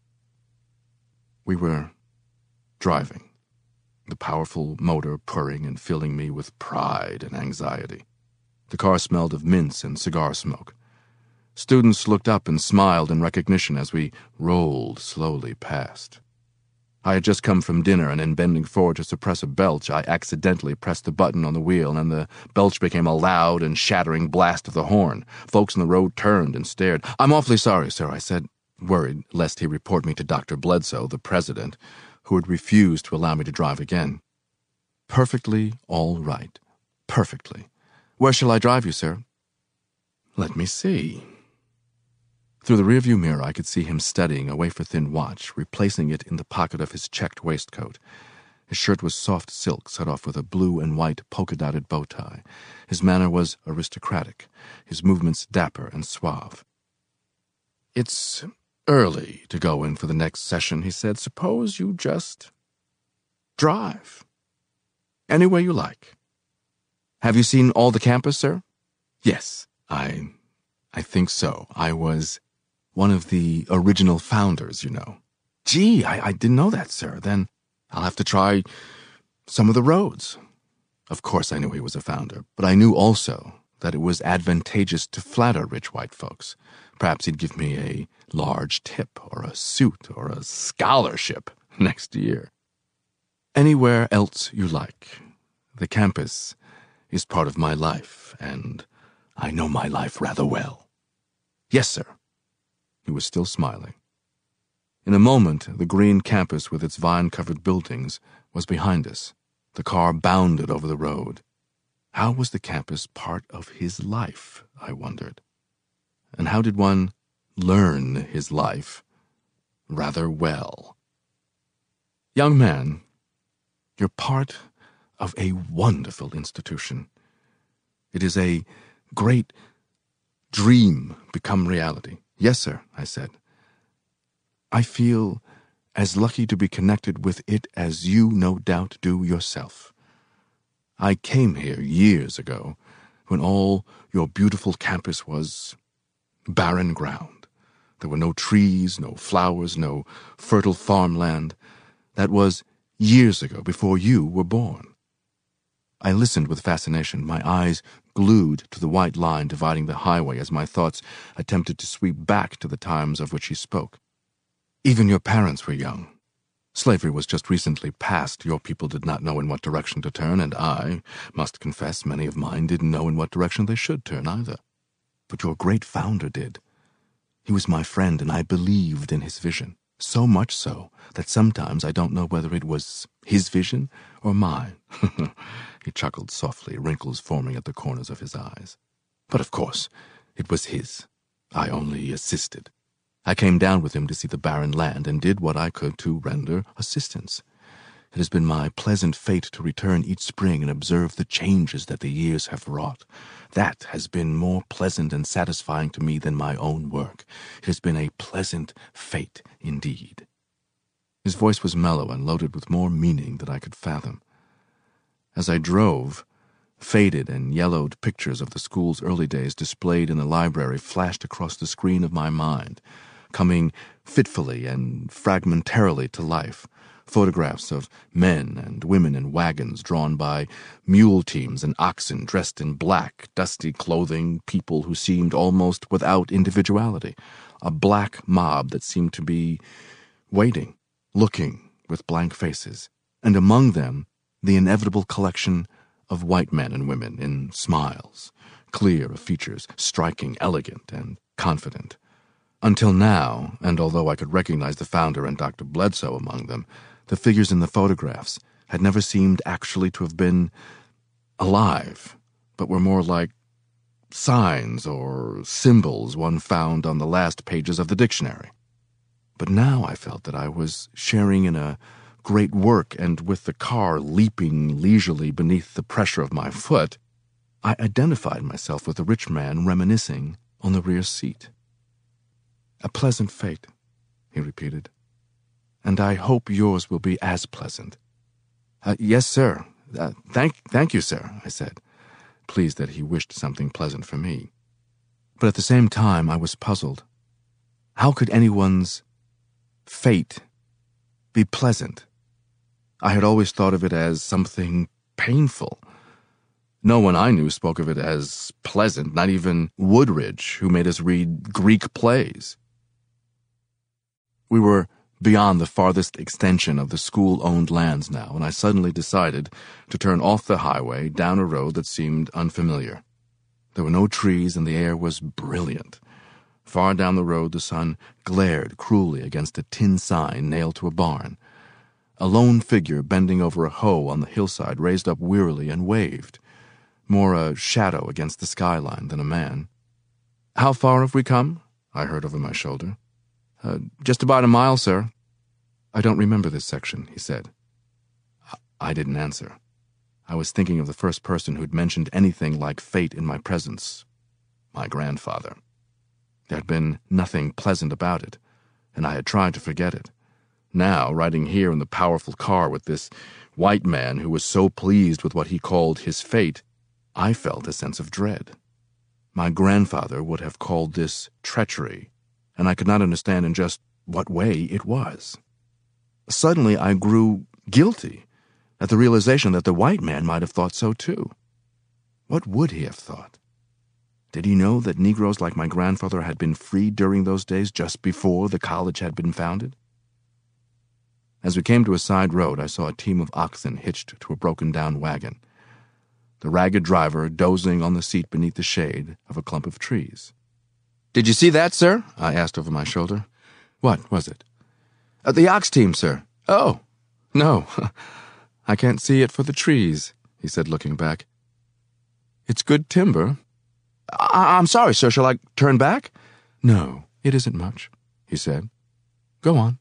We were driving, the powerful motor purring and filling me with pride and anxiety. The car smelled of mints and cigar smoke. Students looked up and smiled in recognition as we rolled slowly past. I had just come from dinner, and in bending forward to suppress a belch, I accidentally pressed the button on the wheel, and the belch became a loud and shattering blast of the horn. Folks in the road turned and stared. "I'm awfully sorry, sir," I said, worried lest he report me to Doctor Bledsoe, the president, who had refused to allow me to drive again. "Perfectly all right. Perfectly. Where shall I drive you, sir?" "Let me see." Through the rearview mirror, I could see him studying a wafer-thin watch, replacing it in the pocket of his checked waistcoat. His shirt was soft silk, set off with a blue and white polka-dotted bow tie. His manner was aristocratic, his movements dapper and suave. "It's early to go in for the next session," he said. "Suppose you just drive. Anywhere you like. Have you seen all the campus, sir?" "Yes, I... I think so. I was one of the original founders, you know." "Gee, I, I didn't know that, sir. Then I'll have to try some of the roads." Of course I knew he was a founder, but I knew also that it was advantageous to flatter rich white folks. Perhaps he'd give me a large tip, or a suit, or a scholarship next year. "Anywhere else you like. The campus is part of my life, and I know my life rather well." "Yes, sir." He was still smiling. In a moment, the green campus with its vine-covered buildings was behind us. The car bounded over the road. How was the campus part of his life, I wondered? And how did one learn his life rather well? "Young man, you're part of a wonderful institution. It is a great dream become reality." "Yes, sir," I said. "I feel as lucky to be connected with it as you no doubt do yourself. I came here years ago, when all your beautiful campus was barren ground. There were no trees, no flowers, no fertile farmland. That was years ago, before you were born. I listened with fascination, my eyes glued to the white line dividing the highway as my thoughts attempted to sweep back to the times of which he spoke. Even your parents were young. Slavery was just recently passed. Your people did not know in what direction to turn, and I must confess many of mine didn't know in what direction they should turn either. But your great founder did. He was my friend, and I believed in his vision, so much so that sometimes I don't know whether it was his vision or mine. He chuckled softly, wrinkles forming at the corners of his eyes. But of course, it was his. I only assisted. I came down with him to see the barren land and did what I could to render assistance. It has been my pleasant fate to return each spring and observe the changes that the years have wrought. That has been more pleasant and satisfying to me than my own work. It has been a pleasant fate indeed. His voice was mellow and loaded with more meaning than I could fathom. As I drove, faded and yellowed pictures of the school's early days displayed in the library flashed across the screen of my mind, coming fitfully and fragmentarily to life. Photographs of men and women in wagons drawn by mule teams and oxen dressed in black, dusty clothing, people who seemed almost without individuality, a black mob that seemed to be waiting, looking with blank faces, and among them the inevitable collection of white men and women in smiles, clear of features, striking, elegant, and confident. Until now, and although I could recognize the founder and Doctor Bledsoe among them, the figures in the photographs had never seemed actually to have been alive, but were more like signs or symbols one found on the last pages of the dictionary. But now I felt that I was sharing in a great work, and with the car leaping leisurely beneath the pressure of my foot, I identified myself with the rich man reminiscing on the rear seat. "A pleasant fate," he repeated. "And I hope yours will be as pleasant." Uh, yes, sir. Uh, thank, thank you, sir, I said, pleased that he wished something pleasant for me. But at the same time I was puzzled. How could anyone's fate be pleasant? I had always thought of it as something painful. No one I knew spoke of it as pleasant, not even Woodridge, who made us read Greek plays. We were beyond the farthest extension of the school-owned lands now, and I suddenly decided to turn off the highway down a road that seemed unfamiliar. There were no trees, and the air was brilliant. Far down the road the sun glared cruelly against a tin sign nailed to a barn. A lone figure bending over a hoe on the hillside raised up wearily and waved, more a shadow against the skyline than a man. "How far have we come?" I heard over my shoulder. Uh, just about a mile, sir." "I don't remember this section," he said. I didn't answer. I was thinking of the first person who'd mentioned anything like fate in my presence, my grandfather. There had been nothing pleasant about it, and I had tried to forget it. Now, riding here in the powerful car with this white man who was so pleased with what he called his fate, I felt a sense of dread. My grandfather would have called this treachery, and I could not understand in just what way it was. Suddenly I grew guilty at the realization that the white man might have thought so too. What would he have thought? Did he know that Negroes like my grandfather had been freed during those days just before the college had been founded? As we came to a side road, I saw a team of oxen hitched to a broken-down wagon, the ragged driver dozing on the seat beneath the shade of a clump of trees. "Did you see that, sir?" I asked over my shoulder. "What was it?" Uh, "the ox team, sir." "Oh, no, I can't see it for the trees," he said, looking back. "It's good timber." I- I'm sorry, sir. Shall I turn back?" "No, it isn't much," he said. "Go on."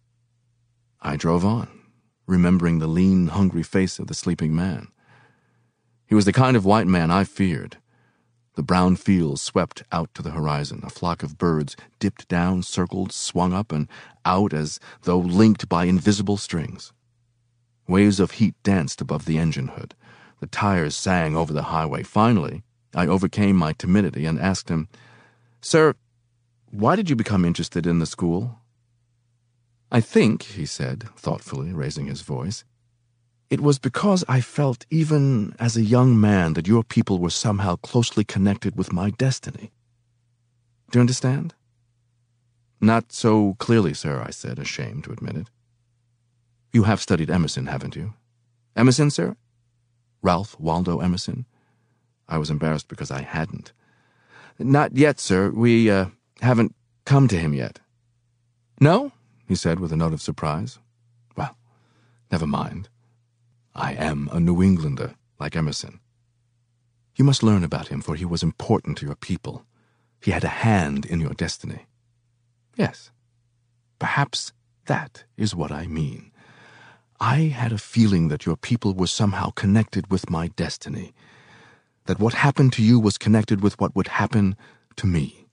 I drove on, remembering the lean, hungry face of the sleeping man. He was the kind of white man I feared. The brown fields swept out to the horizon. A flock of birds dipped down, circled, swung up and out as though linked by invisible strings. Waves of heat danced above the engine hood. The tires sang over the highway. Finally, I overcame my timidity and asked him, "Sir, why did you become interested in the school?" "I think," he said, thoughtfully, raising his voice, "it was because I felt even as a young man that your people were somehow closely connected with my destiny. Do you understand?" "Not so clearly, sir," I said, ashamed to admit it. "You have studied Emerson, haven't you?" "Emerson, sir?" "Ralph Waldo Emerson?" I was embarrassed because I hadn't. "Not yet, sir. We uh, haven't come to him yet." "No?" he said with a note of surprise. "Well, never mind. I am a New Englander, like Emerson. You must learn about him, for he was important to your people. He had a hand in your destiny." "Yes, perhaps that is what I mean. I had a feeling that your people were somehow connected with my destiny, that what happened to you was connected with what would happen to me."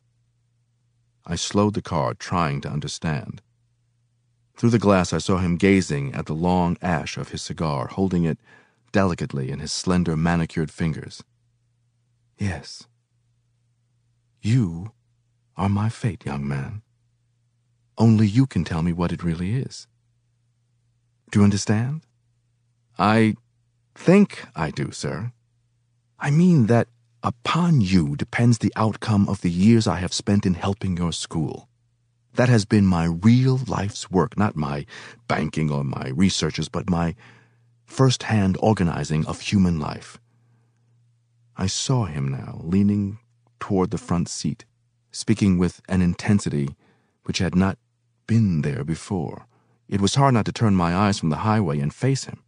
I slowed the car, trying to understand. Through the glass I saw him gazing at the long ash of his cigar, holding it delicately in his slender manicured fingers. "Yes. You are my fate, young man. Only you can tell me what it really is. Do you understand?" "I think I do, sir. I mean that upon you depends the outcome of the years I have spent in helping your school. That has been my real life's work, not my banking or my researches, but my first-hand organizing of human life." I saw him now, leaning toward the front seat, speaking with an intensity which had not been there before. It was hard not to turn my eyes from the highway and face him.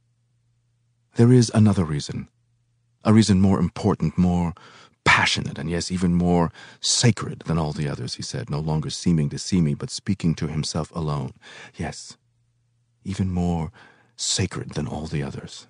"There is another reason, a reason more important, more passionate, and yes, even more sacred than all the others," he said, no longer seeming to see me, but speaking to himself alone. "Yes, even more sacred than all the others.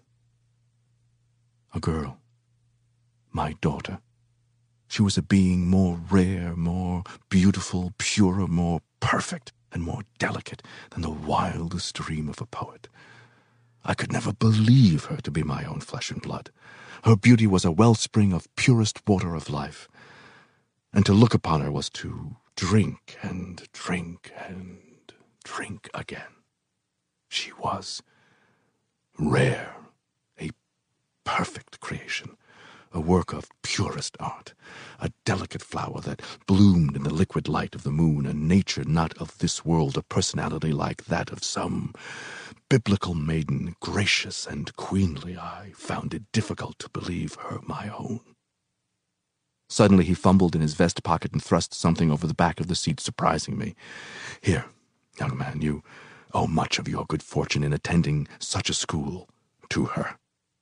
A girl, my daughter. She was a being more rare, more beautiful, purer, more perfect, and more delicate than the wildest dream of a poet. I could never believe her to be my own flesh and blood. Her beauty was a wellspring of purest water of life, and to look upon her was to drink and drink and drink again. She was rare, a perfect creation, a work of purest art, a delicate flower that bloomed in the liquid light of the moon, a nature not of this world, a personality like that of some biblical maiden, gracious and queenly. I found it difficult to believe her my own." Suddenly he fumbled in his vest pocket and thrust something over the back of the seat, surprising me. "Here, young man, you owe much of your good fortune in attending such a school to her."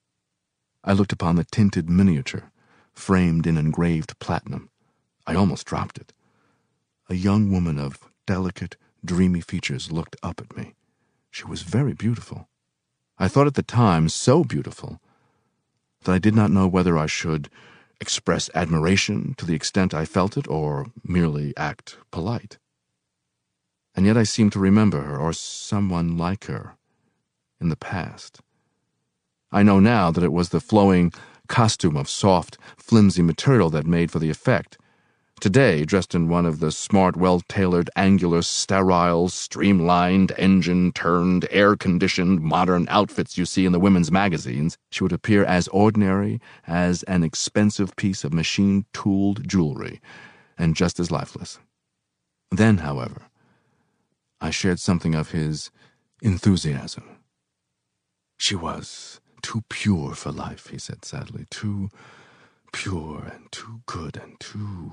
I looked upon the tinted miniature, framed in engraved platinum. I almost dropped it. A young woman of delicate, dreamy features looked up at me. She was very beautiful. I thought at the time so beautiful that I did not know whether I should express admiration to the extent I felt it, or merely act polite. And yet I seemed to remember her, or someone like her, in the past. I know now that it was the flowing costume of soft, flimsy material that made for the effect. Today, dressed in one of the smart, well-tailored, angular, sterile, streamlined, engine-turned, air-conditioned, modern outfits you see in the women's magazines, she would appear as ordinary as an expensive piece of machine-tooled jewelry, and just as lifeless. Then, however, I shared something of his enthusiasm. "She was too pure for life," he said sadly, "too pure and too good and too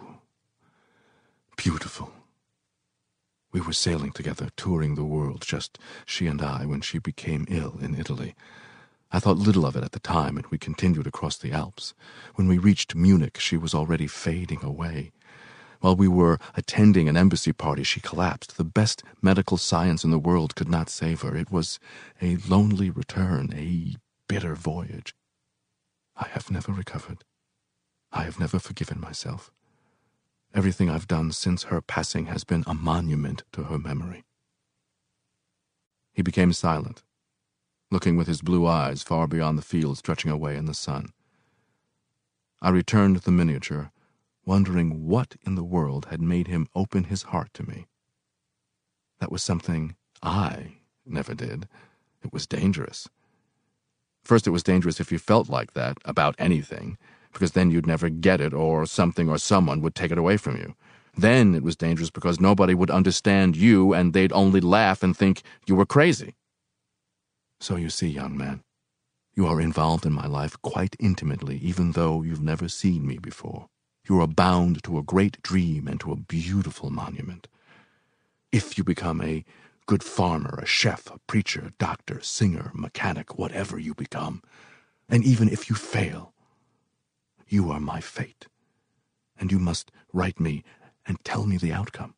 beautiful. We were sailing together, touring the world, just she and I, when she became ill in Italy. I thought little of it at the time, and we continued across the Alps. When we reached Munich, she was already fading away. While we were attending an embassy party, she collapsed. The best medical science in the world could not save her. It was a lonely return, a bitter voyage. I have never recovered. I have never forgiven myself. Everything I've done since her passing has been a monument to her memory." He became silent. looking with his blue eyes far beyond the field stretching away in the sun. I returned the miniature, wondering what in the world had made him open his heart to me. That was something I never did. It was dangerous. First, it was dangerous if you felt like that about anything, because then you'd never get it, or something or someone would take it away from you. Then it was dangerous because nobody would understand you, and they'd only laugh and think you were crazy. So you see, young man, you are involved in my life quite intimately, even though you've never seen me before. You are bound to a great dream and to a beautiful monument. If you become a good farmer, a chef, a preacher, doctor, singer, mechanic, whatever you become, and even if you fail, you are my fate, and you must write me and tell me the outcome.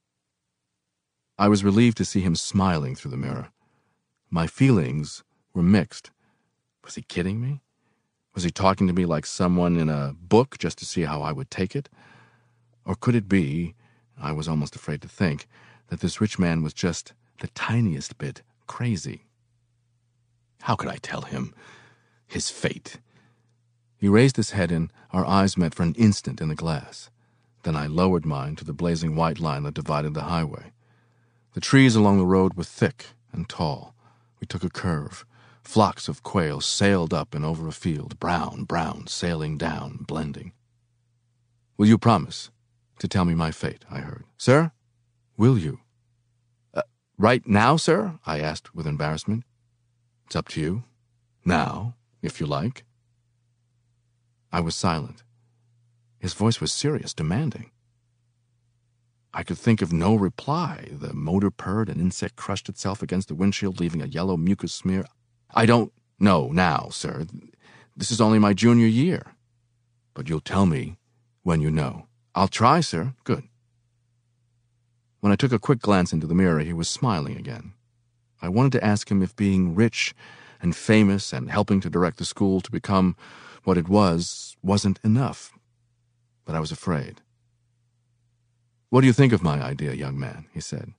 I was relieved to see him smiling through the mirror. My feelings were mixed. Was he kidding me? Was he talking to me like someone in a book just to see how I would take it? Or could it be, I was almost afraid to think, that this rich man was just the tiniest bit crazy? How could I tell him his fate? He raised his head and our eyes met for an instant in the glass. Then I lowered mine to the blazing white line that divided the highway. The trees along the road were thick and tall. We took a curve. Flocks of quail sailed up and over a field, brown, brown, sailing down, blending. "Will you promise to tell me my fate?" I heard. "Sir? Will you?" Uh, right now, sir?" I asked with embarrassment. "It's up to you. Now, if you like." I was silent. His voice was serious, demanding. I could think of no reply. The motor purred, an insect crushed itself against the windshield, leaving a yellow mucus smear. "I don't know now, sir. This is only my junior year. But you'll tell me when you know." "I'll try, sir." "Good." When I took a quick glance into the mirror, he was smiling again. I wanted to ask him if being rich and famous and helping to direct the school to become what it was wasn't enough, but I was afraid. "What do you think of my idea, young man?" he said.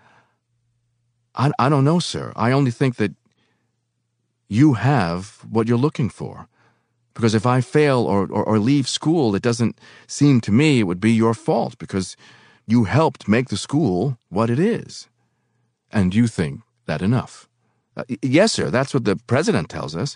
I, I don't know, sir. I only think that you have what you're looking for. Because if I fail or, or, or leave school, it doesn't seem to me it would be your fault, because you helped make the school what it is. And you think that enough. Uh, yes, sir, that's what the president tells us.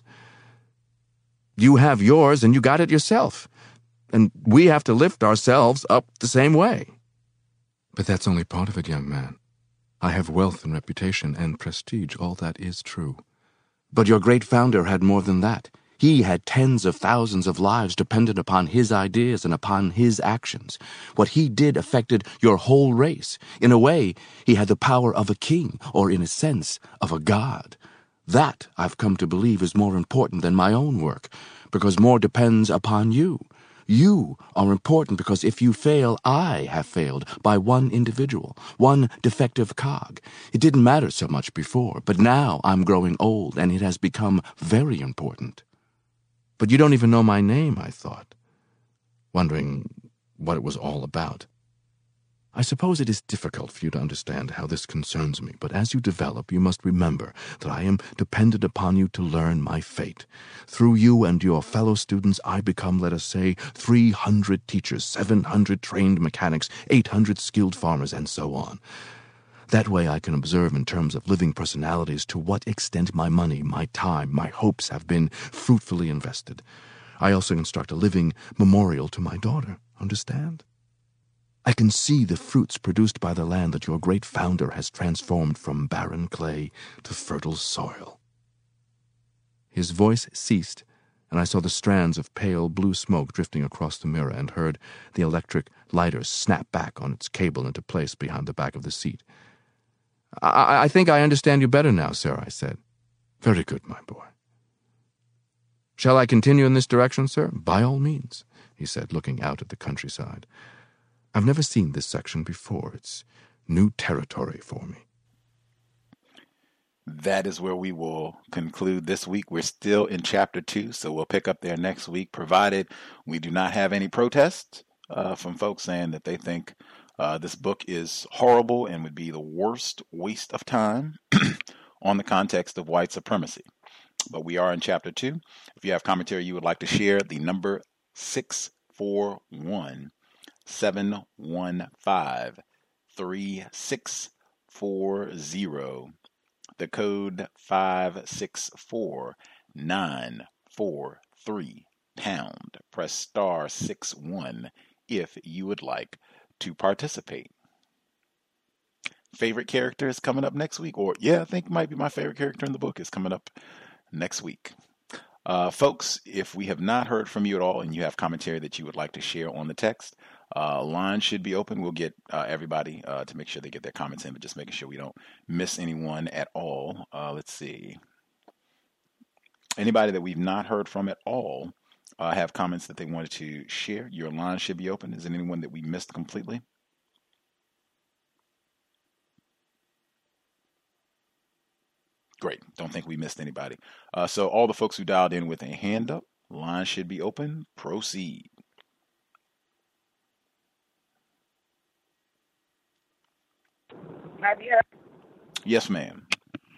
You have yours and you got it yourself. And we have to lift ourselves up the same way. But that's only part of it, young man. I have wealth and reputation and prestige. All that is true. But your great founder had more than that. He had tens of thousands of lives dependent upon his ideas and upon his actions. What he did affected your whole race. In a way, he had the power of a king, or in a sense, of a god. That, I've come to believe, is more important than my own work, because more depends upon you. You are important because if you fail, I have failed by one individual, one defective cog. It didn't matter so much before, but now I'm growing old, and it has become very important. But you don't even know my name, I thought, wondering what it was all about. I suppose it is difficult for you to understand how this concerns me, but as you develop, you must remember that I am dependent upon you to learn my fate. Through you and your fellow students, I become, let us say, three hundred teachers, seven hundred trained mechanics, eight hundred skilled farmers, and so on. That way I can observe in terms of living personalities to what extent my money, my time, my hopes have been fruitfully invested. I also construct a living memorial to my daughter, understand? I can see the fruits produced by the land that your great founder has transformed from barren clay to fertile soil. His voice ceased, and I saw the strands of pale blue smoke drifting across the mirror and heard the electric lighter snap back on its cable into place behind the back of the seat. I, I think I understand you better now, sir, I said. Very good, my boy. Shall I continue in this direction, sir? By all means, he said, looking out at the countryside. I've never seen this section before. It's new territory for me. That is where we will conclude this week. We're still in chapter two, so we'll pick up there next week, provided we do not have any protests uh, from folks saying that they think uh, this book is horrible and would be the worst waste of time on the context of white supremacy. But we are in chapter two. If you have commentary you would like to share, the number six four one, seven one five, three six four zero. The code five six four nine four three pound. Press star six one if you would like to participate. Favorite character is coming up next week, or yeah, I think might be my favorite character in the book is coming up next week. Uh, folks, if we have not heard from you at all and you have commentary that you would like to share on the text, uh, line should be open. We'll get uh, everybody uh, to make sure they get their comments in, but just making sure we don't miss anyone at all. Uh, let's see. Anybody that we've not heard from at all uh, have comments that they wanted to share. Your line should be open. Is there anyone that we missed completely? Great. Don't think we missed anybody. Uh, so all the folks who dialed in with a hand up, line should be open. Proceed. Have you heard? Yes, ma'am.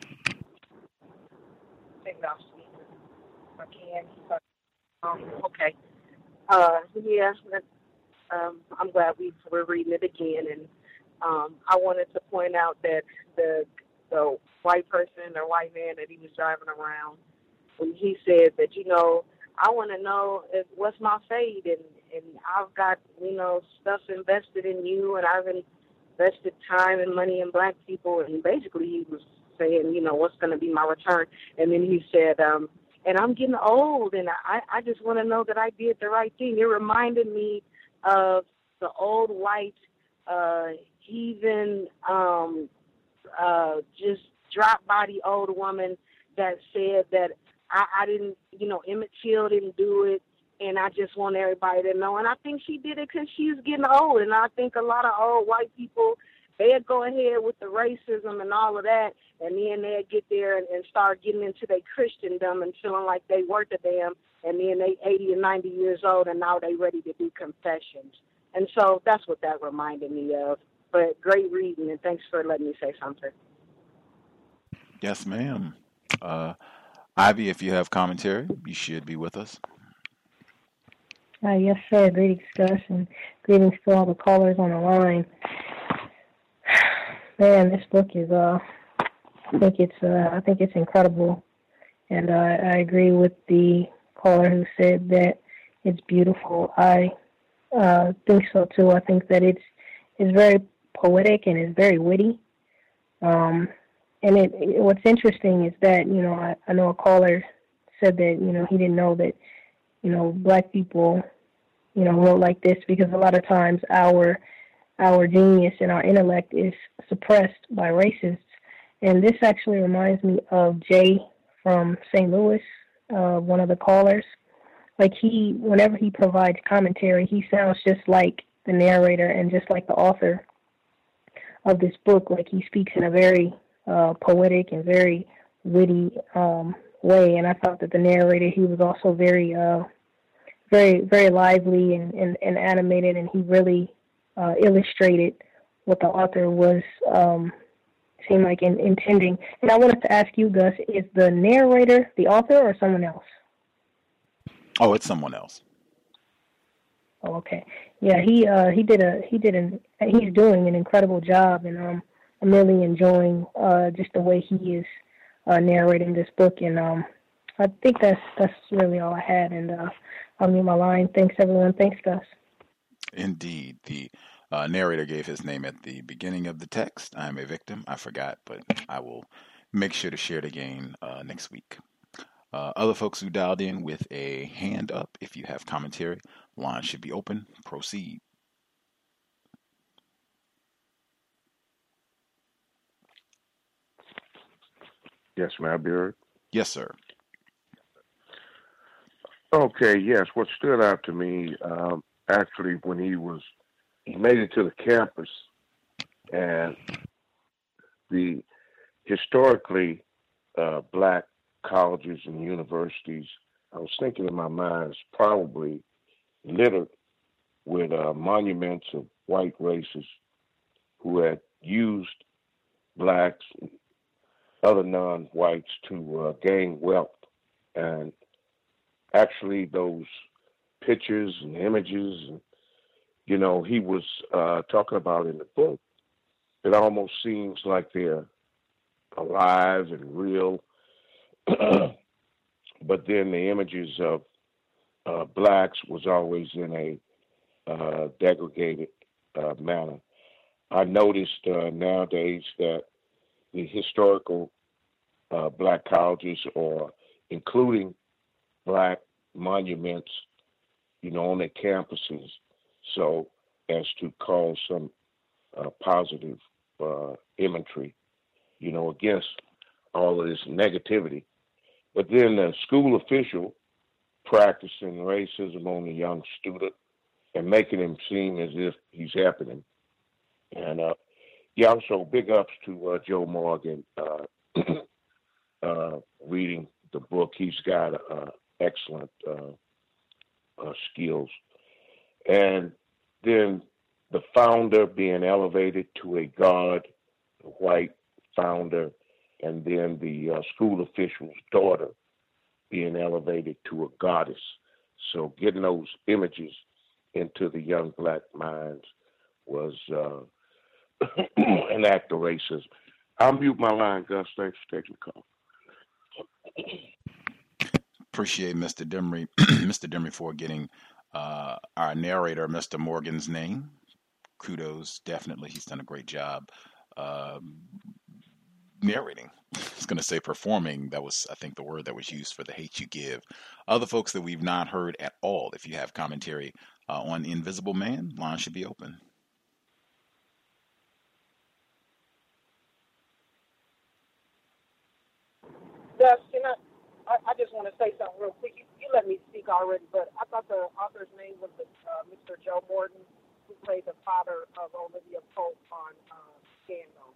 Take it off speaker. I can. Um, okay. Uh, yeah, that, um, I'm glad we, we're reading it again. And um, I wanted to point out that the the white person or white man that he was driving around, when he said that, you know, I want to know if, what's my fate, and, and I've got, you know, stuff invested in you, and I've invested time and money in black people, and basically he was saying, you know, what's going to be my return? And then he said, um, and I'm getting old, and I, I just want to know that I did the right thing. It reminded me of the old white uh, heathen, um, uh, just drop body old woman that said that I, I didn't, you know, Emmett Till didn't do it, and I just want everybody to know. And I think she did it because she's getting old, and I think a lot of old white people, they'd go ahead with the racism and all of that, and then they'd get there and, and start getting into their Christendom and feeling like they worth a damn, and then they eighty and ninety years old, and now they ready to do confessions. And so that's what that reminded me of. But great reading, and thanks for letting me say something. Yes, ma'am. Uh, Ivy, if you have commentary, you should be with us. Uh, yes, sir. Great discussion. Greetings to all the callers on the line. Man, this book is, uh, I think it's, uh, I think it's incredible, and uh, I agree with the caller who said that it's beautiful. I uh, think so too. I think that it's, it's very poetic and it's very witty. Um, and it, it, what's interesting is that, you know, I, I know a caller said that, you know, he didn't know that, you know, black people, you know, wrote like this, because a lot of times our our genius and our intellect is suppressed by racists. And this actually reminds me of Jay from Saint Louis, uh, one of the callers. Like he, whenever he provides commentary, he sounds just like the narrator and just like the author of this book. Like he speaks in a very uh, poetic and very witty um, way. And I thought that the narrator, he was also very, uh, very, very lively and, and, and animated, and he really uh, illustrated what the author was um, seemed like in, intending. And I wanted to ask you, Gus, is the narrator the author or someone else? Oh, it's someone else. Oh, okay. Yeah, he uh, he did a he did an he's doing an incredible job, and um, I'm really enjoying uh, just the way he is uh, narrating this book. And um, I think that's that's really all I had. And uh, I'll mute my line. Thanks, everyone. Thanks, Gus. Indeed, the uh, narrator gave his name at the beginning of the text. I'm a victim. I forgot, but I will make sure to share it again uh, next week. Uh, other folks who dialed in with a hand up, if you have commentary, line should be open. Proceed. Yes, may I be heard? Yes, sir. Okay, yes. What stood out to me, um, actually, when he was, he made it to the campus, and the historically uh, black colleges and universities, I was thinking in my mind, is probably littered with uh, monuments of white racists who had used blacks other non-whites to uh, gain wealth. And actually, those pictures and images, and, you know, he was uh, talking about in the book, it almost seems like they're alive and real. But then the images of uh, blacks was always in a uh, degraded uh, manner. I noticed uh, nowadays that the historical uh, black colleges are including black monuments, you know, on their campuses, so as to cause some uh, positive uh, imagery, you know, against all of this negativity. But then the school official practicing racism on the young student and making him seem as if he's helping him. And uh, yeah, also big ups to uh, Joe Morgan uh, uh, reading the book. He's got uh, excellent uh, uh, skills. And then the founder being elevated to a god, the white founder, and then the uh, school official's daughter being elevated to a goddess. So getting those images into the young black minds was uh, an act of racism. I'll mute my line, Gus. Thanks for taking the call. Appreciate Mister Demery, Mister Demery for getting uh, our narrator, Mister Morgan's name. Kudos, definitely. He's done a great job. Uh, narrating. I was going to say performing. That was, I think, the word that was used for the hate you give. Other folks that we've not heard at all, if you have commentary uh, on The Invisible Man, line should be open. Gus, you know, I, I just want to say something real quick. You, you let me speak already, but I thought the author's name was uh, Mister Joe Morton, who played the father of Olivia Pope on uh, Scandal.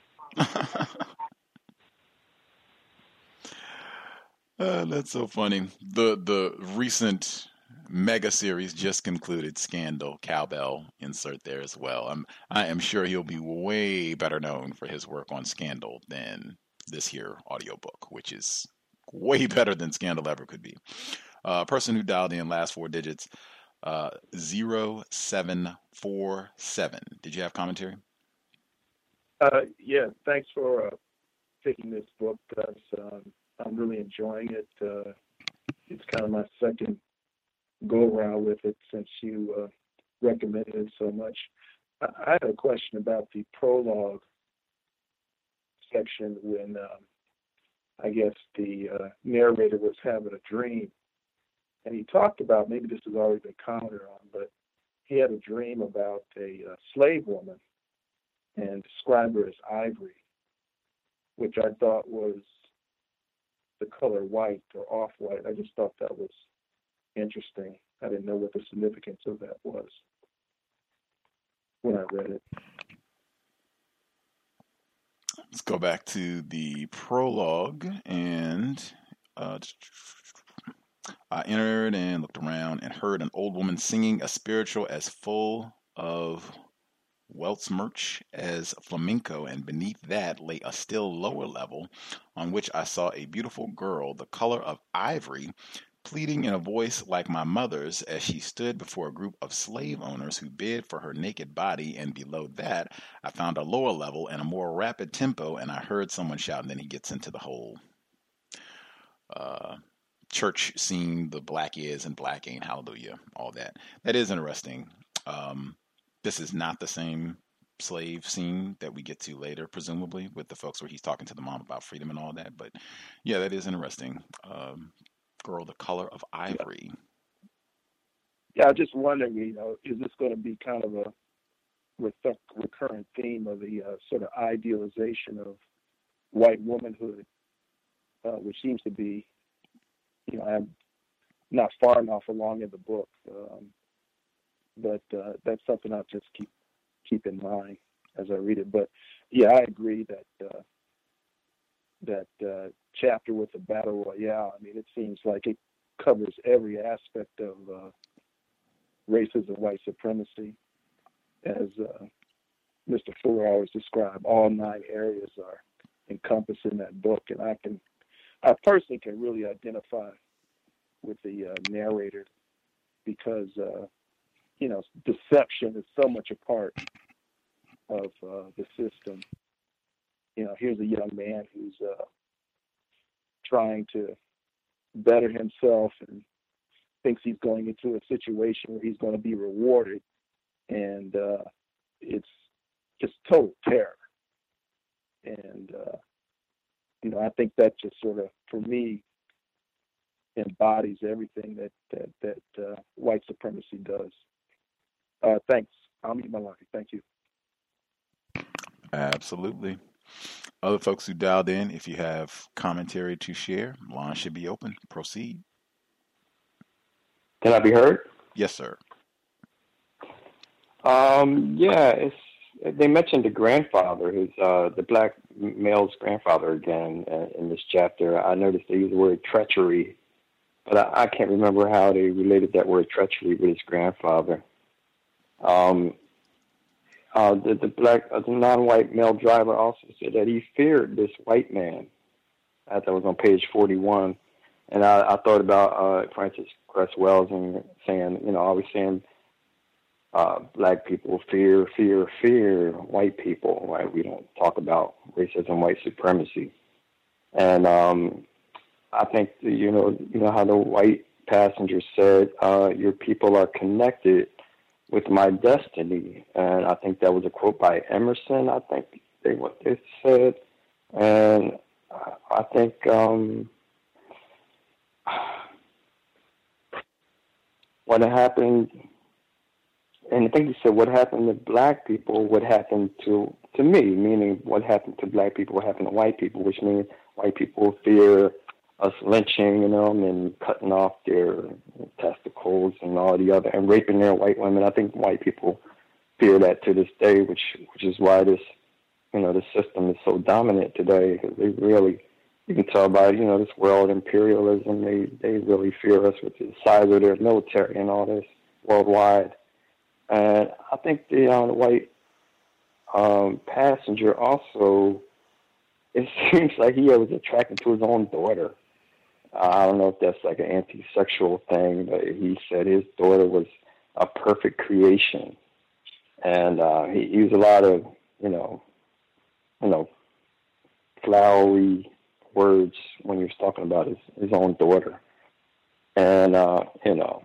Uh, that's so funny. The the recent mega series just concluded, Scandal, Cowbell, insert there as well. I'm I am sure he'll be way better known for his work on Scandal than this here audiobook, which is way better than Scandal ever could be. A uh, person who dialed in last four digits, uh, zero seven four seven. Did you have commentary? Uh, yeah, thanks for uh, picking this book, Gus. Um, I'm really enjoying it. Uh, it's kind of my second go-around with it since you uh, recommended it so much. I, I had a question about the prologue section when um, I guess the uh, narrator was having a dream. And he talked about, maybe this has already been commented on, but he had a dream about a uh, slave woman and described her as ivory, which I thought was the color white or off-white. I just thought that was interesting. I didn't know what the significance of that was when I read it. Let's go back to the prologue, and uh, I entered and looked around and heard an old woman singing a spiritual as full of Weltschmerz as flamenco, and beneath that lay a still lower level on which I saw a beautiful girl, the color of ivory, pleading in a voice like my mother's as she stood before a group of slave owners who bid for her naked body, and below that I found a lower level and a more rapid tempo, and I heard someone shout, and then he gets into the whole uh, church scene, the black is and black ain't, hallelujah, all that. That is interesting. Um, This is not the same slave scene that we get to later, presumably, with the folks where he's talking to the mom about freedom and all that. But yeah, that is interesting. Um, girl, the color of ivory. Yeah, I'm just wondering, you know, is this going to be kind of a rec- recurrent theme of the uh, sort of idealization of white womanhood, uh, which seems to be, you know, I'm not far enough along in the book. Um, But uh, that's something I'll just keep keep in mind as I read it. But yeah, I agree that uh, that uh, chapter with the battle royale. I mean, it seems like it covers every aspect of uh, racism, white supremacy, as uh, Mister Fuller always described. All nine areas are encompassed in that book, and I can, I personally can really identify with the uh, narrator because uh, you know, deception is so much a part of uh, the system. You know, here's a young man who's uh, trying to better himself and thinks he's going into a situation where he's going to be rewarded, and uh, it's just total terror. And uh, you know, I think that just sort of, for me, embodies everything that that that uh, white supremacy does. Uh, thanks. I'll mute my line. Thank you. Absolutely. Other folks who dialed in, if you have commentary to share, line should be open. Proceed. Can I be heard? Yes, sir. Um, yeah, it's they mentioned the grandfather, who's uh, the black male's grandfather again uh, in this chapter. I noticed they used the word treachery, but I, I can't remember how they related that word treachery with his grandfather. Um, uh, the, the black, uh, the non-white male driver also said that he feared this white man. I thought it was on page forty-one, and I, I thought about uh, Francis Cress Wells and saying, you know, always saying, Uh, black people fear, fear, fear white people, right? We don't talk about racism, white supremacy. And um, I think, the, you know, you know how the white passenger said, uh, your people are connected with my destiny. And I think that was a quote by Emerson, I think they what they said. And I think um, what happened... And I think he said what happened to black people would happen to, to me, meaning what happened to black people would happen to white people, which means white people fear us lynching, you know, and cutting off their testicles and all the other, and raping their white women. I think white people fear that to this day, which which is why this, you know, the system is so dominant today, because they really, you can tell by, you know, this world imperialism, they, they really fear us with the size of their military and all this worldwide. And I think the, uh, the white um, passenger also, it seems like he was attracted to his own daughter. Uh, I don't know if that's like an anti-sexual thing, but he said his daughter was a perfect creation. And uh, he used a lot of, you know, you know, flowery words when he was talking about his, his own daughter. And, uh, you know,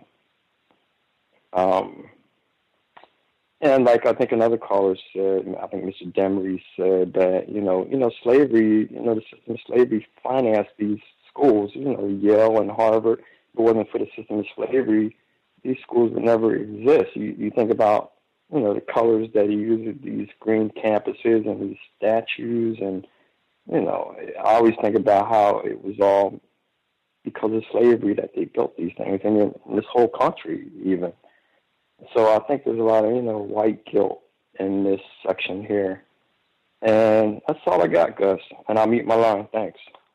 um, And like I think another caller said, I think Mister Demery said that, you know, you know, slavery, you know, the system of slavery financed these schools, you know, Yale and Harvard. If it wasn't for the system of slavery, these schools would never exist. You, you think about, you know, the colors that he used, these green campuses and these statues, and, you know, I always think about how it was all because of slavery that they built these things, and in this whole country even. So I think there's a lot of, you know, white guilt in this section here. And that's all I got, Gus. And I'll mute my line. Thanks.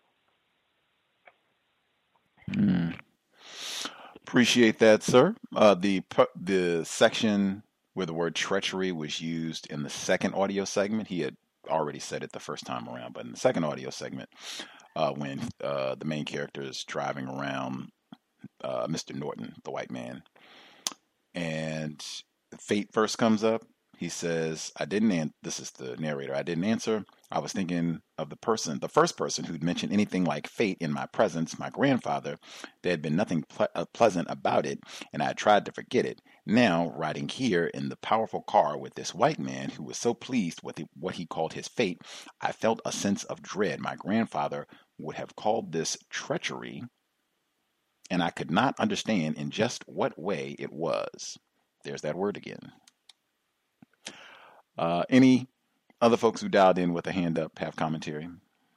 Mm. Appreciate that, sir. Uh, the the section where the word treachery was used in the second audio segment, he had already said it the first time around, but in the second audio segment, uh, when uh, the main character is driving around uh, Mister Norton, the white man, and fate first comes up, he says, I didn't answer. This is the narrator. I didn't answer. I was thinking of the person, the first person who'd mentioned anything like fate in my presence, my grandfather. There had been nothing ple- uh, pleasant about it, and I had tried to forget it. Now, riding here in the powerful car with this white man who was so pleased with the, what he called his fate, I felt a sense of dread. My grandfather would have called this treachery, and I could not understand in just what way it was. There's that word again. Uh, any other folks who dialed in with a hand up have commentary?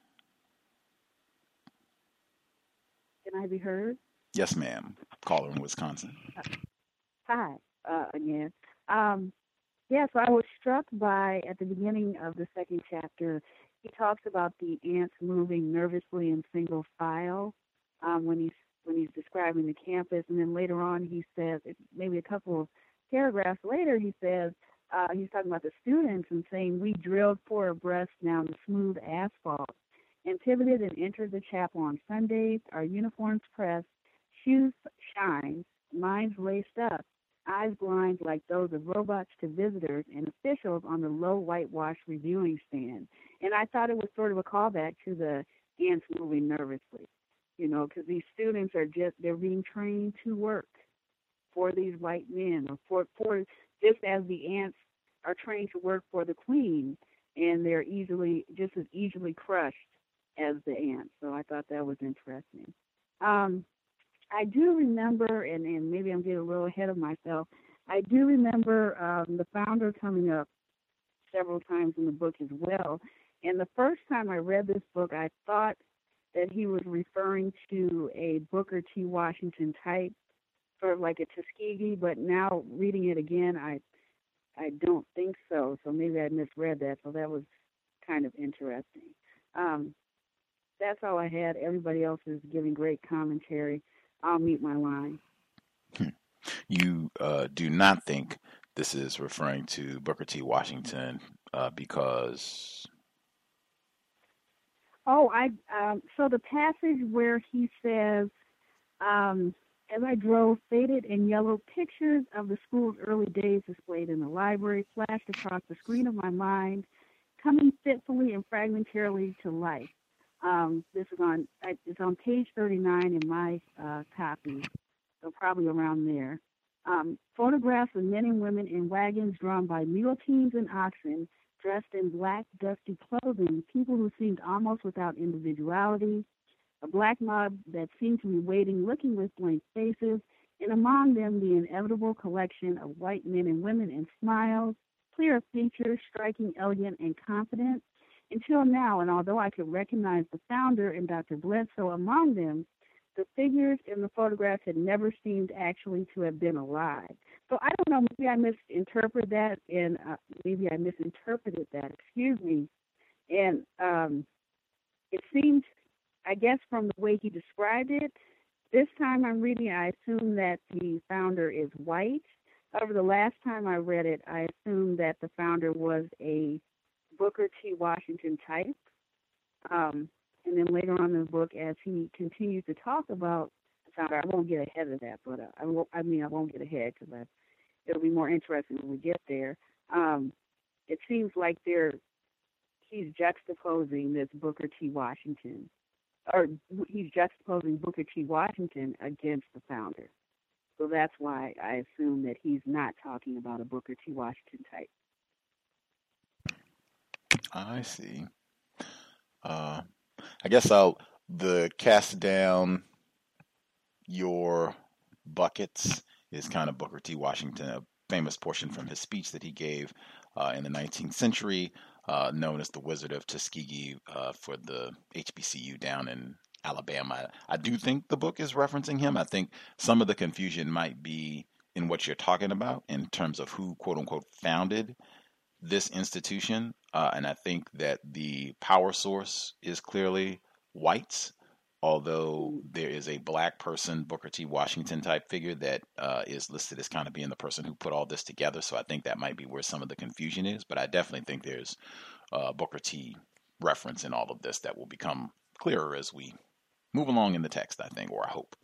Can I be heard? Yes, ma'am. Caller in Wisconsin. Hi, uh, again. Um, yeah, so I was struck by, at the beginning of the second chapter, he talks about the ants moving nervously in single file um, when he's when he's describing the campus, and then later on he says, maybe a couple of paragraphs later, he says uh, he's talking about the students and saying, we drilled four abreast down the smooth asphalt and pivoted and entered the chapel on Sundays, our uniforms pressed, shoes shined, minds laced up, eyes blind like those of robots to visitors and officials on the low whitewashed reviewing stand. And I thought it was sort of a callback to the ants moving nervously, you know, because these students are just, they're being trained to work for these white men, or for, for just as the ants are trained to work for the queen, and they're easily, just as easily crushed as the ants. So I thought that was interesting. Um, I do remember, and, and maybe I'm getting a little ahead of myself, I do remember um, the founder coming up several times in the book as well. And the first time I read this book, I thought that he was referring to a Booker T. Washington type, sort of like a Tuskegee, but now reading it again, I I don't think so. So maybe I misread that. So that was kind of interesting. Um, that's all I had. Everybody else is giving great commentary. I'll mute my line. You uh, do not think this is referring to Booker T. Washington uh, because... Oh, I um, so the passage where he says, um, as I drove, faded and yellow pictures of the school's early days displayed in the library flashed across the screen of my mind, coming fitfully and fragmentarily to life. Um, this is on it's on page thirty-nine in my uh, copy, so probably around there. Um, photographs of men and women in wagons drawn by mule teams and oxen, dressed in black, dusty clothing, people who seemed almost without individuality, a black mob that seemed to be waiting, looking with blank faces, and among them the inevitable collection of white men and women in smiles, clear of features, striking, elegant, and confident. Until now, and although I could recognize the founder and Doctor Bledsoe among them, the figures in the photographs had never seemed actually to have been alive. So I don't know, maybe I misinterpreted that, and uh, maybe I misinterpreted that, excuse me. And um, it seemed, I guess from the way he described it, this time I'm reading, I assume that the founder is white. However, the last time I read it, I assumed that the founder was a Booker T. Washington type. Um, and then later on in the book, as he continues to talk about the founder, I won't get ahead of that, but uh, I, won't, I mean, I won't get ahead because it'll be more interesting when we get there. Um, it seems like they're, he's juxtaposing this Booker T. Washington, or he's juxtaposing Booker T. Washington against the founder. So that's why I assume that he's not talking about a Booker T. Washington type. I see. Uh, I guess I'll the cast down your buckets is kind of Booker T. Washington, a famous portion from his speech that he gave uh, in the nineteenth century, uh, known as the Wizard of Tuskegee uh, for the H B C U down in Alabama. I do think the book is referencing him. I think some of the confusion might be in what you're talking about in terms of who, quote unquote, founded this institution. Uh, and I think that the power source is clearly whites, although there is a black person, Booker T. Washington type figure that uh, is listed as kind of being the person who put all this together. So I think that might be where some of the confusion is. But I definitely think there's uh, Booker T. reference in all of this that will become clearer as we move along in the text, I think, or I hope.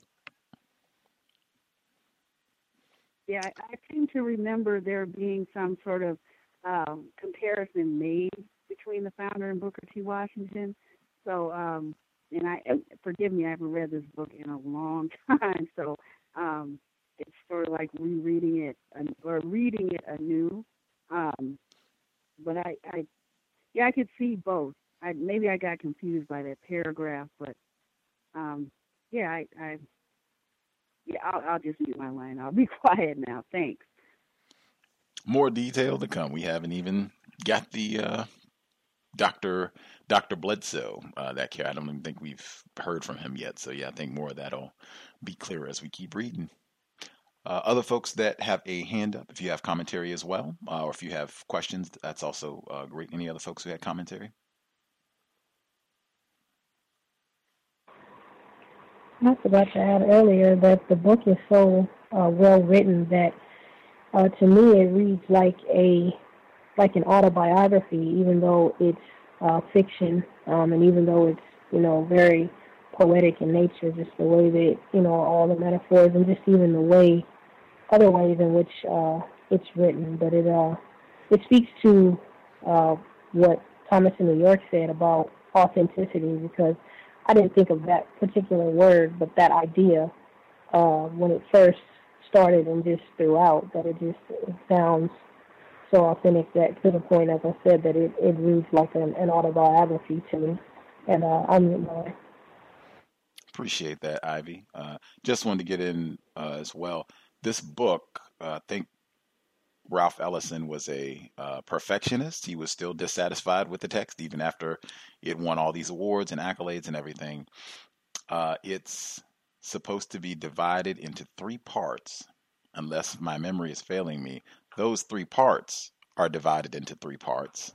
Yeah, I, I seem to remember there being some sort of um, comparison made between the founder and Booker T. Washington. So, um, and I forgive me, I haven't read this book in a long time, so um, it's sort of like rereading it or reading it anew. Um, but I, I, yeah, I could see both. I, maybe I got confused by that paragraph, but um, yeah, I, I yeah, I'll, I'll just mute my line. I'll be quiet now. Thanks. More detail to come. We haven't even got the uh, Doctor Doctor Bledsoe. Uh, that I don't even think we've heard from him yet. So yeah, I think more of that'll be clear as we keep reading. Uh, other folks that have a hand up, if you have commentary as well, uh, or if you have questions, that's also uh, great. Any other folks who had commentary? I forgot to add earlier that the book is so uh, well written that uh, to me, it reads like a like an autobiography, even though it's uh, fiction, um, and even though it's you know very poetic in nature, just the way that you know all the metaphors and just even the way other ways in which uh, it's written. But it uh, it speaks to uh, what Thomas in New York said about authenticity, because I didn't think of that particular word, but that idea uh, when it first started and just throughout, that it just it sounds so authentic that to the point, as I said, that it, it reads like an, an autobiography to me. And uh, I'm you know, Appreciate that, Ivy. Uh, just wanted to get in uh, as well. This book, uh, I think Ralph Ellison was a uh, perfectionist. He was still dissatisfied with the text, even after it won all these awards and accolades and everything. Uh, it's supposed to be divided into three parts, unless my memory is failing me. Those three parts are divided into three parts.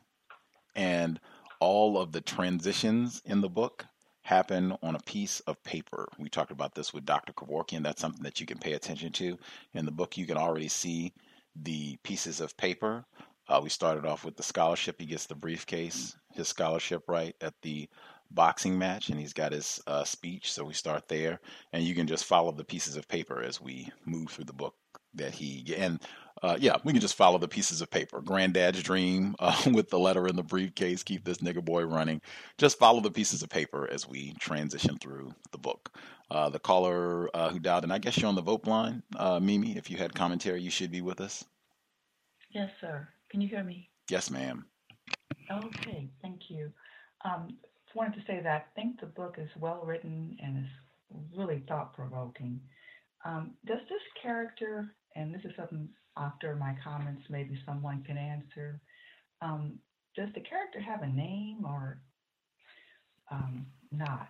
And all of the transitions in the book happen on a piece of paper. We talked about this with Doctor Kevorkian. That's something that you can pay attention to. In the book, you can already see the pieces of paper. Uh, we started off with the scholarship. He gets the briefcase, his scholarship right at the boxing match, and he's got his uh, speech. So we start there, and you can just follow the pieces of paper as we move through the book that he and uh, yeah, we can just follow the pieces of paper. Granddad's dream uh, with the letter in the briefcase, keep this nigger boy running. Just follow the pieces of paper as we transition through the book. Uh, the caller uh, who dialed, and I guess you're on the vote line, uh, Mimi. If you had commentary, you should be with us. Yes, sir. Can you hear me? Yes, ma'am. Okay, thank you. Um, wanted to say that I think the book is well written and is really thought provoking. Um, does this character, and this is something after my comments maybe someone can answer, um, does the character have a name or um, not?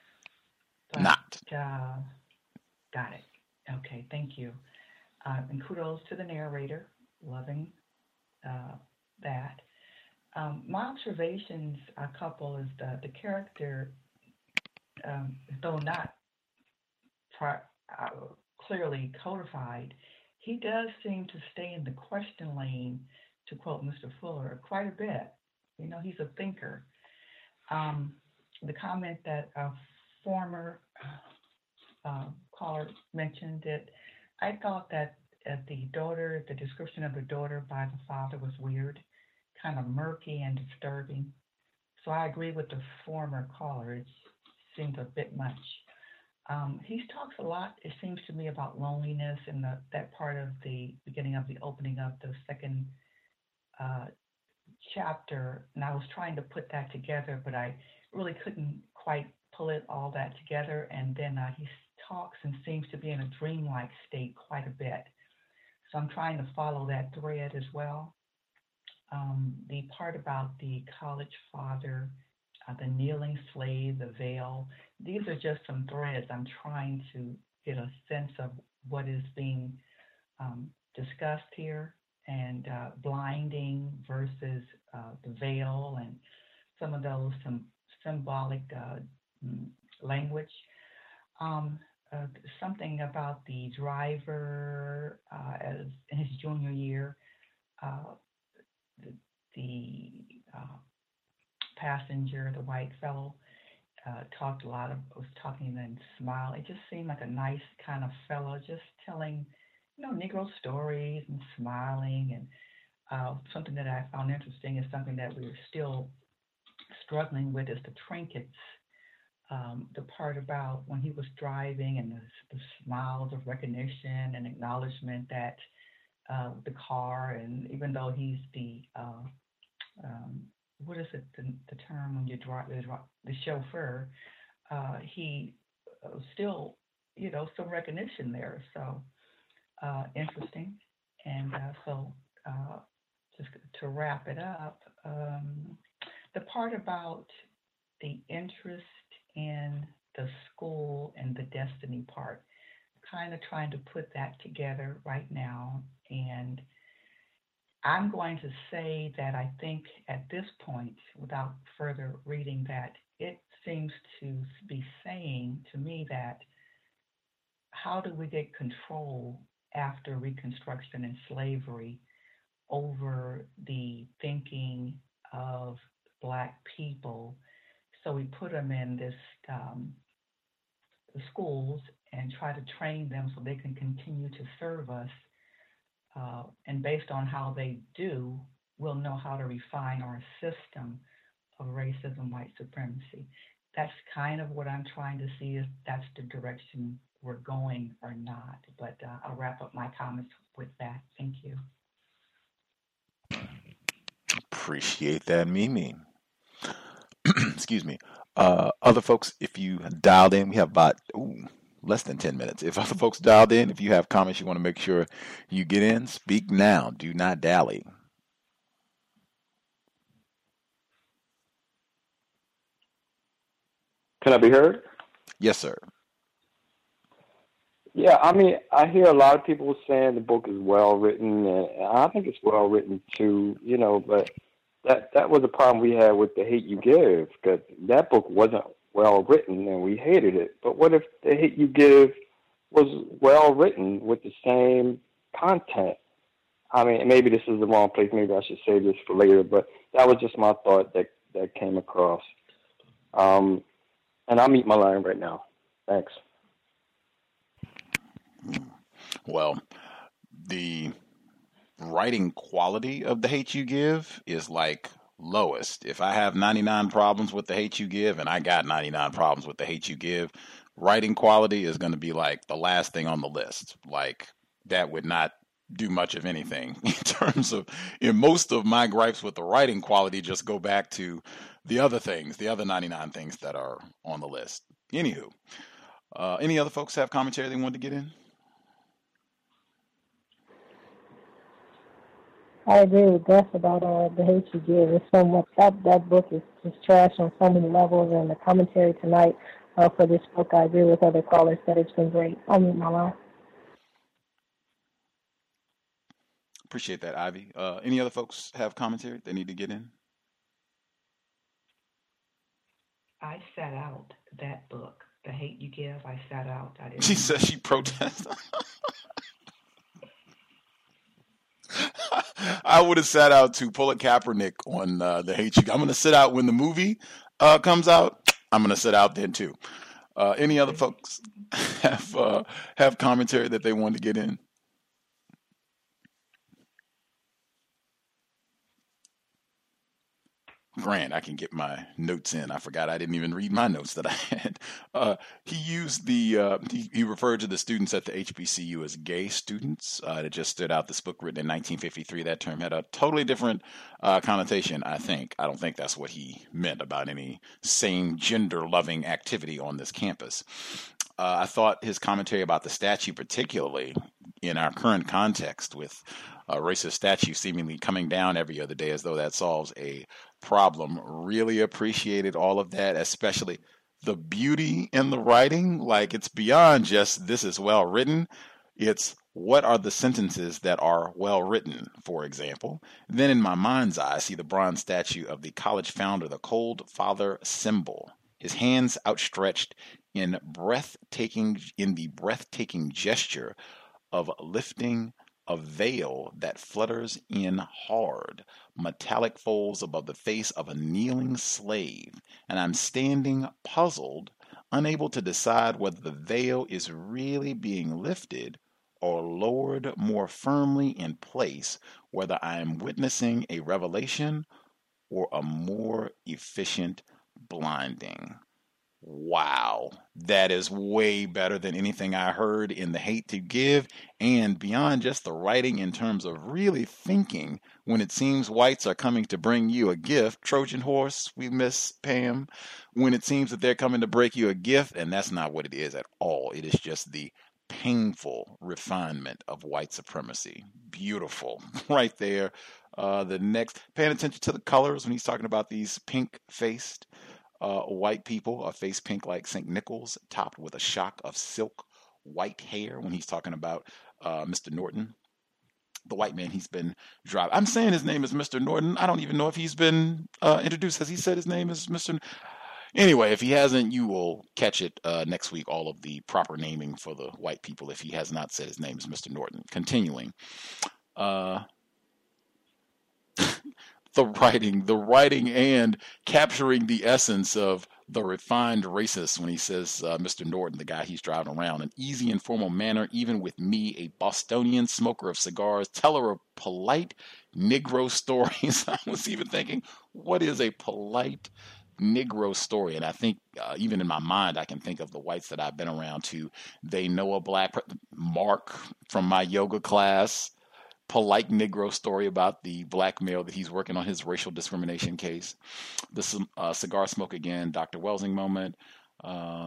But, not. Uh, got it. Okay, thank you. Uh, and kudos to the narrator, loving uh, that. Um, my observations, a couple, is that the character, um, though not pri- uh, clearly codified, he does seem to stay in the question lane, to quote Mister Fuller, quite a bit. You know, he's a thinker. Um, the comment that a former uh, caller mentioned that I thought that uh, the daughter, the description of the daughter by the father was weird, kind of murky and disturbing. So I agree with the former caller. It seemed a bit much. Um, he talks a lot, it seems to me, about loneliness in the, that part of the beginning of the opening of the second uh, chapter. And I was trying to put that together, but I really couldn't quite pull it all that together. And then uh, he talks and seems to be in a dreamlike state quite a bit. So I'm trying to follow that thread as well. Um, the part about the college father, uh, the kneeling slave, the veil, these are just some threads. I'm trying to get a sense of what is being um, discussed here, and uh, blinding versus uh, the veil, and some of those some symbolic uh, language. Um, uh, something about the driver uh, as in his junior year. Uh, the, the uh, passenger, the white fellow, uh, talked a lot of, was talking and smiled. It just seemed like a nice kind of fellow, just telling, you know, Negro stories and smiling. And uh, something that I found interesting is something that we're still struggling with is the trinkets. Um, the part about when he was driving and the, the smiles of recognition and acknowledgement that uh, the car, and even though he's the uh, um, what is it the, the term when you drive the, the chauffeur, uh, he uh, still, you know, some recognition there. So uh, interesting. And uh, so uh, just to wrap it up, um, the part about the interest in the school and the destiny part, kind of trying to put that together right now. And I'm going to say that I think at this point, without further reading that, it seems to be saying to me that how do we get control after Reconstruction and slavery over the thinking of Black people. So we put them in this um, schools and try to train them so they can continue to serve us. Uh, and based on how they do, we'll know how to refine our system of racism, white supremacy. That's kind of what I'm trying to see if that's the direction we're going or not. But uh, I'll wrap up my comments with that. Thank you. Appreciate that, Mimi. Excuse me. Uh, other folks, if you dialed in, we have about ooh, less than ten minutes. If other folks dialed in, if you have comments you want to make sure you get in, speak now. Do not dally. Can I be heard? Yes, sir. Yeah, I mean, I hear a lot of people saying the book is well written, and I think it's well written too, you know, but that that was the problem we had with The Hate U Give, because that book wasn't well written and we hated it. But what if The Hate U Give was well written with the same content? I mean, maybe this is the wrong place. Maybe I should save this for later, but that was just my thought that, that came across. Um, and I'll meet my line right now. Thanks. Well, the writing quality of The Hate U Give is like lowest. If I have ninety-nine problems with The Hate U Give, and I got ninety-nine problems with The Hate U Give, writing quality is going to be like the last thing on the list. Like that would not do much of anything in terms of, in most of my gripes with the writing quality just go back to the other things, the other ninety-nine things that are on the list. Anywho, uh, any other folks have commentary they wanted to get in? I agree with Gus about uh, The Hate U Give. There's so much, that, that book is just trash on so many levels, and the commentary tonight uh, for this book, I agree with other callers that it's been great. I'll mute my line. Appreciate that, Ivy. Uh, any other folks have commentary they need to get in? I sat out that book, The Hate U Give. I sat out. I didn't. She says she protests. I would have sat out to pull a Kaepernick on uh, The Hate U Give. I'm going to sit out when the movie uh, comes out. I'm going to sit out then too. Uh, any other folks have uh, have commentary that they want to get in? Grant, I can get my notes in. I forgot I didn't even read my notes that I had. Uh, he used the, uh, he, he referred to the students at the H B C U as gay students. Uh, it just stood out. This book written in nineteen fifty-three, that term had a totally different uh, connotation, I think. I don't think that's what he meant about any same gender-loving activity on this campus. Uh, I thought his commentary about the statue, particularly in our current context with a racist statue seemingly coming down every other day as though that solves a problem, really appreciated all of that, especially the beauty in the writing. Like, it's beyond just this is well written. It's what are the sentences that are well written, for example. Then in my mind's eye, I see the bronze statue of the college founder, the Cold Father symbol, his hands outstretched in breathtaking, in the breathtaking gesture of lifting a veil that flutters in hard, metallic folds above the face of a kneeling slave, and I'm standing puzzled, unable to decide whether the veil is really being lifted or lowered more firmly in place, whether I am witnessing a revelation or a more efficient blinding. Wow, that is way better than anything I heard in The Hate U Give, and beyond just the writing in terms of really thinking when it seems whites are coming to bring you a gift. Trojan horse, we miss Pam. When it seems that they're coming to break you a gift, and that's not what it is at all. It is just the painful refinement of white supremacy. Beautiful, right there. Uh, the next, paying attention to the colors when he's talking about these pink-faced Uh, white people, a face pink like Saint Nicholas, topped with a shock of silk white hair when he's talking about uh, Mister Norton, the white man he's been driving. I'm saying his name is Mister Norton. I don't even know if he's been uh, introduced. Has he said his name is Mister N- Anyway, if he hasn't, you will catch it uh, next week, all of the proper naming for the white people, if he has not said his name is Mister Norton. Continuing. Uh, the writing, the writing and capturing the essence of the refined racist when he says, uh, Mister Norton, the guy he's driving around, an easy, informal manner, even with me, a Bostonian smoker of cigars, teller of polite Negro stories. I was even thinking, what is a polite Negro story? And I think uh, even in my mind, I can think of the whites that I've been around to. They know a black, Mark from my yoga class, polite Negro story about the black male that he's working on his racial discrimination case. The uh, cigar smoke again, Doctor Welsing moment. Uh,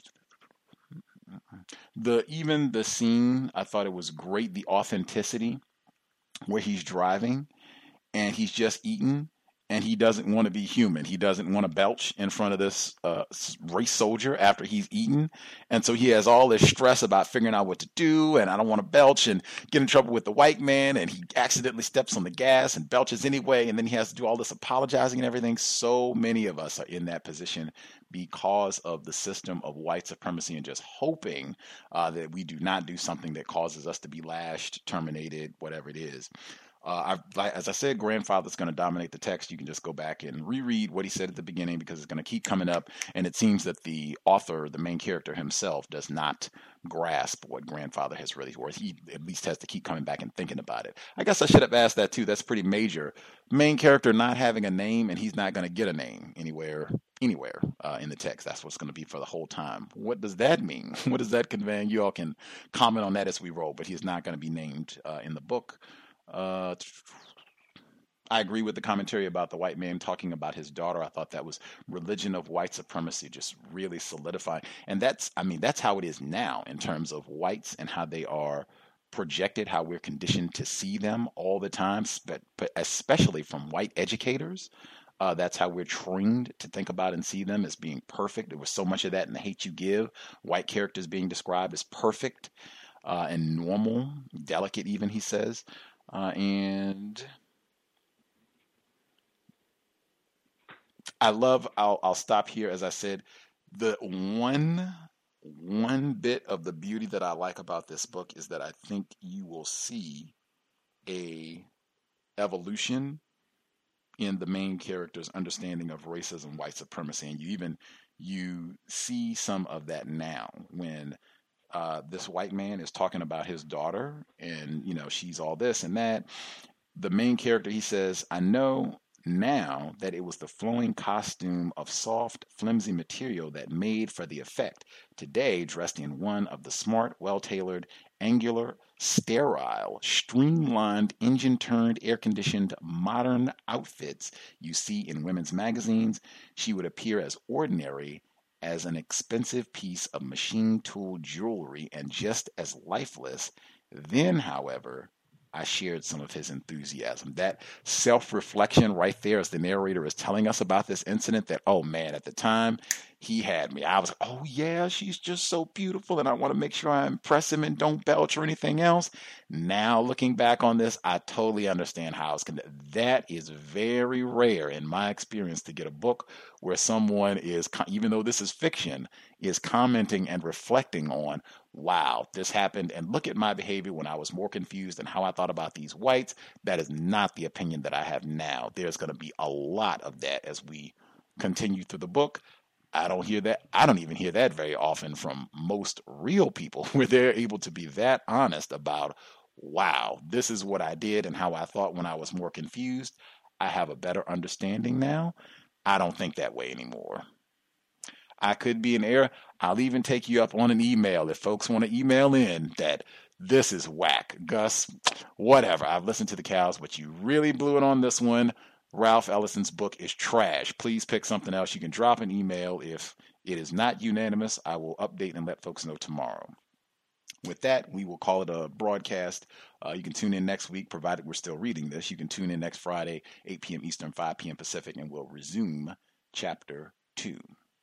the even the scene, I thought it was great. The authenticity where he's driving and he's just eating. And he doesn't want to be human. He doesn't want to belch in front of this uh, race soldier after he's eaten. And so he has all this stress about figuring out what to do. And I don't want to belch and get in trouble with the white man. And he accidentally steps on the gas and belches anyway. And then he has to do all this apologizing and everything. So many of us are in that position because of the system of white supremacy and just hoping uh, that we do not do something that causes us to be lashed, terminated, whatever it is. Uh, I, as I said, grandfather's going to dominate the text. You can just go back and reread what he said at the beginning because it's going to keep coming up. And it seems that the author, the main character himself, does not grasp what grandfather has really worth. He at least has to keep coming back and thinking about it. I guess I should have asked that too. That's pretty major. Main character not having a name, and he's not going to get a name anywhere, anywhere uh, in the text. That's what's going to be for the whole time. What does that mean? What does that convey? You all can comment on that as we roll. But he's not going to be named uh, in the book. Uh, I agree with the commentary about the white man talking about his daughter. I thought that was religion of white supremacy, just really solidifying. And that's, I mean, that's how it is now in terms of whites and how they are projected, how we're conditioned to see them all the time, but, but especially from white educators. Uh, that's how we're trained to think about and see them as being perfect. There was so much of that in The Hate U Give. White characters being described as perfect uh, and normal, delicate even, he says. Uh, and I love, I'll, I'll stop here. As I said, the one, one bit of the beauty that I like about this book is that I think you will see a evolution in the main character's understanding of racism, white supremacy. And you even, you see some of that now when Uh, this white man is talking about his daughter and, you know, she's all this and that. The main character, he says, I know now that it was the flowing costume of soft, flimsy material that made for the effect. Today, dressed in one of the smart, well-tailored, angular, sterile, streamlined, engine-turned, air-conditioned, modern outfits you see in women's magazines, she would appear as ordinary as an expensive piece of machine tool jewelry and just as lifeless. Then, however, I shared some of his enthusiasm. That self-reflection right there as the narrator is telling us about this incident that, oh man, at the time he had me. I was like, oh yeah, she's just so beautiful and I want to make sure I impress him and don't belch or anything else. Now looking back on this, I totally understand how it's con- that is very rare in my experience to get a book where someone is, even though this is fiction, is commenting and reflecting on, wow, this happened and look at my behavior when I was more confused and how I thought about these whites. That is not the opinion that I have now. There's going to be a lot of that as we continue through the book. I don't hear that. I don't even hear that very often from most real people where they're able to be that honest about, wow, this is what I did and how I thought when I was more confused. I have a better understanding now. I don't think that way anymore. I could be in error. I'll even take you up on an email if folks want to email in that this is whack. Gus, whatever. I've listened to the cows, but you really blew it on this one. Ralph Ellison's book is trash. Please pick something else. You can drop an email. If it is not unanimous, I will update and let folks know tomorrow. With that, we will call it a broadcast. Uh, you can tune in next week, provided we're still reading this. You can tune in next Friday, eight p.m. Eastern, five p.m. Pacific, and we'll resume chapter two.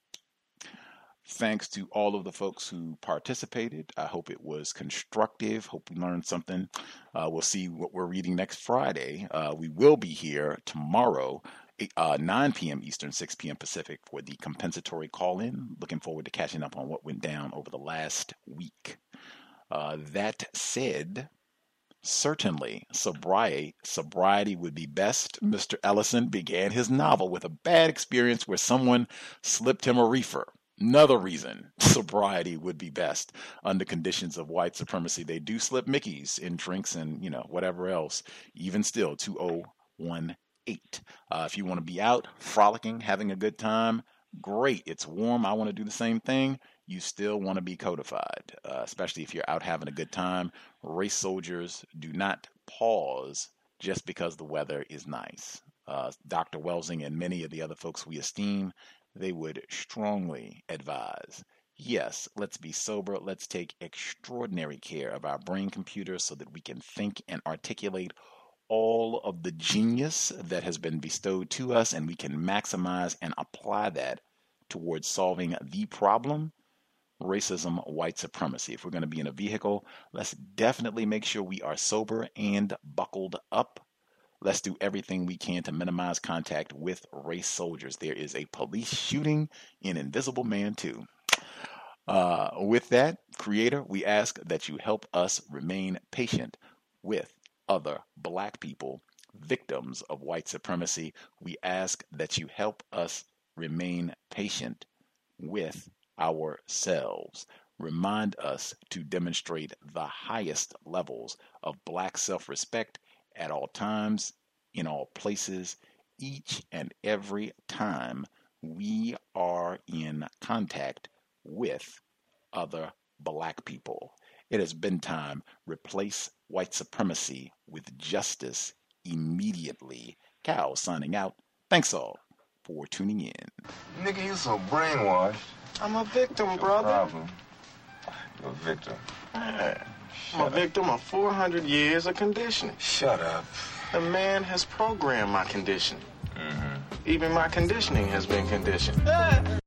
Thanks to all of the folks who participated. I hope it was constructive. Hope we learned something. Uh, we'll see what we're reading next Friday. Uh, we will be here tomorrow uh, nine p.m. Eastern, six p.m. Pacific for the compensatory call-in. Looking forward to catching up on what went down over the last week. Uh, that said, certainly sobriety, sobriety would be best. Mister Ellison began his novel with a bad experience where someone slipped him a reefer. Another reason sobriety would be best. Under conditions of white supremacy, they do slip Mickeys in drinks and, you know, whatever else. Even still, two oh one eight. Uh, if you want to be out frolicking, having a good time, great. It's warm. I want to do the same thing. You still want to be codified, uh, especially if you're out having a good time. Race soldiers do not pause just because the weather is nice. Uh, Doctor Welsing and many of the other folks we esteem, they would strongly advise, yes, let's be sober. Let's take extraordinary care of our brain computers so that we can think and articulate all of the genius that has been bestowed to us, and we can maximize and apply that towards solving the problem, racism, white supremacy. If we're going to be in a vehicle, let's definitely make sure we are sober and buckled up. Let's do everything we can to minimize contact with race soldiers. There is a police shooting in Invisible Man two. Uh, with that, Creator, we ask that you help us remain patient with other Black people, victims of white supremacy. We ask that you help us remain patient with ourselves. Remind us to demonstrate the highest levels of Black self-respect at all times, in all places, each and every time we are in contact with other Black people. It has been time. Replace white supremacy with justice immediately. Cal signing out. Thanks all for tuning in. Nigga, you so brainwashed. I'm a victim, Your brother. Problem. You're a victim. Man, I'm a victim of four hundred years of conditioning. Shut up. The man has programmed my conditioning. Mm-hmm. Even my conditioning has been conditioned.